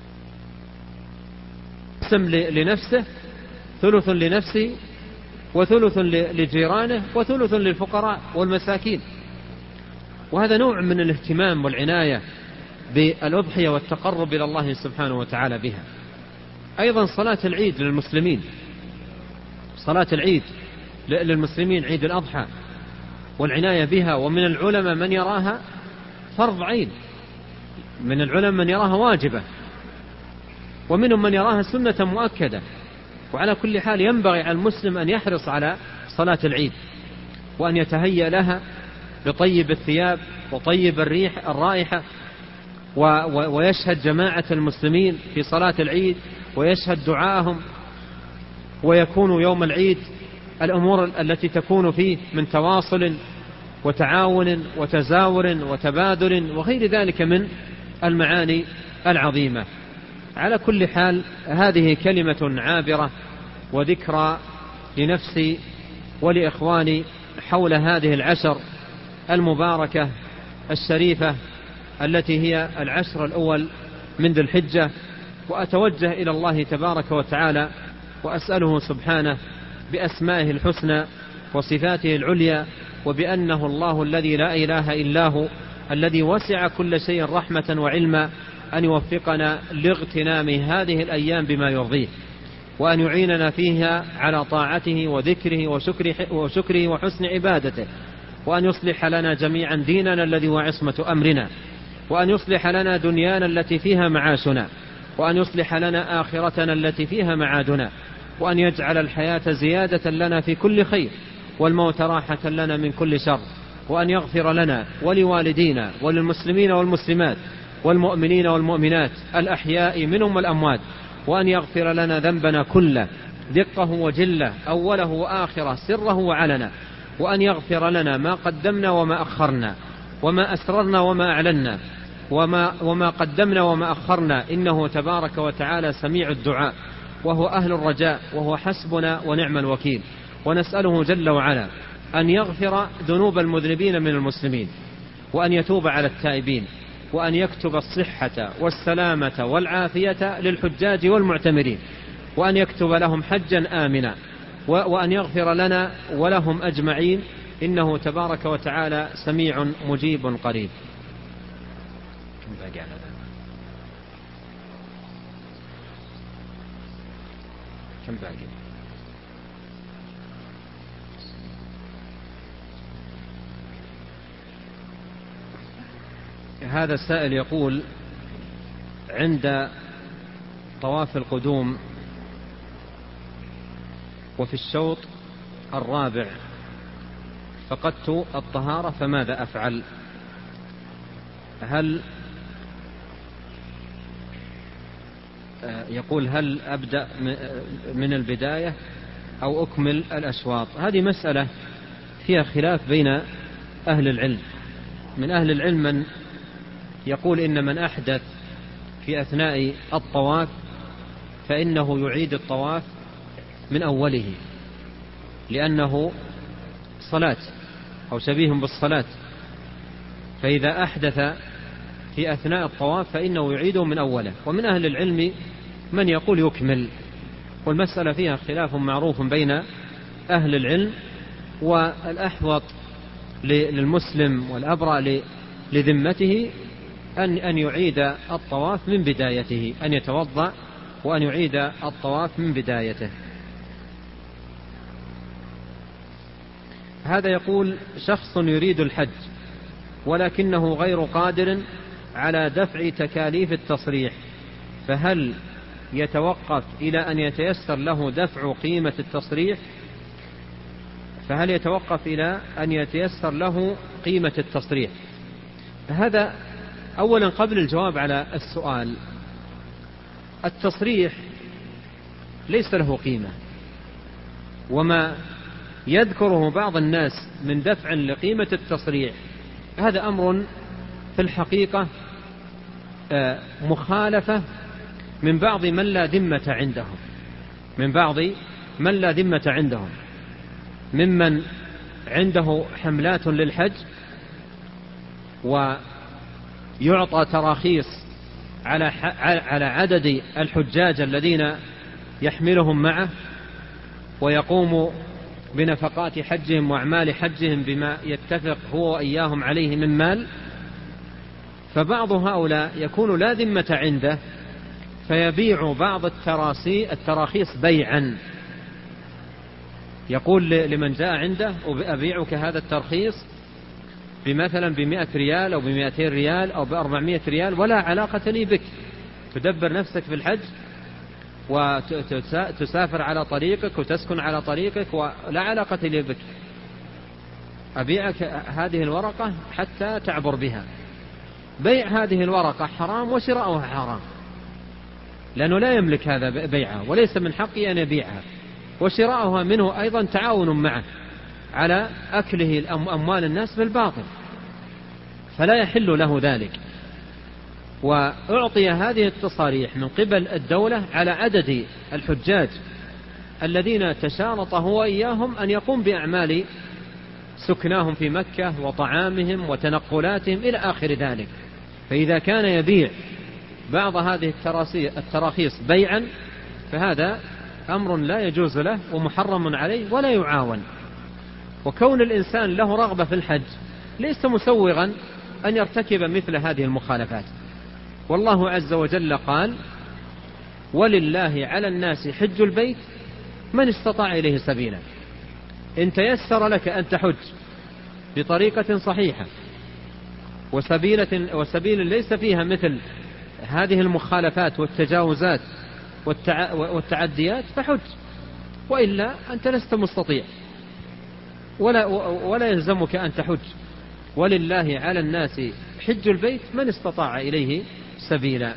قسم لنفسه، ثلث لنفسه، وثلث لجيرانه، وثلث للفقراء والمساكين. وهذا نوع من الاهتمام والعناية بالأضحية والتقرب إلى الله سبحانه وتعالى بها. أيضا صلاة العيد للمسلمين، صلاة العيد للمسلمين عيد الأضحى والعناية بها. ومن العلماء من يراها فرض عين، من العلماء من يراها واجبة، ومنهم من يراها سنة مؤكدة. وعلى كل حال ينبغي على المسلم أن يحرص على صلاة العيد، وأن يتهيأ لها بطيب الثياب وطيب الريح الرائحة، ويشهد جماعة المسلمين في صلاة العيد ويشهد دعاءهم، ويكون يوم العيد الأمور التي تكون فيه من تواصل وتعاون وتزاور وتبادل وغير ذلك من المعاني العظيمة. على كل حال هذه كلمة عابرة وذكرى لنفسي ولإخواني حول هذه العشر المباركة الشريفة التي هي العشر الأول من ذي الحجة. وأتوجه إلى الله تبارك وتعالى وأسأله سبحانه بأسمائه الحسنى وصفاته العليا، وبأنه الله الذي لا إله إلا هو الذي وسع كل شيء رحمة وعلما، أن يوفقنا لاغتنام هذه الأيام بما يرضيه، وأن يعيننا فيها على طاعته وذكره وشكره, وشكره وحسن عبادته، وأن يصلح لنا جميعا ديننا الذي هو عصمة أمرنا، وأن يصلح لنا دنيانا التي فيها معاشنا، وأن يصلح لنا آخرتنا التي فيها معادنا، وأن يجعل الحياة زيادة لنا في كل خير، والموت راحة لنا من كل شر، وأن يغفر لنا ولوالدينا وللمسلمين والمسلمات والمؤمنين والمؤمنات الأحياء منهم والأموات، وأن يغفر لنا ذنبنا كله دقه وجله، أوله وآخره، سره وعلنا، وأن يغفر لنا ما قدمنا وما أخرنا، وما أسررنا وما أعلنا، وما, وما قدمنا وما أخرنا، إنه تبارك وتعالى سميع الدعاء، وهو أهل الرجاء، وهو حسبنا ونعم الوكيل. ونسأله جل وعلا أن يغفر ذنوب المذنبين من المسلمين، وأن يتوب على التائبين، وأن يكتب الصحة والسلامة والعافية للحجاج والمعتمرين، وأن يكتب لهم حجا آمنا، وأن يغفر لنا ولهم أجمعين، إنه تبارك وتعالى سميع مجيب قريب. كم باقي؟ هذا السائل يقول: عند طواف القدوم وفي الشوط الرابع فقدت الطهارة، فماذا أفعل؟ هل يقول هل أبدأ من البداية أو أكمل الأشواط. هذه مسألة فيها خلاف بين أهل العلم. من أهل العلم من يقول إن من أحدث في أثناء الطواف فإنه يعيد الطواف من أوله، لأنه صلاة أو شبيه بالصلاة، فإذا أحدث في أثناء الطواف فإنه يعيده من أوله. ومن أهل العلم من يقول يكمل، والمسألة فيها خلاف معروف بين أهل العلم. والأحوط للمسلم والأبرأ لذمته أن أن يعيد الطواف من بدايته، أن يتوضأ وأن يعيد الطواف من بدايته. هذا يقول شخص يريد الحج ولكنه غير قادر على دفع تكاليف التصريح، فهل يتوقف إلى أن يتيسر له دفع قيمة التصريح فهل يتوقف إلى أن يتيسر له قيمة التصريح؟ هذا أولا قبل الجواب على السؤال، التصريح ليس له قيمة، وما يذكره بعض الناس من دفع لقيمة التصريح هذا أمر في الحقيقة مخالفة من بعض من لا ذمة عندهم من بعض من لا ذمة عندهم ممن عنده حملات للحج ويعطى تراخيص على على عدد الحجاج الذين يحملهم معه، ويقوم بنفقات حجهم وأعمال حجهم بما يتفق هو وإياهم عليه من مال. فبعض هؤلاء يكون لا ذمة عنده فيبيع بعض التراخيص بيعا، يقول لمن جاء عنده أبيعك هذا الترخيص بمثلا بمئة ريال أو بمئتين ريال أو بأربعمائة ريال، ولا علاقة لي بك، تدبر نفسك في الحج وتسافر على طريقك وتسكن على طريقك ولا علاقة لي بك، أبيعك هذه الورقة حتى تعبر بها. بيع هذه الورقة حرام وشراؤها حرام، لأنه لا يملك هذا بيعها وليس من حقه أن يبيعها، وشراؤها منه أيضا تعاون معه على أكله أموال الناس بالباطل، فلا يحل له ذلك. وأعطي هذه التصاريح من قبل الدولة على عدد الحجاج الذين تشارط هو إياهم أن يقوم بأعمال سكناهم في مكة وطعامهم وتنقلاتهم إلى آخر ذلك. فإذا كان يبيع بعض هذه التراخيص بيعا فهذا أمر لا يجوز له ومحرم عليه ولا يعاون. وكون الإنسان له رغبة في الحج ليس مسوغا أن يرتكب مثل هذه المخالفات. والله عز وجل قال: ولله على الناس حج البيت من استطاع إليه سبيلا. إن تيسر لك أن تحج بطريقة صحيحة وسبيلة وسبيل ليس فيها مثل هذه المخالفات والتجاوزات والتعديات فحج، وإلا أنت لست مستطيع ولا, ولا يلزمك أن تحج. ولله على الناس حج البيت من استطاع إليه سبيلا.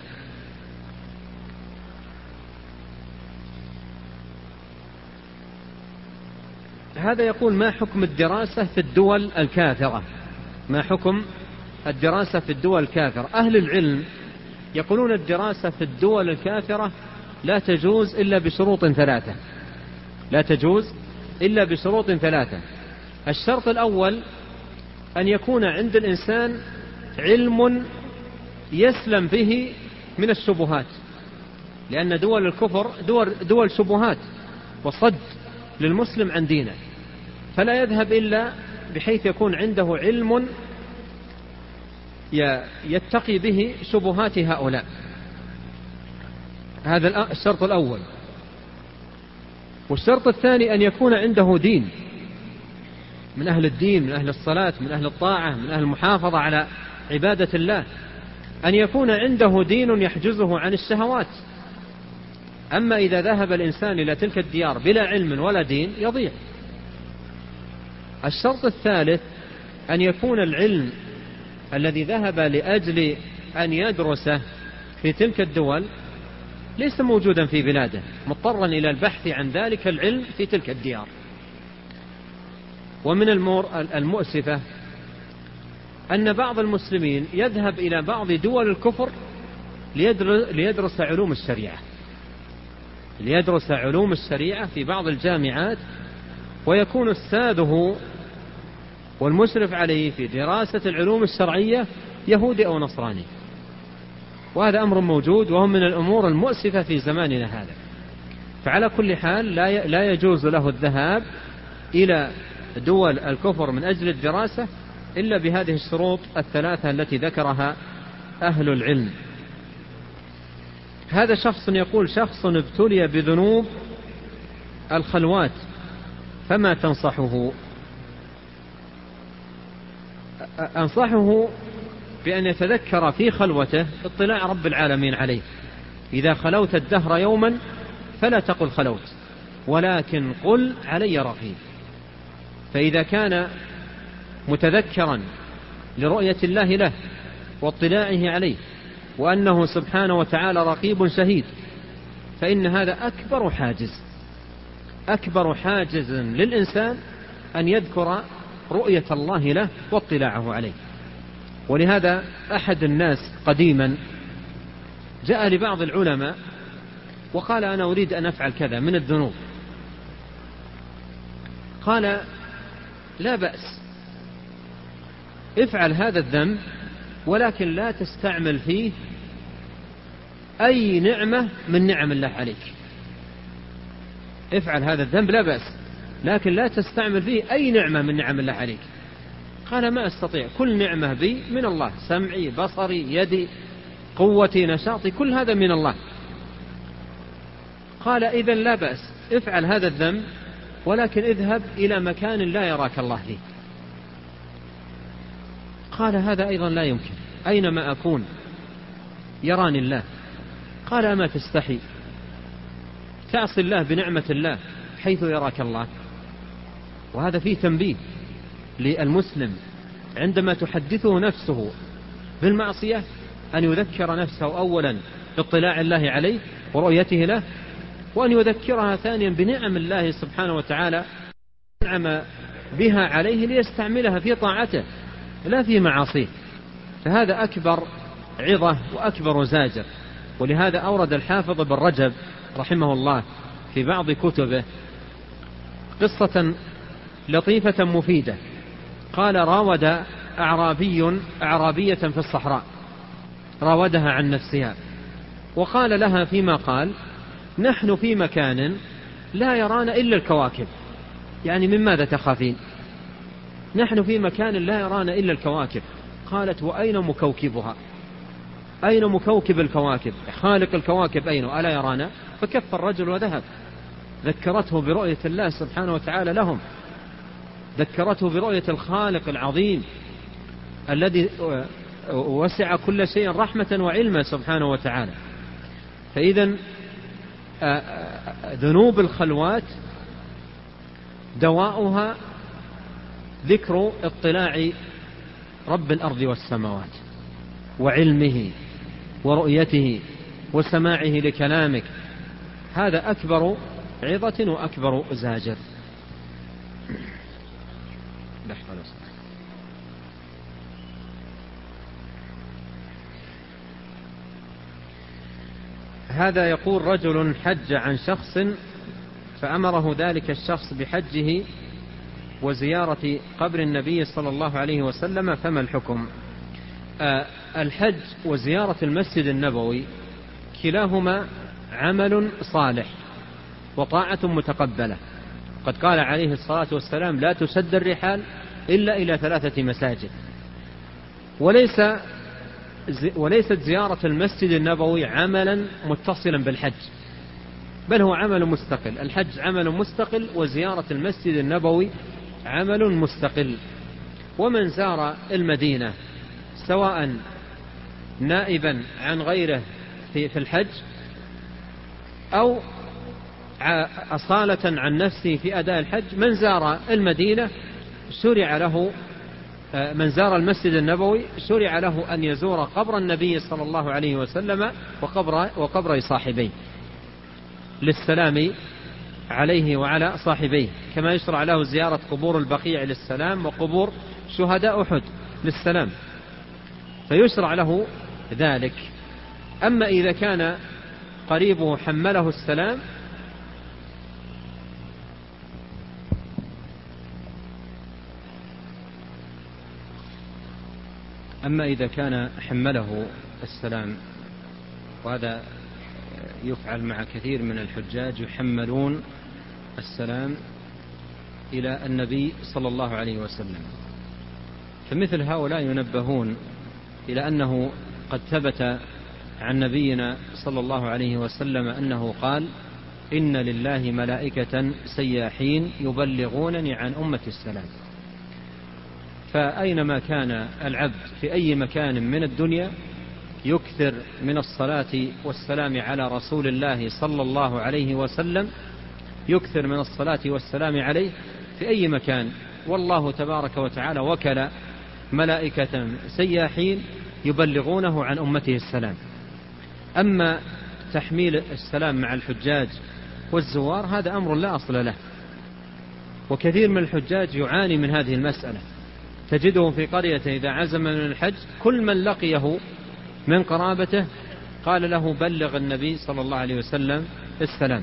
هذا يقول: ما حكم الدراسة في الدول الكافرة؟ ما حكم الدراسة في الدول الكافرة؟ أهل العلم يقولون الدراسة في الدول الكافرة لا تجوز إلا بشروط ثلاثة لا تجوز إلا بشروط ثلاثة. الشرط الأول أن يكون عند الإنسان علم يسلم به من الشبهات، لأن دول الكفر دول, دول شبهات وصد للمسلم عن دينه، فلا يذهب إلا بحيث يكون عنده علم يتقي به شبهات هؤلاء. هذا الشرط الأول. والشرط الثاني أن يكون عنده دين، من أهل الدين، من أهل الصلاة، من أهل الطاعة، من أهل المحافظة على عبادة الله، أن يكون عنده دين يحجزه عن الشهوات. أما إذا ذهب الإنسان إلى تلك الديار بلا علم ولا دين يضيع. الشرط الثالث أن يكون العلم الذي ذهب لأجل أن يدرسه في تلك الدول ليس موجودا في بلاده، مضطرا إلى البحث عن ذلك العلم في تلك الديار. ومن الأمور المؤسفة أن بعض المسلمين يذهب إلى بعض دول الكفر ليدرس علوم الشريعة ليدرس علوم الشريعة في بعض الجامعات، ويكون أستاذه والمشرف عليه في دراسة العلوم الشرعية يهودي أو نصراني. وهذا أمر موجود، وهو من الأمور المؤسفة في زماننا هذا. فعلى كل حال لا يجوز له الذهاب إلى دول الكفر من أجل الدراسة إلا بهذه الشروط الثلاثة التي ذكرها أهل العلم. هذا شخص يقول: شخص ابتلي بذنوب الخلوات فما تنصحه؟ أنصحه بأن يتذكر في خلوته اطلاع رب العالمين عليه. إذا خلوت الدهر يوما فلا تقل خلوت، ولكن قل علي رقيب. فإذا كان متذكرا لرؤية الله له واطلاعه عليه وأنه سبحانه وتعالى رقيب شهيد، فإن هذا أكبر حاجز أكبر حاجز للإنسان أن يذكر رؤية الله له واطلاعه عليه. ولهذا أحد الناس قديما جاء لبعض العلماء وقال: أنا أريد أن أفعل كذا من الذنوب. قال: لا بأس، افعل هذا الذنب، ولكن لا تستعمل فيه أي نعمة من نعم الله عليك. افعل هذا الذنب لا بأس، لكن لا تستعمل فيه أي نعمة من نعم الله عليك. قال: ما أستطيع، كل نعمة بي من الله، سمعي، بصري، يدي، قوتي، نشاطي، كل هذا من الله. قال: إذن لا بأس، افعل هذا الذنب، ولكن اذهب إلى مكان لا يراك الله فيه. قال: هذا أيضا لا يمكن، أينما أكون يراني الله. قال: أما تستحي تعصي الله بنعمة الله حيث يراك الله؟ وهذا فيه تنبيه للمسلم عندما تحدثه نفسه بالمعصية أن يذكر نفسه أولا باطلاع الله عليه ورؤيته له، وأن يذكرها ثانيا بنعم الله سبحانه وتعالى نعم بها عليه ليستعملها في طاعته لا في معاصيه. فهذا أكبر عظة وأكبر زاجر. ولهذا أورد الحافظ بن رجب رحمه الله في بعض كتبه قصة لطيفة مفيدة. قال: راود أعرابي أعرابية في الصحراء، راودها عن نفسها، وقال لها فيما قال: نحن في مكان لا يرانا إلا الكواكب. يعني من ماذا تخافين؟ نحن في مكان لا يرانا إلا الكواكب. قالت: وأين مكوكبها؟ أين مكوكب الكواكب؟ خالق الكواكب أين؟ ألا يرانا؟ فكف الرجل وذهب. ذكرته برؤية الله سبحانه وتعالى لهم، ذكرته برؤية الخالق العظيم الذي وسع كل شيء رحمة وعلما سبحانه وتعالى. فإذن ذنوب الخلوات دواؤها ذكر اطلاع رب الأرض والسماوات وعلمه ورؤيته وسماعه لكلامك. هذا أكبر عظة وأكبر زاجر. هذا يقول: رجل حج عن شخص فأمره ذلك الشخص بحجه وزيارة قبر النبي صلى الله عليه وسلم، فما الحكم؟ آه الحج وزيارة المسجد النبوي كلاهما عمل صالح وطاعة متقبلة. قد قال عليه الصلاة والسلام: لا تسد الرحال إلا إلى ثلاثة مساجد. وليس وليست زيارة المسجد النبوي عملا متصلا بالحج، بل هو عمل مستقل. الحج عمل مستقل، وزيارة المسجد النبوي عمل مستقل. ومن زار المدينة سواء نائبا عن غيره في الحج أو أصالة عن نفسه في أداء الحج، من زار المدينة شرع له من زار المسجد النبوي شرع له أن يزور قبر النبي صلى الله عليه وسلم وقبر, وقبر صاحبيه للسلام عليه وعلى صاحبيه، كما يشرع له زيارة قبور البقيع للسلام وقبور شهداء أحد للسلام، فيشرع له ذلك. أما إذا كان قريبه حمله السلام أما إذا كان حمله السلام، وهذا يفعل مع كثير من الحجاج، يحملون السلام إلى النبي صلى الله عليه وسلم، فمثل هؤلاء ينبهون إلى أنه قد ثبت عن نبينا صلى الله عليه وسلم أنه قال: إن لله ملائكة سياحين يبلغونني عن أمة السلام. فأينما كان العبد في أي مكان من الدنيا يكثر من الصلاة والسلام على رسول الله صلى الله عليه وسلم، يكثر من الصلاة والسلام عليه في أي مكان، والله تبارك وتعالى وكل ملائكة سياحين يبلغونه عن أمته السلام. أما تحميل السلام مع الحجاج والزوار هذا أمر لا أصل له، وكثير من الحجاج يعاني من هذه المسألة. تجده في قرية إذا عزم من الحج كل من لقيه من قرابته قال له: بلغ النبي صلى الله عليه وسلم السلام.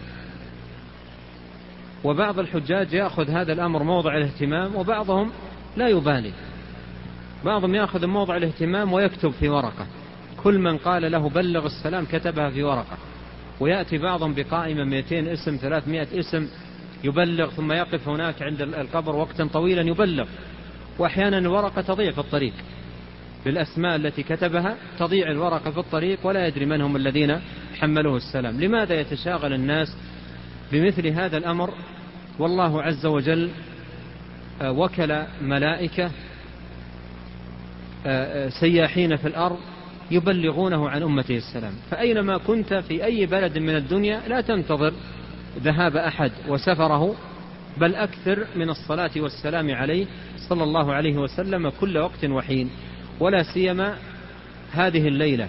وبعض الحجاج يأخذ هذا الأمر موضع الاهتمام، وبعضهم لا يبالي، بعضهم يأخذ موضع الاهتمام ويكتب في ورقة، كل من قال له بلغ السلام كتبها في ورقة، ويأتي بعضهم بقائمة مئتين اسم ثلاثمائة اسم يبلغ، ثم يقف هناك عند القبر وقتا طويلا يبلغ، وأحيانا الورقة تضيع في الطريق بالأسماء التي كتبها، تضيع الورقة في الطريق ولا يدري من هم الذين حملوه السلام. لماذا يتشاغل الناس بمثل هذا الأمر؟ والله عز وجل وكل ملائكة سياحين في الأرض يبلغونه عن أمته السلام. فأينما كنت في أي بلد من الدنيا لا تنتظر ذهاب أحد وسفره، بل أكثر من الصلاة والسلام عليه صلى الله عليه وسلم كل وقت وحين، ولا سيما هذه الليلة،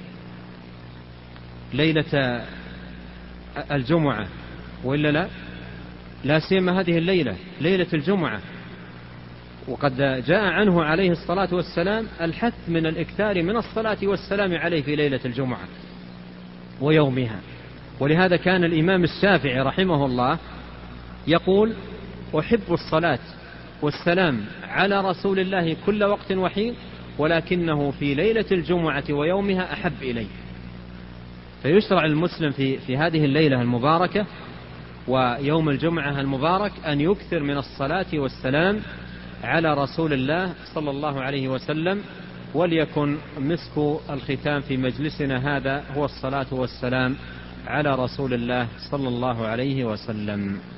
ليلة الجمعة، وإلا لا لا سيما هذه الليلة ليلة الجمعة. وقد جاء عنه عليه الصلاة والسلام الحث من الإكثار من الصلاة والسلام عليه في ليلة الجمعة ويومها. ولهذا كان الإمام الشافعي رحمه الله يقول: أحب الصلاة والسلام على رسول الله كل وقت وحين، ولكنه في ليلة الجمعة ويومها أحب إليه. فيشرع المسلم في, في هذه الليلة المباركة ويوم الجمعة المبارك أن يكثر من الصلاة والسلام على رسول الله صلى الله عليه وسلم. وليكن مسك الختام في مجلسنا هذا هو الصلاة والسلام على رسول الله صلى الله عليه وسلم.